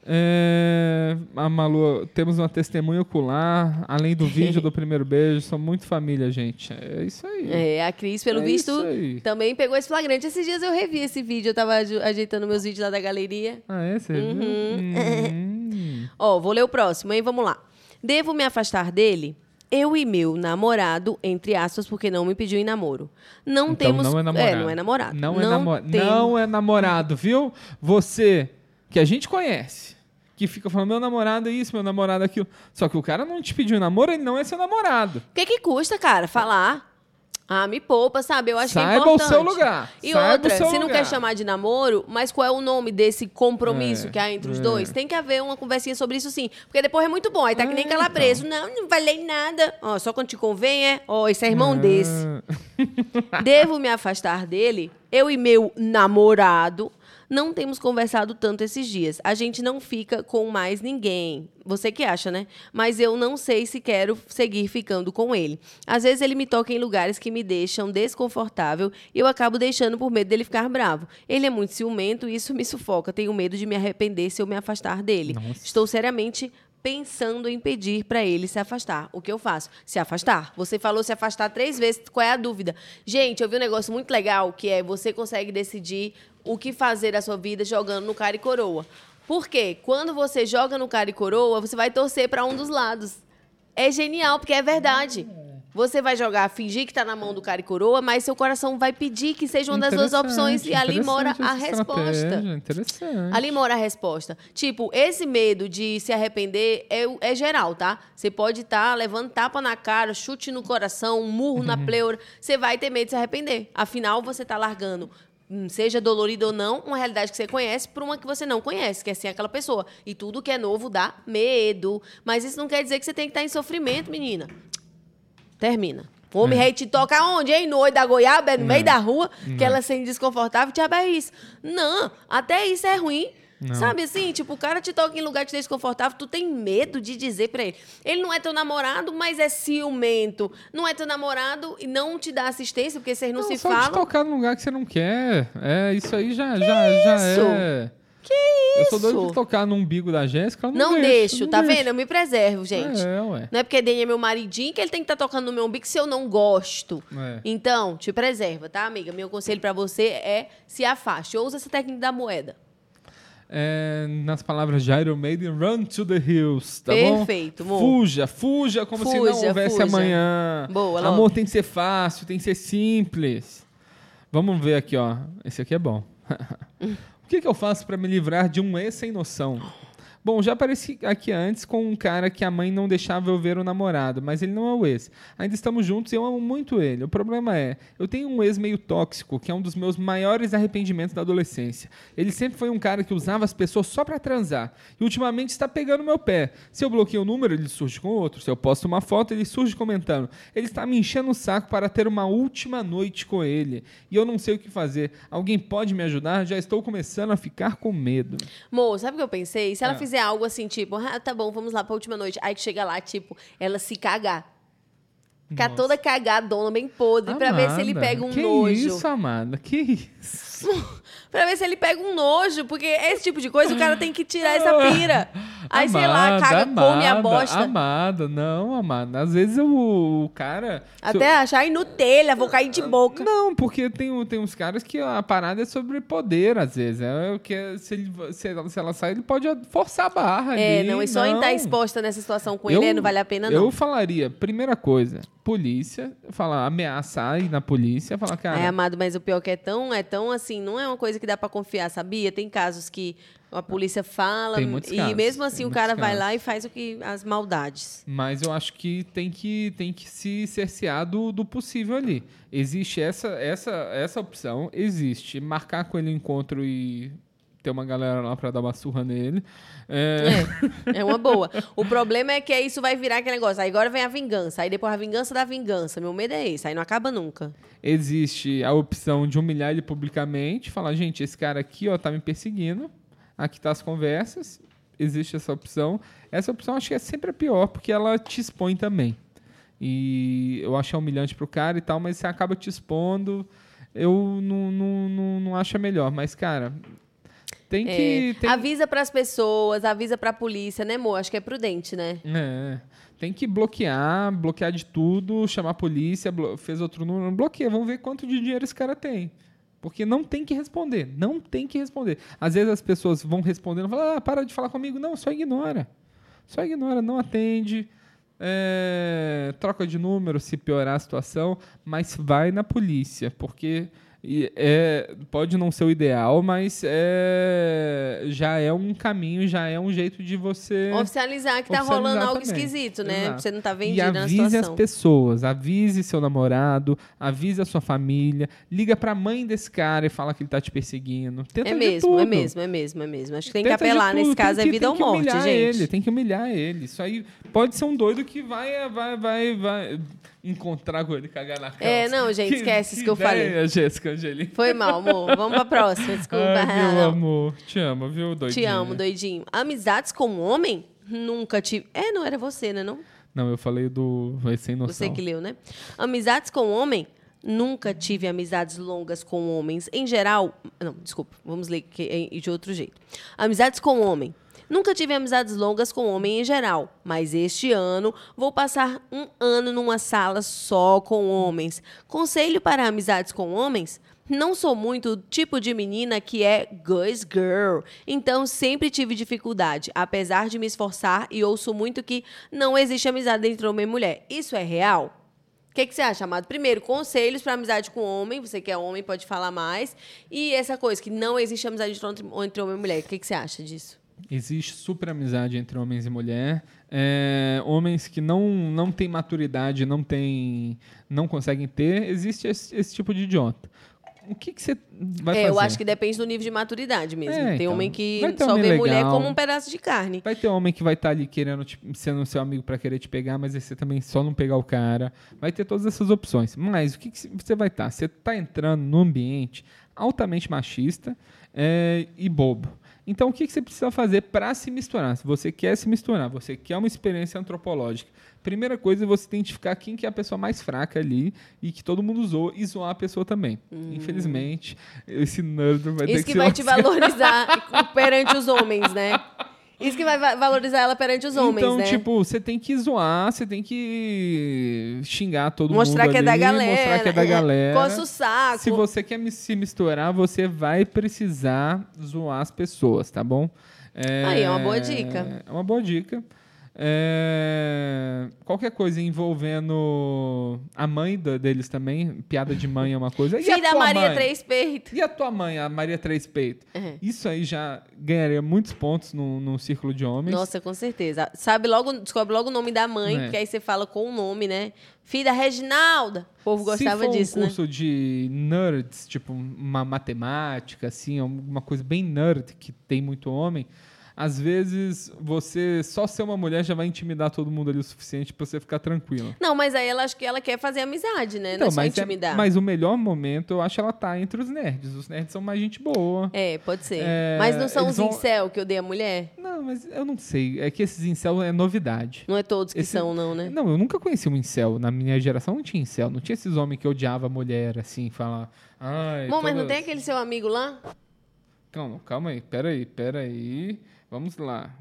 É, a Malu, temos uma testemunha ocular, além do vídeo do primeiro beijo, são muito família, gente. É isso aí. É, a Cris, pelo É visto, isso aí. também pegou esse flagrante. Esses dias eu revi esse vídeo. Eu tava aju- ajeitando meus vídeos lá da galeria. Ah, é? Você viu? Hum. Ó, vou ler o próximo, hein? Vamos lá. Devo me afastar dele? Eu e meu namorado, entre aspas, porque não me pediu em namoro. Não Então, temos... não é namorado. É, não é namorado. Não, não é, namo... tem... não é namorado, viu? Você, que a gente conhece, que fica falando, meu namorado é isso, meu namorado é aquilo. Só que o cara não te pediu em namoro, ele não é seu namorado. O que que custa, cara, falar? Ah, me poupa, sabe? Eu acho Saiba que é importante. o seu lugar. E Saiba outra, o seu se não lugar. quer chamar de namoro, mas qual é o nome desse compromisso É, que há entre os é. dois? Tem que haver uma conversinha sobre isso sim. Porque depois é muito bom. Aí tá que nem É, calabreso. Não, não valei nada. Ó, só quando te convém é. Ó, esse é irmão desse. Devo me afastar dele? Eu e meu namorado não temos conversado tanto esses dias. A gente não fica com mais ninguém. Você que acha, né? Mas eu não sei se quero seguir ficando com ele. Às vezes ele me toca em lugares que me deixam desconfortável e eu acabo deixando por medo dele ficar bravo. Ele é muito ciumento e isso me sufoca. Tenho medo de me arrepender se eu me afastar dele. Nossa. Estou seriamente pensando em pedir para ele se afastar. O que eu faço? Se afastar. Você falou se afastar três vezes. Qual é a dúvida? Gente, eu vi um negócio muito legal que é você consegue decidir o que fazer da sua vida jogando no cara e coroa. Por quê? Quando você joga no cara e coroa, você vai torcer para um dos lados. É genial, porque é verdade. Você vai jogar, fingir que tá na mão do cara e coroa, mas seu coração vai pedir que seja uma das duas opções e ali mora a resposta. Interessante. Ali mora a resposta. Tipo, esse medo de se arrepender é, é geral, tá? Você pode estar levando tapa na cara, chute no coração, um murro na pleura. Você vai ter medo de se arrepender. Afinal, você tá largando, seja dolorido ou não, uma realidade que você conhece por uma que você não conhece, que é sem aquela pessoa. E tudo que é novo dá medo. Mas isso não quer dizer que você tem que estar em sofrimento, menina. Termina. O homem É. rei te toca onde, hein? No olho da goiaba, é no Não. meio da rua, que Não. ela sente desconfortável, diabo é isso. Não, até isso é ruim. Não. Sabe assim? Tipo, o cara te toca em lugar que te deixa desconfortável, tu tem medo de dizer pra ele. Ele não é teu namorado, mas é ciumento. Não é teu namorado e não te dá assistência, porque vocês não, Não, se só falam. te tocar num lugar que você não quer. É, isso aí já, já, já isso? é. Que Eu isso? sou doido de tocar no umbigo da Jéssica. eu Não deixo, deixo, não tá deixo. vendo? Eu me preservo, gente. É, ué. Não é porque Dani é meu maridinho que ele tem que estar tocando no meu umbigo se eu não gosto. É. Então, te preserva, tá, amiga? Meu conselho pra você é se afaste. Ou usa essa técnica da moeda. É, nas palavras de Iron Maiden, run to the hills, tá Perfeito, bom? amor. Fuja, fuja como se não Fuja, houvesse fuja. amanhã. Boa, Amor Lopes. tem que ser fácil, tem que ser simples. Vamos ver aqui, ó. Esse aqui é bom. O que, que eu faço para me livrar de um ex sem noção? Bom, já apareci aqui antes com um cara que a mãe não deixava eu ver o namorado, mas ele não é o ex. Ainda estamos juntos e eu amo muito ele. O problema é, eu tenho um ex meio tóxico, que é um dos meus maiores arrependimentos da adolescência. Ele sempre foi um cara que usava as pessoas só pra transar. E ultimamente está pegando meu pé. Se eu bloqueio um número, ele surge com outro. Se eu posto uma foto, ele surge comentando. Ele está me enchendo o saco para ter uma última noite com ele. E eu não sei o que fazer. Alguém pode me ajudar? Já estou começando a ficar com medo. Mo, sabe o que eu pensei? Se ela Ah. fizer algo assim, tipo, ah, tá bom, vamos lá pra última noite. Aí que chega lá, tipo, ela se cagar. Ficar Nossa. toda cagadona, bem podre, pra ver se ele Amada, pega um que nojo. isso, amada? Que isso? Pra ver se ele pega um nojo, porque esse tipo de coisa o cara tem que tirar essa pira. Aí, sei lá, Amada, caga, come a amada, bosta. Amada, não, amada. Às vezes o, o cara... Até achar em Nutella, vou cair de boca. Não, porque tem, um- tem uns caras que a parada é sobre poder, às vezes. É o que se, ele, se, ela, se ela sai, ele pode forçar a barra É, ali. não, e só em estar exposta nessa situação com Eu- ele, é, não vale a pena, Eu não. falaria, primeira coisa, polícia, falar, ameaçar ir na polícia, falar, cara... É, amado, mas o pior é que é tão, é tão assim, não é uma coisa que dá pra confiar, sabia? Tem casos que a polícia fala Tem muitos e casos, mesmo assim tem o cara muitos vai casos. lá e faz o que as maldades. Mas eu acho que tem que, tem que se cercear do, do possível ali. Existe essa, essa, essa opção, existe. Marcar com ele um encontro e ter uma galera lá pra dar uma surra nele. É, É, é uma boa. O problema é que isso vai virar aquele negócio. Aí agora vem a vingança, aí depois a vingança da vingança. Meu medo é esse, aí não acaba nunca. existe a opção de humilhar ele publicamente, falar, gente, esse cara aqui ó, tá me perseguindo, aqui tá as conversas, existe essa opção. Essa opção acho que é sempre a pior, porque ela te expõe também. E eu acho que é humilhante pro cara e tal, mas você acaba te expondo, eu não, não, não, não acho a melhor. Mas, cara, tem que... É, tem- avisa pras pessoas, avisa pra polícia, né, amor? Acho que é prudente, né? É, tem que bloquear, bloquear de tudo, chamar a polícia, blo- fez outro número, bloqueia, vamos ver quanto de dinheiro esse cara tem. Porque não tem que responder, não tem que responder. Às vezes as pessoas vão respondendo, falam, ah, para de falar comigo. Não, só ignora. Só ignora, não atende, é, troca de número se piorar a situação, mas vai na polícia, porque e é, pode não ser o ideal, mas é, já é um caminho, já é um jeito de você... Oficializar que tá oficializar rolando algo também. esquisito, né? Exato. Você não tá E vendido na avise as situação. pessoas, avise seu namorado, avise a sua família, liga pra mãe desse cara e fala que ele tá te perseguindo. Tenta É de mesmo, tudo. é mesmo, é mesmo, é mesmo. Acho que tem que Tenta de apelar tudo, nesse tem caso, que- é vida tem ou que morte, humilhar gente. Ele, tem que humilhar ele. Isso aí pode ser um doido que vai, vai, vai, vai encontrar com ele e cagar na calça. É, não, gente, esquece isso que eu falei. ideia, Jéssica Angelini. Foi mal, amor. Vamos pra próxima, desculpa. Ai, meu Não. amor. Te amo, viu, doidinha? Te amo, doidinho. Amizades com homem? Nunca tive. É, não era você, né? Não? Não, eu falei do Vai Sem Noção. Você que leu, né? Amizades com homem? Nunca tive amizades longas com homens. Em geral. Não, desculpa, vamos ler que é de outro jeito. Amizades com homem. Nunca tive amizades longas com homem em geral, mas este ano vou passar um ano numa sala só com homens. Conselho para amizades com homens? Não sou muito o tipo de menina que é guys girl, então sempre tive dificuldade, apesar de me esforçar e ouço muito que não existe amizade entre homem e mulher. Isso é real? O que, que você acha, Amado? Primeiro, conselhos para amizade com homem. Você que é homem pode falar mais. E essa coisa, que não existe amizade entre, entre homem e mulher. O que, que você acha disso? Existe super amizade entre homens e mulher. É, homens que não, não têm maturidade, não, tem, não conseguem ter, existe esse, esse tipo de idiota. O que, que você vai é, fazer? eu acho que depende do nível de maturidade mesmo. É, Tem então, homem que vai ter só homem vê mulher legal. como um pedaço de carne. Vai ter homem que vai estar ali querendo, tipo, sendo seu amigo para querer te pegar, mas aí você também só não pegar o cara. Vai ter todas essas opções. Mas o que, que você vai estar? Você está entrando num ambiente altamente machista é, e bobo. Então, o que, que você precisa fazer para se misturar? Se você quer se misturar, você quer uma experiência antropológica, primeira coisa é você identificar quem que é a pessoa mais fraca ali e que todo mundo usou e zoar a pessoa também. Hum. Infelizmente, esse nerd vai ter Isso que que vai te valorizar perante os homens, né? Isso que vai valorizar ela perante os homens, então, né? Então, tipo, você tem que zoar, você tem que xingar todo mostrar mundo que ali, é da galera, mostrar que é da galera. Coça o saco. Se você quer se misturar, você vai precisar zoar as pessoas, tá bom? É... Aí, é uma boa dica. É uma boa dica. É... Qualquer coisa envolvendo a mãe da, deles também, piada de mãe é uma coisa. E Filha da Maria mãe? Três Peitos. E a tua mãe, a Maria Três Peitos? Uhum. Isso aí já ganharia muitos pontos no, no círculo de homens. Nossa, com certeza. Sabe logo, descobre logo o nome da mãe, é. Porque aí você fala com o nome, né? Filha da Reginalda. O povo gostava Se for disso, um curso né? de nerds, tipo uma matemática, assim, uma coisa bem nerd que tem muito homem. Às vezes, você só ser uma mulher já vai intimidar todo mundo ali o suficiente pra você ficar tranquilo. Não, mas aí ela acho que ela quer fazer amizade, né? Então, não é só mas intimidar. É, mas o melhor momento, eu acho ela tá entre os nerds. Os nerds são mais gente boa. É, pode ser. É, mas não são os vão... incel que odeiam a mulher? Não, mas eu não sei. É que esses incel é novidade. Não é todos que Esse... são, não, né? Não, eu nunca conheci um incel. Na minha geração não tinha incel. Não tinha esses homens que odiavam a mulher, assim, falar... Ai, Bom, todas... mas não tem aquele seu amigo lá? Calma, calma aí. Pera aí, pera aí. Vamos lá.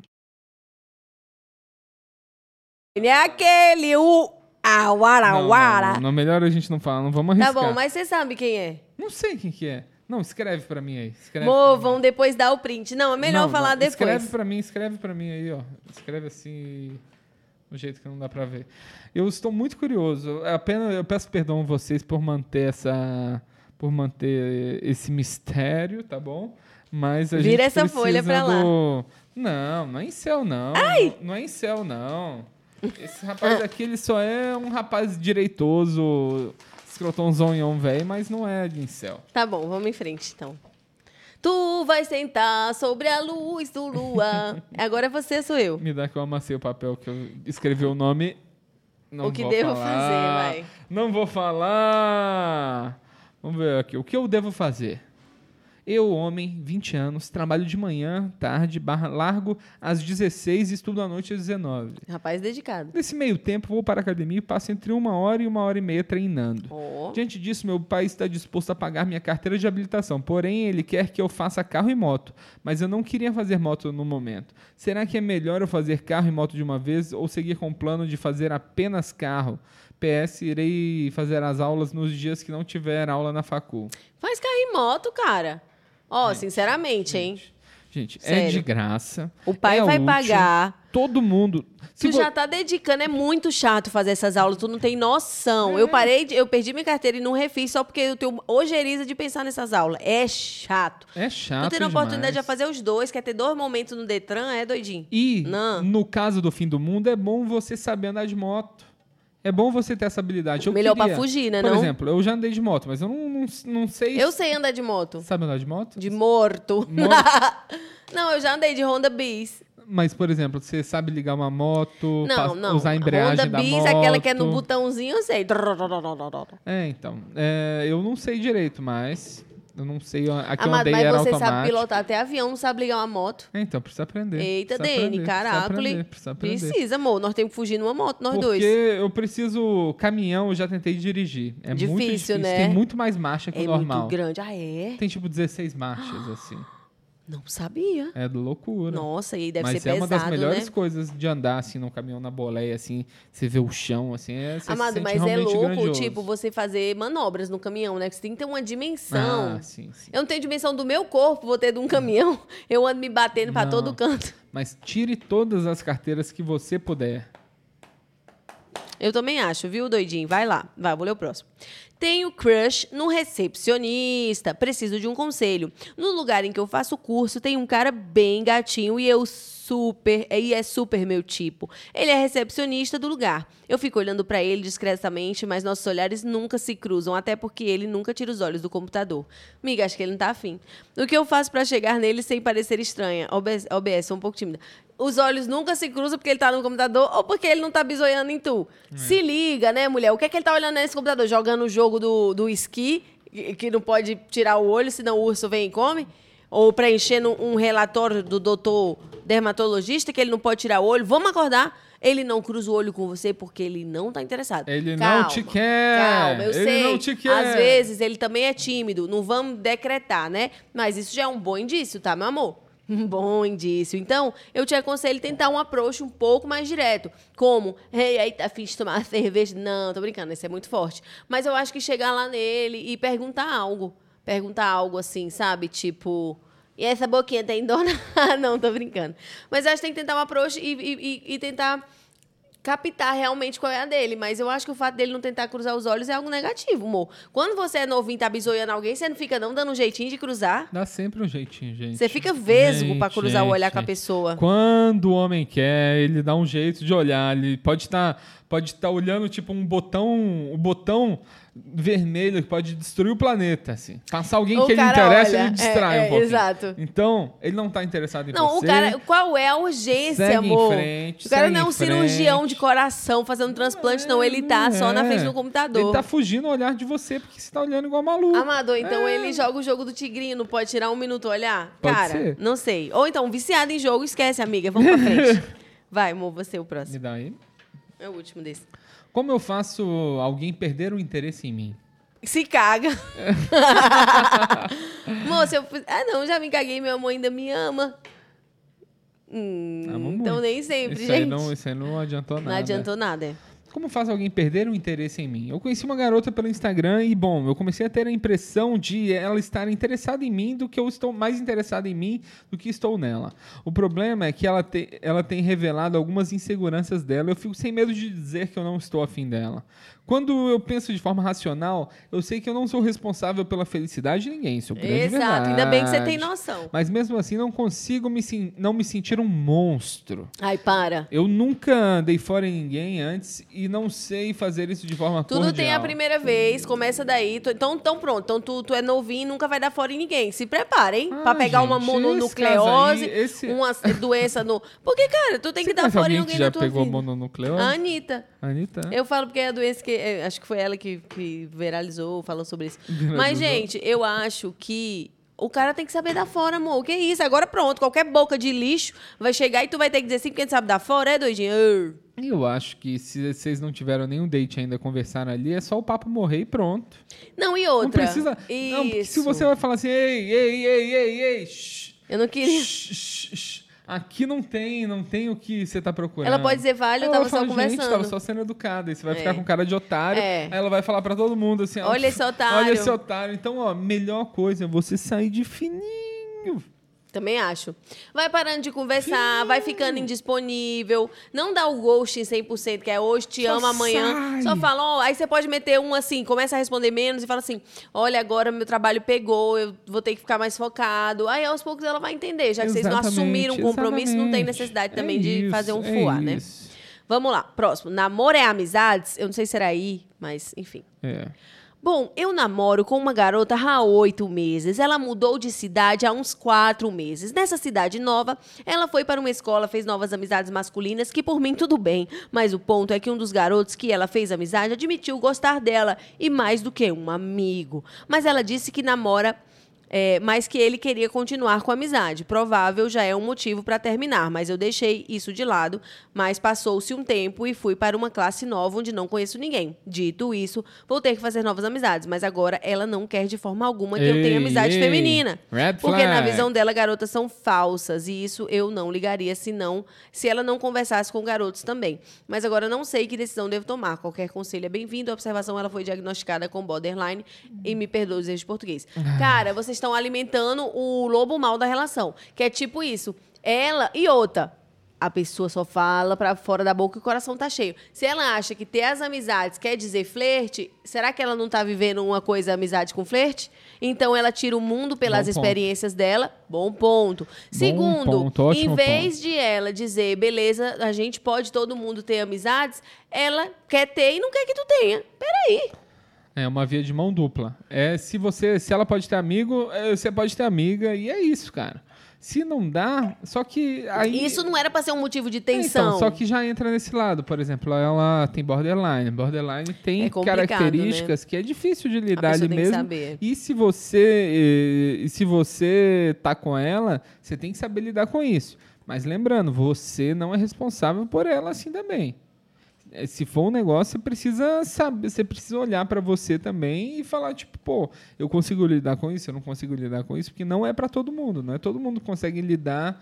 Ele é aquele, o Awarawara. Não, não, não, melhor a gente não falar, não vamos arriscar. Tá bom, mas você sabe quem é? Não sei quem que é. Não, escreve pra mim aí. Mo, vão depois dar o print. Não, é melhor não, falar não, depois. Escreve pra mim, escreve pra mim aí, ó. Escreve assim, do jeito que não dá pra ver. Eu estou muito curioso. Apenas, eu peço perdão a vocês por manter essa... Por manter esse mistério, tá bom? Mas a Vira gente essa precisa folha pra lá. do... Não, não é em céu, não. Ai! Não, não é em céu, não. Esse rapaz aqui, ele só é um rapaz direitoso, escrotão zonhão velho, mas não é de incel. Tá bom, vamos em frente, então. Tu vai sentar sobre a luz do lua. Agora você, sou eu. Me dá que eu amassei o papel que eu escrevi o nome. Não o que vou devo falar. fazer, vai. Não vou falar. Vamos ver aqui. O que eu devo fazer? Eu, homem, vinte anos, trabalho de manhã, tarde, barra, largo às dezesseis e estudo à noite às dezenove. Rapaz dedicado. Nesse meio tempo, vou para a academia e passo entre uma hora e uma hora e meia treinando. Oh. Diante disso, meu pai está disposto a pagar minha carteira de habilitação, porém, ele quer que eu faça carro e moto, mas eu não queria fazer moto no momento. Será que é melhor eu fazer carro e moto de uma vez ou seguir com o plano de fazer apenas carro? P S, irei fazer as aulas nos dias que não tiver aula na facul. Faz carro e moto, cara. Ó, oh, sinceramente, gente, hein? Gente, Sério. é de graça. O pai é vai útil, pagar. Todo mundo... Se Tu vo- já tá dedicando, é muito chato fazer essas aulas, tu não tem noção. Eu parei, de, eu perdi minha carteira e não refiz só porque eu tenho ojeriza de pensar nessas aulas. É chato. É chato Tu tendo a oportunidade de demais. fazer os dois, quer ter dois momentos no Detran, é doidinho. E, Não. no caso do fim do mundo, é bom você saber andar de moto. É bom você ter essa habilidade. Eu Melhor queria- pra fugir, né, Por não? exemplo, eu já andei de moto, mas eu não, não, não sei... Eu sei andar de moto. Sabe andar de moto? De morto. Moto? Não, eu já andei de Honda Bis. Mas, por exemplo, você sabe ligar uma moto, Não, pa- não. usar a embreagem Honda da Bis, moto. aquela que é no botãozinho, eu sei. É, então. é, eu não sei direito, mas... Eu não sei... Aqui eu Amado, andei mas era você automático. sabe pilotar até avião, não sabe ligar uma moto. É, então, precisa aprender. Eita, precisa Dene, aprender, caraca. Precisa aprender, precisa aprender. Precisa, amor. Nós temos que fugir numa moto, nós Porque dois. eu preciso... Caminhão, eu já tentei dirigir. É muito Difícil, difícil. né? Tem muito mais marcha que É o normal. muito grande. Ah, é? Tem tipo dezesseis marchas, assim. Não sabia. É loucura. Nossa, e aí deve Mas ser é pesado, uma das melhores né? coisas de andar assim num caminhão na boleia, assim, você vê o chão, assim, é, você se Amado, sente mas é realmente louco, grandioso. tipo, você fazer manobras no caminhão, né? Que você tem que ter uma dimensão. Ah, sim, sim. Eu não tenho dimensão do meu corpo, vou ter de um caminhão. Eu ando me batendo pra Não. todo canto. Mas tire todas as carteiras que você puder. Eu também acho, viu, doidinho? Vai lá. Vai, vou ler o próximo. Tenho crush no recepcionista. Preciso de um conselho. No lugar em que eu faço curso, tem um cara bem gatinho e eu super, e é super meu tipo. Ele é recepcionista do lugar. Eu fico olhando pra ele discretamente, mas nossos olhares nunca se cruzam, até porque ele nunca tira os olhos do computador. Miga, acho que ele não tá afim. O que eu faço pra chegar nele sem parecer estranha? O B S, O B S, sou um pouco tímida. Os olhos nunca se cruzam porque ele tá no computador ou porque ele não tá bisoiando em tu. É. Se liga, né, mulher? O que é que ele tá olhando nesse computador? Jogando o jogo do, do esqui, que não pode tirar o olho, senão o urso vem e come? Ou preenchendo um relatório do doutor dermatologista, que ele não pode tirar o olho? Vamos acordar? Ele não cruza o olho com você porque ele não tá interessado. Ele calma, não te quer. Calma, eu ele sei. Não te quer. Às vezes ele também é tímido. Não vamos decretar, né? Mas isso já é um bom indício, tá, meu amor? Um bom indício. Então, eu te aconselho tentar um approach um pouco mais direto. Como, ei, aí tá afim de tomar cerveja? Não, tô brincando, isso é muito forte. Mas eu acho que chegar lá nele e perguntar algo. Perguntar algo assim, sabe? Tipo, e essa boquinha tem dona? Não, tô brincando. Mas eu acho que tem que tentar um approach e, e, e tentar captar realmente qual é a dele. Mas eu acho que o fato dele não tentar cruzar os olhos é algo negativo, amor. Quando você é novinho e tá bisoiando alguém, você não fica não dando um jeitinho de cruzar? Dá sempre um jeitinho, gente. Você fica vesgo gente, pra cruzar gente, o olhar com a gente. pessoa. Quando o homem quer, ele dá um jeito de olhar. Ele pode estar pode estar olhando tipo um botão, um botão vermelho que pode destruir o planeta, assim. Passar alguém O que ele cara interessa, olha, ele distrai é, um é, pouquinho. exato. Então, ele não tá interessado em Não, você. o cara, qual é a urgência, Segue amor? em frente, o cara segue não é um em cirurgião frente. de coração fazendo transplante, não. Ele tá só na É. frente do computador. Ele tá fugindo o olhar de você porque você tá olhando igual maluco. Amador, então É. ele joga o jogo do tigrinho, não pode tirar um minuto olhar? Pode Cara, ser. não sei. Ou então, viciado em jogo, esquece, amiga. Vamos pra frente. Vai, amor, você é o Me próximo. dá aí. É o último desse. Como eu faço alguém perder o interesse em mim? Se caga. Moça, eu... Ah, não, já me caguei, meu amor ainda me ama. Hum, Amo então muito. nem sempre, Isso aí, gente. não, isso aí não adiantou nada. Não adiantou nada, é. Como faz alguém perder o interesse em mim? Eu conheci uma garota pelo Instagram e, bom, eu comecei a ter a impressão de ela estar interessada em mim do que eu estou mais interessado em mim do que estou nela. O problema é que ela, te, ela tem revelado algumas inseguranças dela. Eu fico sem medo de dizer que eu não estou afim dela. Quando eu penso de forma racional, eu sei que eu não sou responsável pela felicidade de ninguém. Isso é grande Exato, verdade. ainda bem que você tem noção. Mas mesmo assim, não consigo me, sen- não me sentir um monstro. Ai, para. Eu nunca dei fora em ninguém antes e não sei fazer isso de forma Tudo cordial. tem a primeira vez, começa daí. Tu- então, então pronto. Então tu, tu é novinho e nunca vai dar fora em ninguém. Se prepara, hein? Ah, pra pegar uma gente, mononucleose, esse caso aí, esse- uma doença no... Porque, cara, tu tem Você que dar conhece fora em alguém alguém que já na tua pegou vida. mononucleose? A Anitta. Anitta? Eu falo porque é a doença que... é, acho que foi ela que, que viralizou, falou sobre isso. Viralizou. Mas, gente, eu acho que... O cara tem que saber dar fora, amor. O que é isso? Agora pronto, qualquer boca de lixo vai chegar e tu vai ter que dizer assim, porque ele sabe dar fora, é doidinho? Arr. Eu acho que se vocês não tiveram nenhum date ainda conversaram ali, é só o papo morrer e pronto. Não, e Não outra? precisa... Isso. Não, porque se você vai falar assim, ei, ei, ei, ei, ei, shh, Eu não queria... shh, shh, shh, aqui não tem, não tem o que você tá procurando. Ela pode dizer, vale, eu Ela tava vai só falar, conversando. Gente, tava só sendo educada. E você vai É. ficar com cara de otário. É. Aí ela vai falar pra todo mundo assim... ó, Olha esse otário. Olha esse otário. Então, ó, melhor coisa é você sair de fininho. Também acho. Vai parando de conversar, vai ficando indisponível. Não dá o ghosting cem por cento, que é hoje te Só amo, amanhã. sai. Só fala, ó, aí você pode meter um assim, começa a responder menos e fala assim, olha, agora meu trabalho pegou, eu vou ter que ficar mais focado. Aí aos poucos ela vai entender, já que vocês não assumiram um compromisso, não tem necessidade também é de isso, fazer um é fuá, né? isso. Vamos lá, próximo. Namoro é amizades? Eu não sei se era aí, mas enfim. É. Bom, eu namoro com uma garota há oito meses. Ela mudou de cidade há uns quatro meses. Nessa cidade nova, ela foi para uma escola, fez novas amizades masculinas, que por mim tudo bem. Mas o ponto é que um dos garotos que ela fez amizade admitiu gostar dela, e mais do que um amigo. Mas ela disse que namora... É, mas que ele queria continuar com a amizade. Provável já é um motivo para terminar, mas eu deixei isso de lado. Mas passou-se um tempo e fui para uma classe nova onde não conheço ninguém. Dito isso, vou ter que fazer novas amizades, mas agora ela não quer de forma alguma que Ei, eu tenha amizade ei, feminina. red Porque na flag. visão dela, garotas são falsas, e isso eu não ligaria se, não, se ela não conversasse com garotos também. Mas agora não sei que decisão devo tomar. Qualquer conselho é bem-vindo. A observação, ela foi diagnosticada com borderline, e me perdoe os erros de português. Cara, vocês estão alimentando o lobo mal da relação. Que é tipo isso. Ela e outra. A pessoa só fala pra fora da boca e o coração tá cheio. Se ela acha que ter as amizades quer dizer flerte, será que ela não tá vivendo uma coisa amizade com flerte? Então ela tira o mundo pelas Bom ponto. experiências dela. Bom ponto. Segundo, ponto, ótimo em vez ponto. de ela dizer, beleza, a gente pode todo mundo ter amizades, ela quer ter e não quer que tu tenha. Peraí. É uma via de mão dupla. É, se você, se ela pode ter amigo, é, você pode ter amiga, e é isso, cara. Se não dá, só que aí... Isso não era pra ser um motivo de É, tensão. então, só que já entra nesse lado. Por exemplo, ela tem borderline. Borderline tem É complicado, características que é difícil de lidar pessoa ali tem que mesmo. saber. E se você, e se você tá com ela, você tem que saber lidar com isso. Mas lembrando, você não é responsável por ela assim também. É, se for um negócio, você precisa saber, você precisa olhar para você também e falar, tipo, pô, eu consigo lidar com isso, eu não consigo lidar com isso, porque não é para todo mundo, não é todo mundo que consegue lidar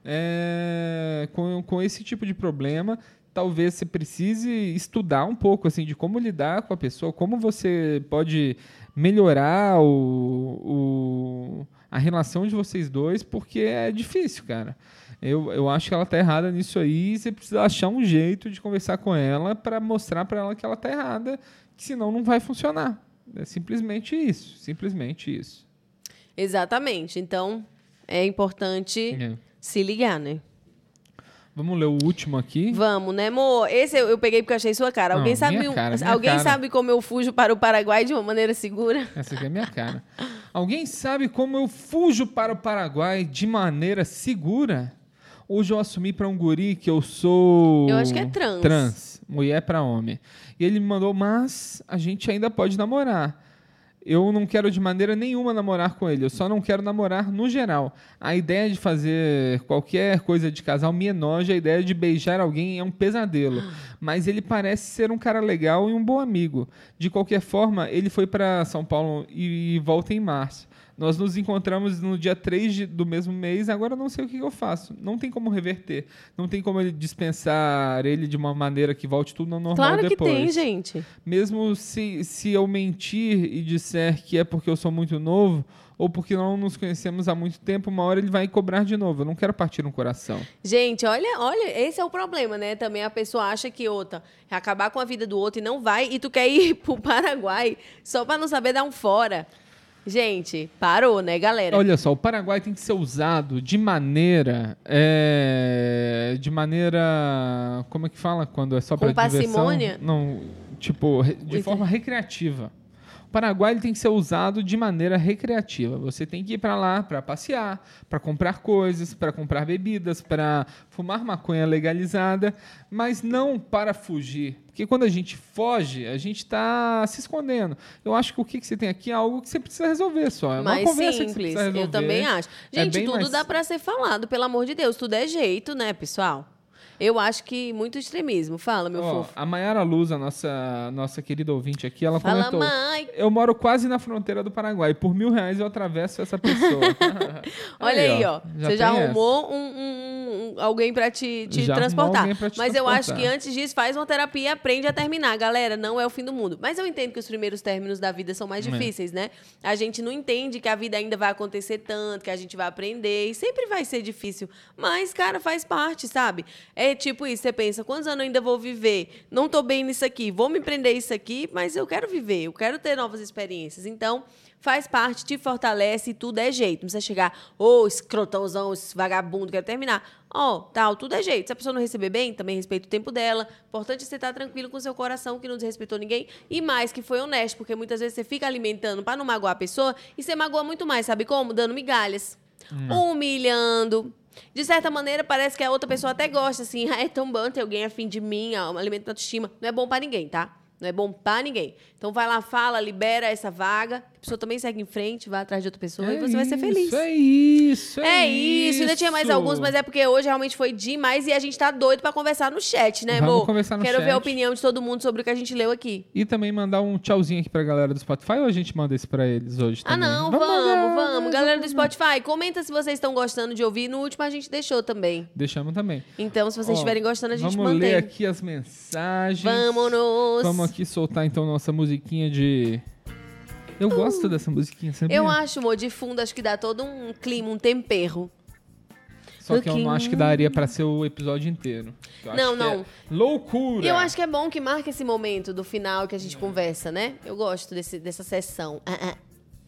é, com, com esse tipo de problema. Talvez você precise estudar um pouco assim de como lidar com a pessoa, como você pode melhorar o, o, a relação de vocês dois, porque é difícil, cara. Eu, eu acho que ela tá errada nisso aí, e você precisa achar um jeito de conversar com ela para mostrar para ela que ela tá errada, que senão não vai funcionar. É simplesmente isso, simplesmente isso. Exatamente. Então, é importante É. se ligar, né? Vamos ler o último aqui. Vamos, né, amor? Esse eu, eu peguei porque eu achei sua cara. Não, Alguém sabe, minha um- cara, minha alguém cara. sabe como eu fujo para o Paraguai de uma maneira segura? Essa aqui é a minha cara. Alguém sabe como eu fujo para o Paraguai de maneira segura? Hoje eu assumi para um guri que eu sou... Eu acho que é trans. Trans, mulher para homem. E ele me mandou, mas a gente ainda pode namorar. Eu não quero de maneira nenhuma namorar com ele, eu só não quero namorar no geral. A ideia de fazer qualquer coisa de casal me enoja, a ideia de beijar alguém é um pesadelo. Mas ele parece ser um cara legal e um bom amigo. De qualquer forma, ele foi para São Paulo e volta em março. Nós nos encontramos no dia três de, do mesmo mês, agora eu não sei o que eu faço. Não tem como reverter. Não tem como ele dispensar ele de uma maneira que volte tudo ao normal Claro que depois. tem, gente. Mesmo se, se eu mentir e disser que é porque eu sou muito novo ou porque não nos conhecemos há muito tempo, uma hora ele vai cobrar de novo. Eu não quero partir um coração. Gente, olha, olha, esse é o problema, né? Também a pessoa acha que outra é acabar com a vida do outro e não vai, e tu quer ir pro Paraguai só pra não saber dar um fora. Gente, parou, né, galera? Olha só, o Paraguai tem que ser usado de maneira... é, de maneira... Como é que fala quando é só Com para diversão? parcimônia? Não, tipo, re- de Muito. forma recreativa. O Paraguai ele tem que ser usado de maneira recreativa. Você tem que ir para lá para passear, para comprar coisas, para comprar bebidas, para fumar maconha legalizada, mas não para fugir. Porque quando a gente foge, a gente está se escondendo. Eu acho que o que que você tem aqui é algo que você precisa resolver só. É uma Mais conversa que você simples, precisa resolver. eu também acho. É Gente, bem tudo mais- dá pra ser falado, pelo amor de Deus. Tudo é jeito, né, pessoal? Eu acho que muito extremismo. Fala, meu Ó, fofo. a Maiara Luz, a nossa, nossa querida ouvinte aqui, ela Fala, comentou: mãe. eu moro quase na fronteira do Paraguai. Por mil reais eu atravesso essa pessoa. Olha aí, ó. já Você já tem arrumou um, um- um- alguém pra te, te Já arrumou transportar. alguém pra te Mas eu acho transportar. que antes disso, faz uma terapia e aprende a terminar. Galera, não é o fim do mundo. Mas eu entendo que os primeiros términos da vida são mais É. difíceis, né? A gente não entende que a vida ainda vai acontecer tanto, que a gente vai aprender. E sempre vai ser difícil. Mas, cara, faz parte, sabe? É tipo isso. Você pensa, quantos anos eu ainda vou viver? Não tô bem nisso aqui. Vou me prender isso aqui, mas eu quero viver. Eu quero ter novas experiências. Então, faz parte, te fortalece e tudo é jeito. Não precisa chegar, ô, oh, escrotãozão, esse vagabundo, quero terminar. Ó, oh, tal, tudo é jeito. Se a pessoa não receber bem, também respeita o tempo dela. Importante é você estar tranquilo com o seu coração, que não desrespeitou ninguém. E mais, que foi honesto, porque muitas vezes você fica alimentando para não magoar a pessoa e você magoa muito mais, sabe como? Dando migalhas. Hum. Humilhando. De certa maneira, parece que a outra pessoa até gosta, assim, ah, é tão bom ter alguém afim de mim, um alimento de autoestima. Não é bom para ninguém, tá? Não é bom pra ninguém. Então vai lá, fala, libera essa vaga. A pessoa também segue em frente, vai atrás de outra pessoa É e você vai ser feliz. É isso, é, É isso. Ainda tinha mais alguns, mas é porque hoje realmente foi demais e a gente tá doido pra conversar no chat, né, Vamos amor? conversar no Quero chat. ver a opinião de todo mundo sobre o que a gente leu aqui. E também mandar um tchauzinho aqui pra galera do Spotify, ou a gente manda isso pra eles hoje Ah, também? não, vamos, mandar, vamos. Galera do Spotify, comenta se vocês estão gostando de ouvir. No último a gente deixou também. Deixamos também. Então, se vocês Ó, estiverem gostando, a gente vamos mantém. ler aqui as mensagens. Vamos! Vamos aqui soltar então nossa musiquinha de... Eu gosto dessa musiquinha, sabia? Eu acho, amor, de fundo, acho que dá todo um clima, um tempero. Só que eu não acho que daria pra ser o episódio inteiro. Eu Não, acho que não. é loucura! E eu acho que é bom que marque esse momento do final que a gente conversa, né? Eu gosto desse, dessa sessão. Ah, ah.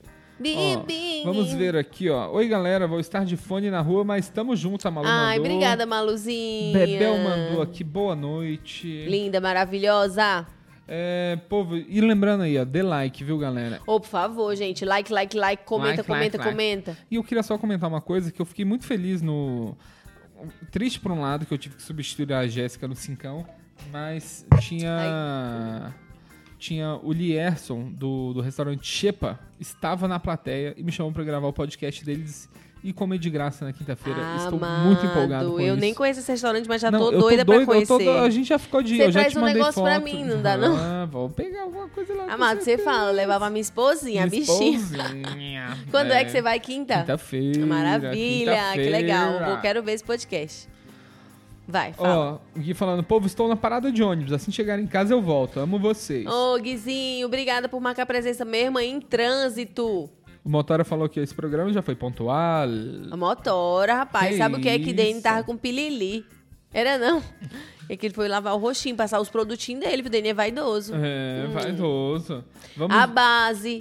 Ó, Bibi. vamos ver aqui, ó. Oi, galera, vou estar de fone na rua, mas estamos juntos, a Malu Ai, mandou. obrigada, Maluzinha. Bebel mandou aqui, boa noite. Linda, maravilhosa. É, povo, e lembrando aí, ó, dê like, viu, galera? Ô, por favor, gente, like, like, like, comenta, Like, comenta, like, like. comenta. E eu queria só comentar uma coisa, que eu fiquei muito feliz no... Triste por um lado, que eu tive que substituir a Jéssica no Cincão, mas tinha... Tinha o Lierson, do, do restaurante Xepa, estava na plateia e me chamou pra gravar o podcast deles e comer de graça na quinta-feira. Estou Amado, muito empolgado com eu isso. nem conheço esse restaurante, mas já Não, tô eu doida doido, pra conhecer. eu tô- a gente já ficou de... Você eu já traz te um mandei negócio pra foto. mim, não dá, não? Ah, vou pegar alguma coisa lá. com Amado, você certeza. fala, levava a minha esposinha, a Minha bichinha. esposinha. Quando é que você vai? Quinta? Quinta-feira. Maravilha, que quinta-feira. legal. Eu quero ver esse podcast. Vai, fala. Ó, o Gui falando, povo, estou na parada de ônibus. Assim chegar em casa eu volto. Amo vocês. Ô, Guizinho, obrigada por marcar presença mesmo em trânsito. O Motora falou que esse programa já foi pontual. A motora, rapaz. Que Sabe o que é que isso? Dene tava com pilili? Era não. É que ele foi lavar o roxinho, passar os produtinhos dele, porque o Dene é vaidoso. É, vaidoso. Vamos... A base.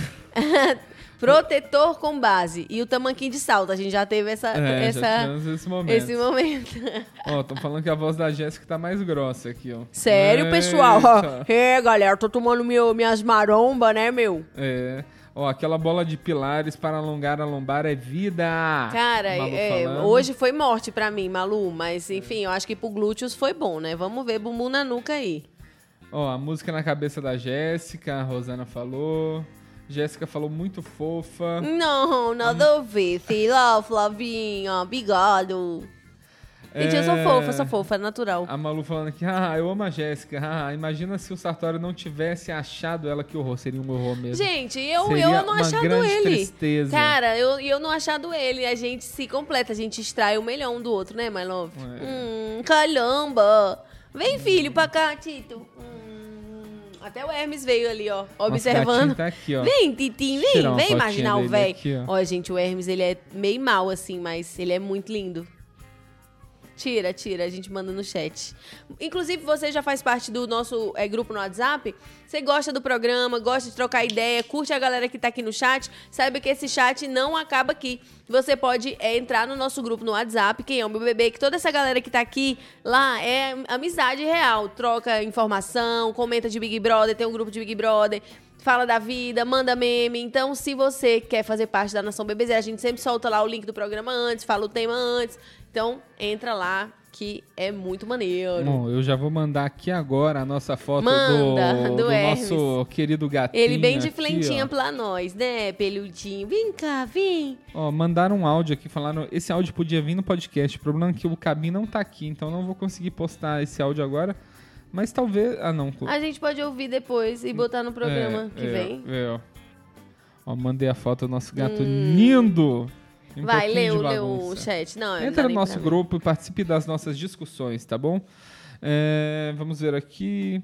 Protetor com base. E o tamanquinho de salto. A gente já teve essa, É, essa, já tivemos esse momento. esse momento. Ó, estão falando que a voz da Jéssica tá mais grossa aqui, ó. Sério, Eita. pessoal? É, galera, tô tomando meu, minhas marombas, né, meu? É. Ó, aquela bola de pilares para alongar a lombar é vida. Cara, Malu é, falando. hoje foi morte pra mim, Malu. Mas, enfim, eu acho que pro glúteos foi bom, né? Vamos ver bumbum na nuca aí. Ó, a música na cabeça da Jéssica, a Rosana falou. Jéssica falou muito fofa. Não, nada a ver. Sei lá, Flavinha, obrigado. Gente, eu sou É. fofa, sou fofa, é natural. A Malu falando aqui, ah, eu amo a Jéssica. Ah, imagina se o Sartório não tivesse achado ela, que horror. Seria um horror mesmo. Gente, eu, Seria eu não uma achado grande ele. tristeza. Cara, eu, eu não achado ele. A gente se completa, a gente extrai o melhor um do outro, né, my love? É. Hum, caramba. Vem, filho, pra cá, Tito. Hum, até o Hermes veio ali, ó, observando. gatinho tá aqui, ó. Vem, Titinho, Tirar vem, uma vem fotinha imaginar o dele velho. aqui, ó. Ó, gente, o Hermes, ele é meio mal, assim, mas ele é muito lindo. Tira, tira, a gente manda no chat. Inclusive, você já faz parte do nosso é, grupo no WhatsApp. Você gosta do programa, gosta de trocar ideia, curte a galera que tá aqui no chat. Saiba que esse chat não acaba aqui. Você pode é, entrar no nosso grupo no WhatsApp, quem é o meu bebê, que toda essa galera que tá aqui, lá, é amizade real. Troca informação, comenta de Big Brother, tem um grupo de Big Brother. Fala da vida, manda meme. Então, se você quer fazer parte da Nação Bebezeira, a gente sempre solta lá o link do programa antes, fala o tema antes. Então, entra lá, que é muito maneiro. Bom, eu já vou mandar aqui agora a nossa foto Manda, do, do do Hermes. nosso querido gatinho. Ele bem de aqui, flentinha ó. pra nós, né, peludinho? Vem cá, vem. Ó, mandaram um áudio aqui, falaram, esse áudio podia vir no podcast, o problema é que o Cabim não tá aqui, então não vou conseguir postar esse áudio agora, mas talvez... Ah, não. A gente pode ouvir depois e botar no programa é, que é, vem. É, ó. Ó, mandei a foto do nosso gato lindo. Um Vai, pouquinho lê, de o- lê o bagunça. chat. Não, não dá Entra no nem nosso pra ver. grupo e participe das nossas discussões, tá bom? É, vamos ver aqui.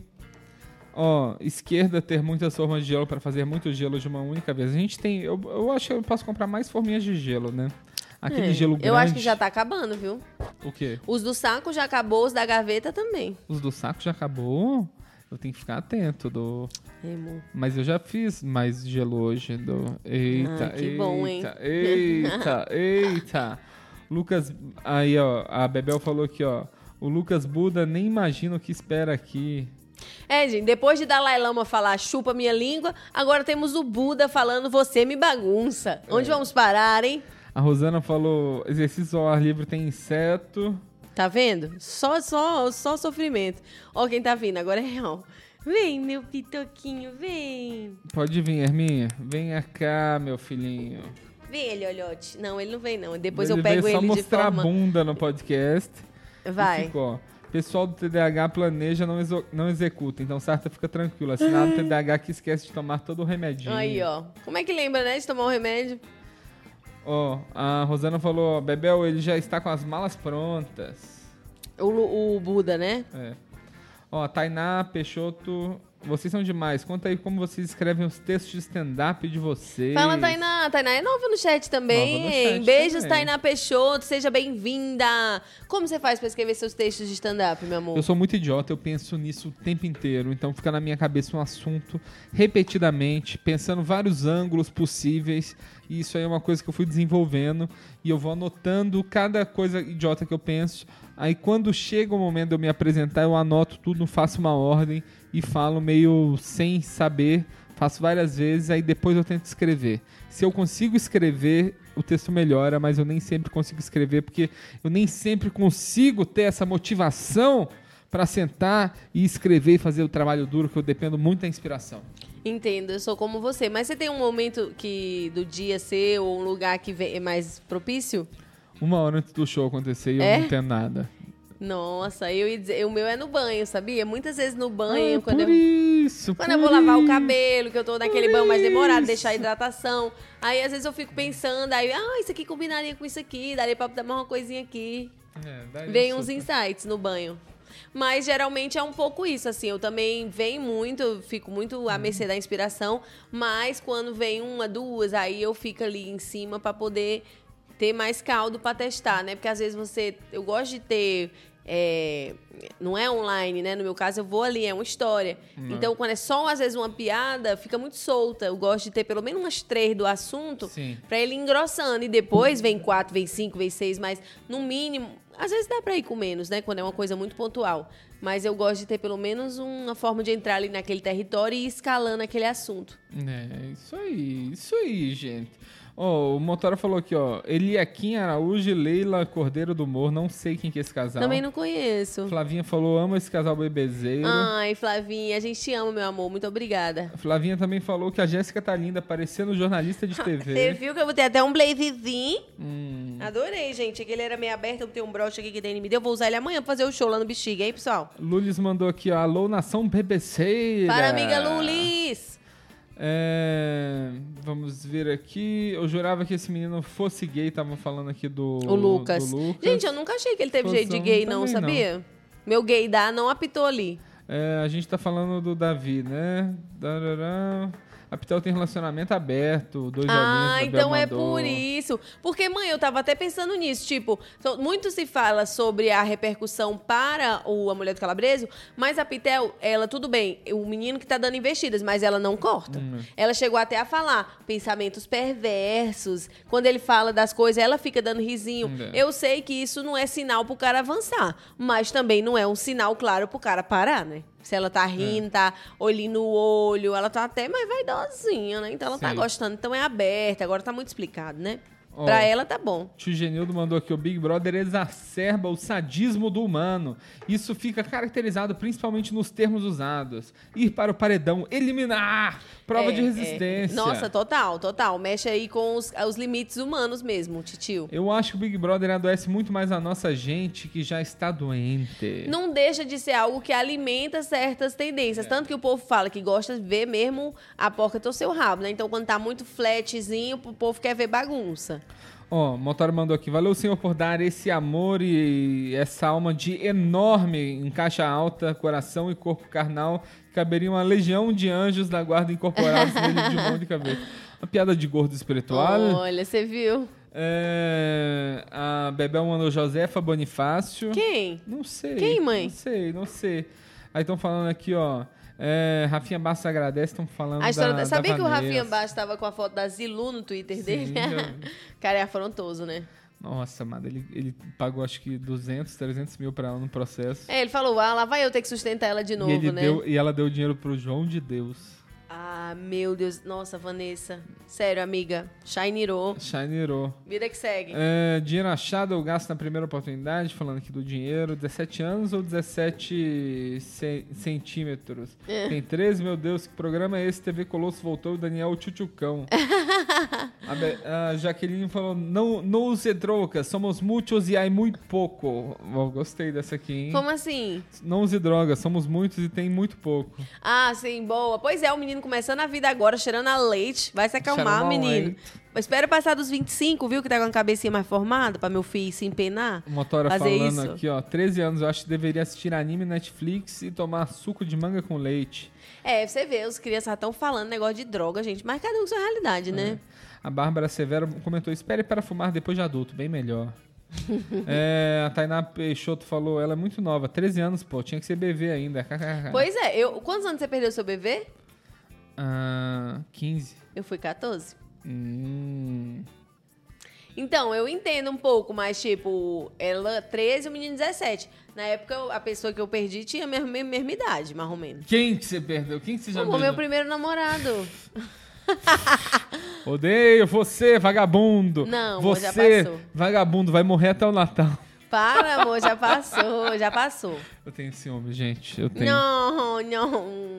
Ó, esquerda, ter muitas formas de gelo para fazer muito gelo de uma única vez. A gente tem... Eu, eu acho que eu posso comprar mais forminhas de gelo, né? Aquele É, gelo grande. Eu acho que já tá acabando, viu? O quê? Os do saco já acabou, os da gaveta também. Os do saco já acabou? Eu tenho que ficar atento do... Emo. Mas eu já fiz mais gelo hoje. Do... Eita, Ah, que eita, bom, hein? eita, eita. Lucas... Aí, ó, a Bebel falou aqui, ó. O Lucas Buda nem imagina o que espera aqui. É, gente, depois de Dalai Lama falar chupa minha língua, agora temos o Buda falando você me bagunça. É. Onde vamos parar, hein? A Rosana falou, exercício ao ar livre tem inseto. Tá vendo? Só, só, só sofrimento. Ó quem tá vindo, agora é real. Vem, meu pitoquinho, vem. Pode vir, Herminha. Venha cá, meu filhinho. Vem ele, olhote. Não, ele não vem, não. Depois ele eu pego veio só ele de mostrar forma... a bunda no podcast. E Vai. ficou, ó. Pessoal do T D A H planeja, não, exo- não executa. Então, Sarta, fica tranquila. Assinado T D A H que esquece de tomar todo o remedinho. Aí, ó. Como é que lembra, né, de tomar um remédio? Ó, a Rosana falou, ó, Bebel, ele já está com as malas prontas. O, Lu- o Buda, né? É. Ó, Tainá, Peixoto, vocês são demais. Conta aí como vocês escrevem os textos de stand-up de vocês. Fala, Tainá. Tainá é nova no chat também. Nova no chat Beijos, também. Tainá Peixoto. Seja bem-vinda. Como você faz pra escrever seus textos de stand-up, meu amor? Eu sou muito idiota, eu penso nisso o tempo inteiro. Então fica na minha cabeça um assunto repetidamente, pensando vários ângulos possíveis. E isso aí é uma coisa que eu fui desenvolvendo. E eu vou anotando cada coisa idiota que eu penso. Aí quando chega o momento de eu me apresentar, eu anoto tudo, faço uma ordem e falo meio sem saber. Faço várias vezes, aí depois eu tento escrever. Se eu consigo escrever, o texto melhora, mas eu nem sempre consigo escrever, porque eu nem sempre consigo ter essa motivação para sentar e escrever e fazer o trabalho duro, que eu dependo muito da inspiração. Entendo, eu sou como você. Mas você tem um momento que do dia seu ou um lugar que vem- é mais propício? Uma hora antes do show acontecer e É? eu não tenho nada. Nossa, eu ia dizer, o meu é no banho, sabia? Muitas vezes no banho, Ah, quando por eu... isso, Quando por eu vou lavar o isso. cabelo, que eu tô naquele banho mais demorado, isso. deixar a hidratação. Aí, às vezes, eu fico pensando, aí, ah, isso aqui combinaria com isso aqui, daria pra dar mais uma coisinha aqui. É, daí Vem eu uns sou- insights no banho. Mas, geralmente, é um pouco isso, assim. Eu também venho muito, eu fico muito à mercê da inspiração. Mas, quando vem uma, duas, aí eu fico ali em cima pra poder ter mais caldo pra testar, né? Porque, às vezes, você... Eu gosto de ter... é, não é online, né? No meu caso, eu vou ali, é uma história. Então, quando é só, às vezes, uma piada, fica muito solta. Eu gosto de ter pelo menos umas três do assunto Sim. pra ele ir engrossando. E depois vem quatro, vem cinco, vem seis, mas no mínimo... Às vezes dá pra ir com menos, né? Quando é uma coisa muito pontual. Mas eu gosto de ter pelo menos uma forma de entrar ali naquele território e ir escalando aquele assunto. É, isso aí, isso aí, gente. Ó, o Motora falou aqui, ó. Eliakim Araújo e Leila Cordeiro do Humor. Não sei quem que é esse casal. Também não conheço. Flavinha falou, amo esse casal bebezeiro. Ai, Flavinha, a gente te ama, meu amor. Muito obrigada. Flavinha também falou que a Jéssica tá linda, parecendo jornalista de T V. Você viu que eu vou ter até um blazezinho? Hum, Adorei, gente. Aquele era meio aberto, eu tenho um broche aqui que Dani me deu. Vou usar ele amanhã pra fazer o show lá no Bexiga, hein, pessoal? Lulis mandou aqui, ó. Alô, nação bebezeira. Para, amiga Lulis! É, vamos ver aqui. Eu jurava que esse menino fosse gay. Estavam falando aqui do, O Lucas. do Lucas. Gente, eu nunca achei que ele teve Posição jeito de gay, não, também sabia? Meu gaydar não apitou ali. É, a gente tá falando do Davi, né? Darará. A Pitel tem relacionamento aberto, dois Ah, olhinhos. então é por isso. Porque, mãe, eu tava até pensando nisso. Tipo, so- muito se fala sobre a repercussão para o A Mulher do Calabreso, mas a Pitel, ela, tudo bem, o menino que tá dando investidas, mas ela não corta. Hum. Ela chegou até a falar pensamentos perversos. Quando ele fala das coisas, ela fica dando risinho. Hum, é. Eu sei que isso não é sinal pro cara avançar, mas também não é um sinal claro pro cara parar, né? Se ela tá rindo, tá olhinho no olho, ela tá até mais vaidosinha, né? Então ela tá Sim. gostando. Então é aberta, agora tá muito explicado, né? Ó, pra ela tá bom. Tio Genildo mandou aqui, o Big Brother exacerba o sadismo do humano. Isso fica caracterizado principalmente nos termos usados. Ir para o paredão, eliminar, prova É, de resistência. é. Nossa, total, total. Mexe aí com os, os limites humanos mesmo, titio. Eu acho que o Big Brother adoece muito mais a nossa gente que já está doente. Não deixa de ser algo que alimenta certas tendências. É. Tanto que o povo fala que gosta de ver mesmo a porca torcer o rabo, né? Então, quando tá muito flatzinho, o povo quer ver bagunça. Ó, o Motora mandou aqui. Valeu, Senhor, por dar esse amor e essa alma de enorme em caixa alta, coração e corpo carnal. Caberia uma legião de anjos da guarda incorporados nele de mão de cabeça. Uma piada de gordo espiritual. Olha, você viu? É, a Bebel mandou Josefa Bonifácio. Quem? Não sei. Quem, mãe? Não sei, não sei. Aí estão falando aqui, ó. É, Rafinha Bastos agradece, estão falando A história da, da... Sabia da que o Rafinha Vanessa. Bastos estava com a foto da Zilu no Twitter Sim, dele? eu- Cara, é afrontoso, né? Nossa, mano, ele, ele pagou acho que duzentos, trezentos mil pra ela no processo. É, ele falou, ah, lá vai eu ter que sustentar ela de novo, e, ele né? deu, e ela deu dinheiro pro João de Deus. Ah, meu Deus. Nossa, Vanessa. Sério, amiga. Shinerou. Shinerou. Vida que segue. É, dinheiro achado eu gasto na primeira oportunidade, falando aqui do dinheiro. dezessete anos ou dezessete ce- centímetros? É. Tem treze, meu Deus, que programa é esse? T V Colosso voltou, Daniel Tchutchucão. a, Be- a Jaqueline falou, não, não use drogas, somos muitos e há muito pouco. Oh, gostei dessa aqui, hein? Como assim? Não use drogas, somos muitos e tem muito pouco. Ah, sim, boa. Pois é, o menino começando a vida agora, cheirando a leite. Vai se acalmar, Cheirando a menino. leite. Espera passar dos vinte e cinco, viu? Que tá com a cabecinha mais formada, pra meu filho se empenar. O Motora Fazer falando isso. aqui, ó. treze anos, eu acho que deveria assistir anime Netflix e tomar suco de manga com leite. É, você vê, os crianças estão falando negócio de droga, gente. Mas cada um com sua realidade, né? A Bárbara Severo comentou, espere para fumar depois de adulto, bem melhor. É, a Tainá Peixoto falou, ela é muito nova, treze anos, pô, tinha que ser bebê ainda. Pois é, eu, quantos anos você perdeu seu bebê? Ah, quinze. Eu fui catorze. Hum, Então, eu entendo um pouco, mas, tipo, ela treze e o menino dezessete. Na época, eu- a pessoa que eu perdi tinha a mesma, mesma, mesma idade, mais ou menos. quem que você perdeu? Quem que você já O meu beijou? primeiro namorado. Odeio você, vagabundo. Não, amor, já você, passou. vagabundo, vai morrer até o Natal. Para, amor, já passou, já passou. Eu tenho ciúme, gente. Eu tenho, Não, não.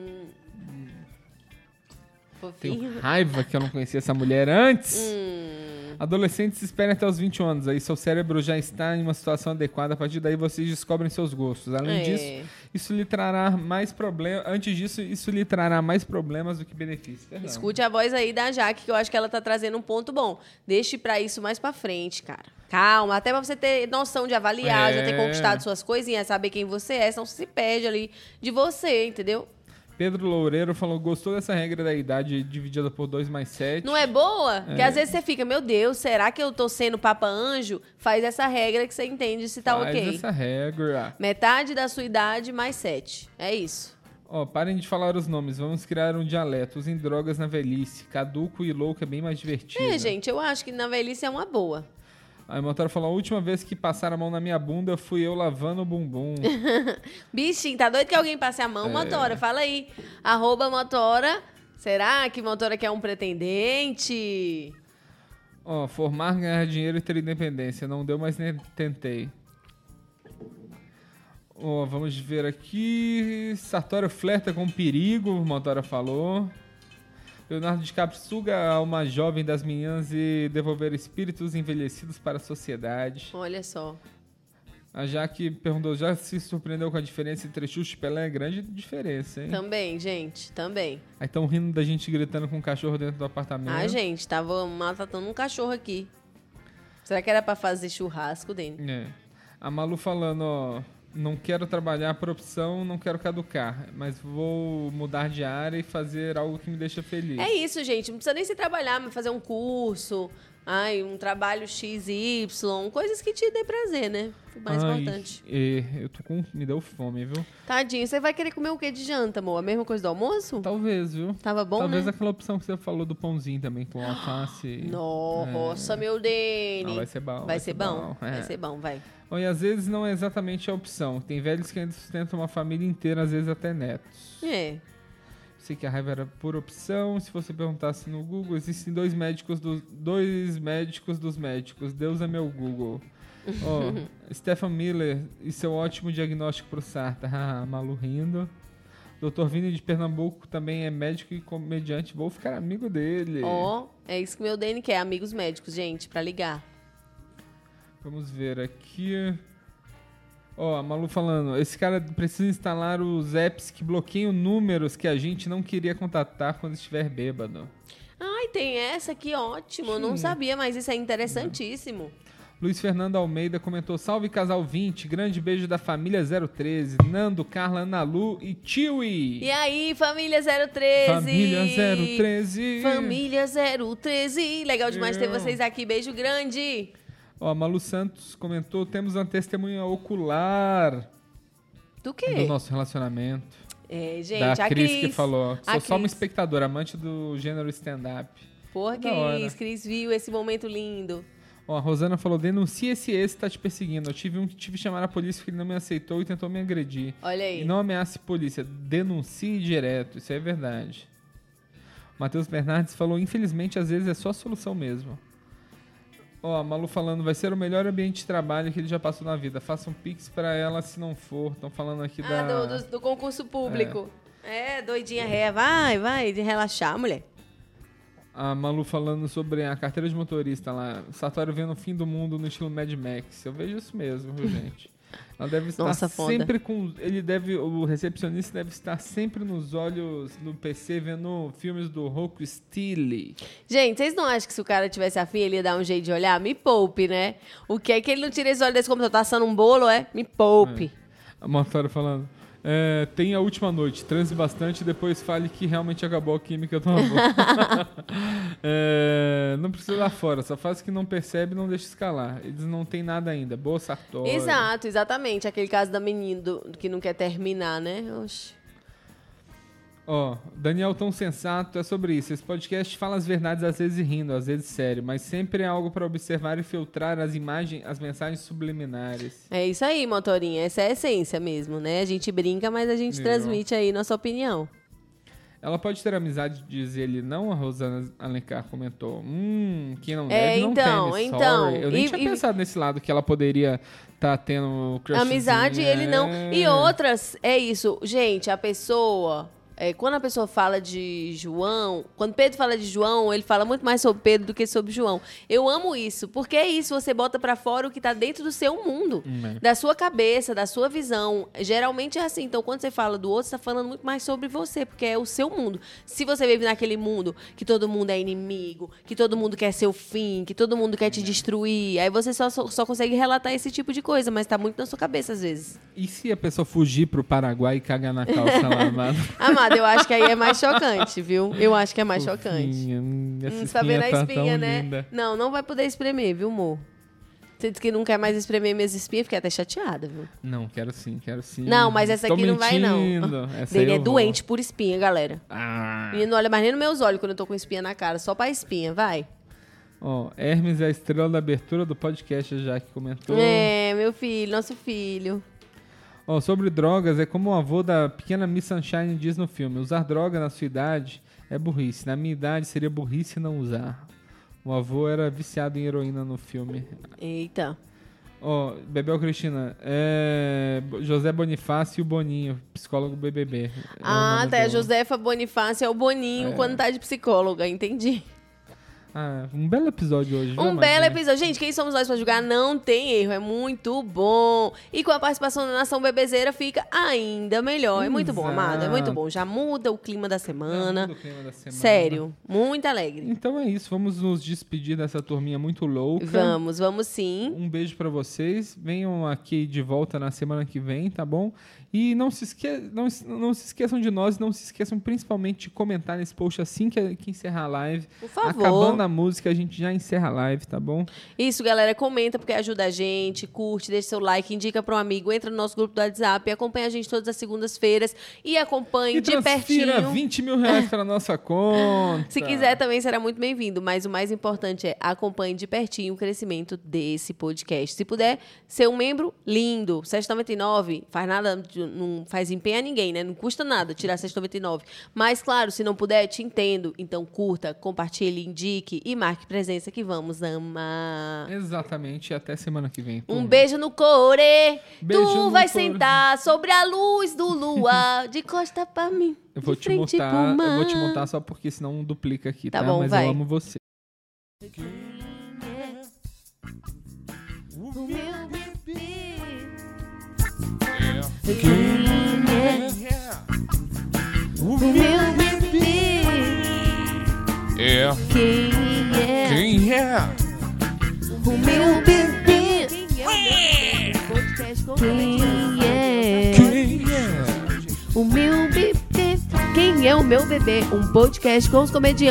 tenho Fofinho. raiva que eu não conhecia essa mulher antes. Hum. Adolescentes esperem até os vinte e um anos. Aí seu cérebro já está em uma situação adequada. A partir daí vocês descobrem seus gostos. Além É. disso, isso lhe trará mais problemas. Antes disso, isso lhe trará mais problemas do que benefícios. Perdão. Escute a voz aí da Jaque, que eu acho que ela tá trazendo um ponto bom. Deixe pra isso mais pra frente, cara. Calma, até pra você ter noção de avaliar, já ter É. conquistado suas coisinhas, saber quem você é, senão você se perde ali de você, entendeu? Pedro Loureiro falou, gostou dessa regra da idade dividida por dois mais sete? Não é boa? Porque às vezes você fica, meu Deus, será que eu tô sendo papa anjo? Faz essa regra que você entende se tá Faz ok. essa regra. Metade da sua idade mais sete. É isso. Ó, parem de falar os nomes. Vamos criar um dialeto. Usem drogas na velhice. Caduco e louco é bem mais divertido. É, gente, eu acho que na velhice é uma boa. Aí o Motora falou, a última vez que passaram a mão na minha bunda, fui eu lavando o bumbum. Bichinho, tá doido que alguém passe a mão? É. Motora, fala aí. Arroba Motora. Será que Motora quer um pretendente? Ó, formar, ganhar dinheiro e ter independência. Não deu, mas nem tentei. Ó, vamos ver aqui. Sartório flerta com perigo, o Motora falou. Leonardo DiCaprio suga a alma jovem das meninas e devolver espíritos envelhecidos para a sociedade. Olha só. A Jaque perguntou, já se surpreendeu com a diferença entre Xuxa e Pelé? É grande diferença, hein? Também, gente, também. Aí estão rindo da gente gritando com o cachorro dentro do apartamento. Ah, gente, tava maltratando um cachorro aqui. Será que era pra fazer churrasco, Dani? É. A Malu falando, ó, não quero trabalhar por opção, não quero caducar, mas vou mudar de área e fazer algo que me deixa feliz. É isso, gente. Não precisa nem se trabalhar, mas fazer um curso, ai, um trabalho X Y, coisas que te dê prazer, né? O mais Ai, importante. é, eu tô com... me deu fome, viu? Tadinho, você vai querer comer o que de janta, amor? A mesma coisa do almoço? Talvez, viu? Tava bom, Talvez né? aquela opção que você falou do pãozinho também, com alface. Nossa, meu Dene. Não, vai ser bom. Vai ser bom? é. Vai ser bom, vai. Bom, e às vezes não é exatamente a opção. Tem velhos que ainda sustentam uma família inteira, às vezes até netos. É. Sei que a raiva era por opção. Se você perguntasse no Google, existem dois médicos dos, dois médicos dos médicos. Deus é meu Google. Oh, Stephen Miller e seu ótimo diagnóstico pro Sarta. Ah, Malu rindo. doutor Vini de Pernambuco também é médico e comediante. Vou ficar amigo dele. Ó, oh, é isso que meu D N quer. Amigos médicos, gente, pra ligar. Vamos ver aqui. Ó, oh, a Malu falando. Esse cara precisa instalar os apps que bloqueiam números que a gente não queria contatar quando estiver bêbado. Ai, tem essa aqui, ótimo. Eu não sabia, mas isso é interessantíssimo. Não. Luiz Fernando Almeida comentou: salve casal vinte, grande beijo da família zero treze, Nando, Carla, Ana Lu e Tiwi. E aí, família zero treze? Família zero treze. Família zero treze. Legal demais Eu. ter vocês aqui, beijo grande. Ó, a Malu Santos comentou: temos uma testemunha ocular. Do quê? Do nosso relacionamento. É, gente, da a Cris, Cris que falou. Sou a só uma Cris. espectadora, amante do gênero stand-up. Porra, Cris, Cris viu esse momento lindo. Ó, a Rosana falou: denuncia esse esse tá te perseguindo. Eu tive, um, tive que chamar a polícia porque ele não me aceitou e tentou me agredir. Olha aí. E não ameace polícia, denuncie direto. Isso é verdade. O Matheus Bernardes falou: infelizmente, às vezes é só a solução mesmo. Ó, a Malu falando: vai ser o melhor ambiente de trabalho que ele já passou na vida. Faça um pix pra ela se não for. Estão falando aqui ah, da... do, do, do concurso público. É, é doidinha ré. Vai, vai, de relaxar, mulher. A Malu falando sobre a carteira de motorista lá. Sartório vendo o fim do mundo no estilo Mad Max. Eu vejo isso mesmo, viu, gente? Ela deve estar Nossa, sempre com... Ele deve... O recepcionista deve estar sempre nos olhos do P C vendo filmes do Roku Steele. Gente, vocês não acham que se o cara tivesse afim, ele ia dar um jeito de olhar? Me poupe, né? O que é que ele não tira esse olho desse computador? Tá assando um bolo, é? Me poupe. É. A Sartório falando: É, tem a última noite, transe bastante e depois fale que realmente acabou a química do amor. é, não precisa lá fora, só faz que não percebe e não deixa escalar. Eles não têm nada ainda. Boa Sartori. Exato, exatamente. Aquele caso da menina do, que não quer terminar, né? Oxi. Ó, Daniel Tão Sensato é sobre isso. Esse podcast fala as verdades, às vezes rindo, às vezes sério, mas sempre é algo para observar e filtrar as imagens, as mensagens subliminares. É isso aí, motorinha. Essa é a essência mesmo, né? A gente brinca, mas a gente Eu. transmite aí nossa opinião. Ela pode ter amizade de dizer ele não, a Rosana Alencar comentou. Hum, quem não É, deve então, não teme, então. sorry. Eu nem E- tinha e- pensado nesse lado que ela poderia estar tendo crushzinho. Amizade, ele não. É. E outras, é isso. Gente, a pessoa... é, quando a pessoa fala de João... Quando Pedro fala de João, ele fala muito mais sobre Pedro do que sobre João. Eu amo isso, porque é isso. Você bota pra fora o que tá dentro do seu mundo. Hum, é. Da sua cabeça, da sua visão. Geralmente é assim. Então, quando você fala do outro, você tá falando muito mais sobre você, porque é o seu mundo. Se você vive naquele mundo que todo mundo é inimigo, que todo mundo quer seu fim, que todo mundo quer te destruir, aí você só, só, só consegue relatar esse tipo de coisa, mas tá muito na sua cabeça às vezes. E se a pessoa fugir pro Paraguai e cagar na calça lá, amado? Amada, eu acho que aí é mais chocante, viu? Eu acho que é mais chocante. Fofinha, hum, essa Hum, tá vendo a tá espinha, tão né? linda. Não, não vai poder espremer, viu, amor? Você disse que não quer mais espremer minhas espinhas, fiquei até chateada, viu? Não, quero sim, quero sim. Não, mas essa Tô aqui não vai, não. mentindo. Essa aí Ele é eu vou. doente por espinha, galera. Ah. Menino não olha mais nem nos meus olhos quando eu tô com espinha na cara, só pra espinha, vai. Ó, Hermes é a estrela da abertura do podcast, já que comentou. É, meu filho, nosso filho. Ó, sobre drogas, é como o avô da pequena Miss Sunshine diz no filme: usar droga na sua idade é burrice. Na minha idade seria burrice não usar. O avô era viciado em heroína no filme. Eita. Ó, Bebel Cristina, é José Bonifácio e o Boninho, psicólogo B B B. É o Ah, nome tá. É do- Josefa Bonifácio é o Boninho É. quando tá de psicóloga, entendi. Ah, um belo episódio hoje, viu, Um belo Amadinha? episódio. Gente, quem somos nós pra julgar? Não tem erro, é muito bom. E com a participação da Nação Bebezeira fica ainda melhor. É muito bom, amado, é muito Exato. bom. Já muda o clima da semana. Muda o clima da semana. Sério, muito alegre. Então é isso, vamos nos despedir dessa turminha muito louca. Vamos, vamos sim. Um beijo pra vocês. Venham aqui de volta na semana que vem, tá bom? E não se, esque... não, não se esqueçam de nós, não se esqueçam principalmente de comentar nesse post assim que, que encerrar a live. Por favor. Acabando na música, a gente já encerra a live, tá bom? Isso, galera, comenta porque ajuda a gente, curte, deixa seu like, indica para um amigo, entra no nosso grupo do WhatsApp, acompanha a gente todas as segundas-feiras e acompanhe e de pertinho. transfira vinte mil reais para nossa conta. Se quiser também será muito bem-vindo, mas o mais importante é acompanhe de pertinho o crescimento desse podcast. Se puder ser um membro, lindo. sete reais e noventa e nove centavos, faz nada, não faz empenho a ninguém, né? Não custa nada tirar sete reais e noventa e nove centavos. Mas, claro, se não puder, te entendo. Então, curta, compartilhe, indique e marque presença que vamos amar. Exatamente. E até semana que vem. Um beijo no core. Beijo tu no vai core. sentar sobre a luz do luar, de costa pra mim. Eu vou de te frente montar, pro mar. eu vou te montar só porque senão duplica aqui, Tá tá? bom, Mas vai. eu amo você. O meu bebê. O meu bebê. É. Quem é? Quem é? O meu bebê. Quem é? Quem é? O meu bebê. Quem é o meu bebê? Um podcast com os comediantes.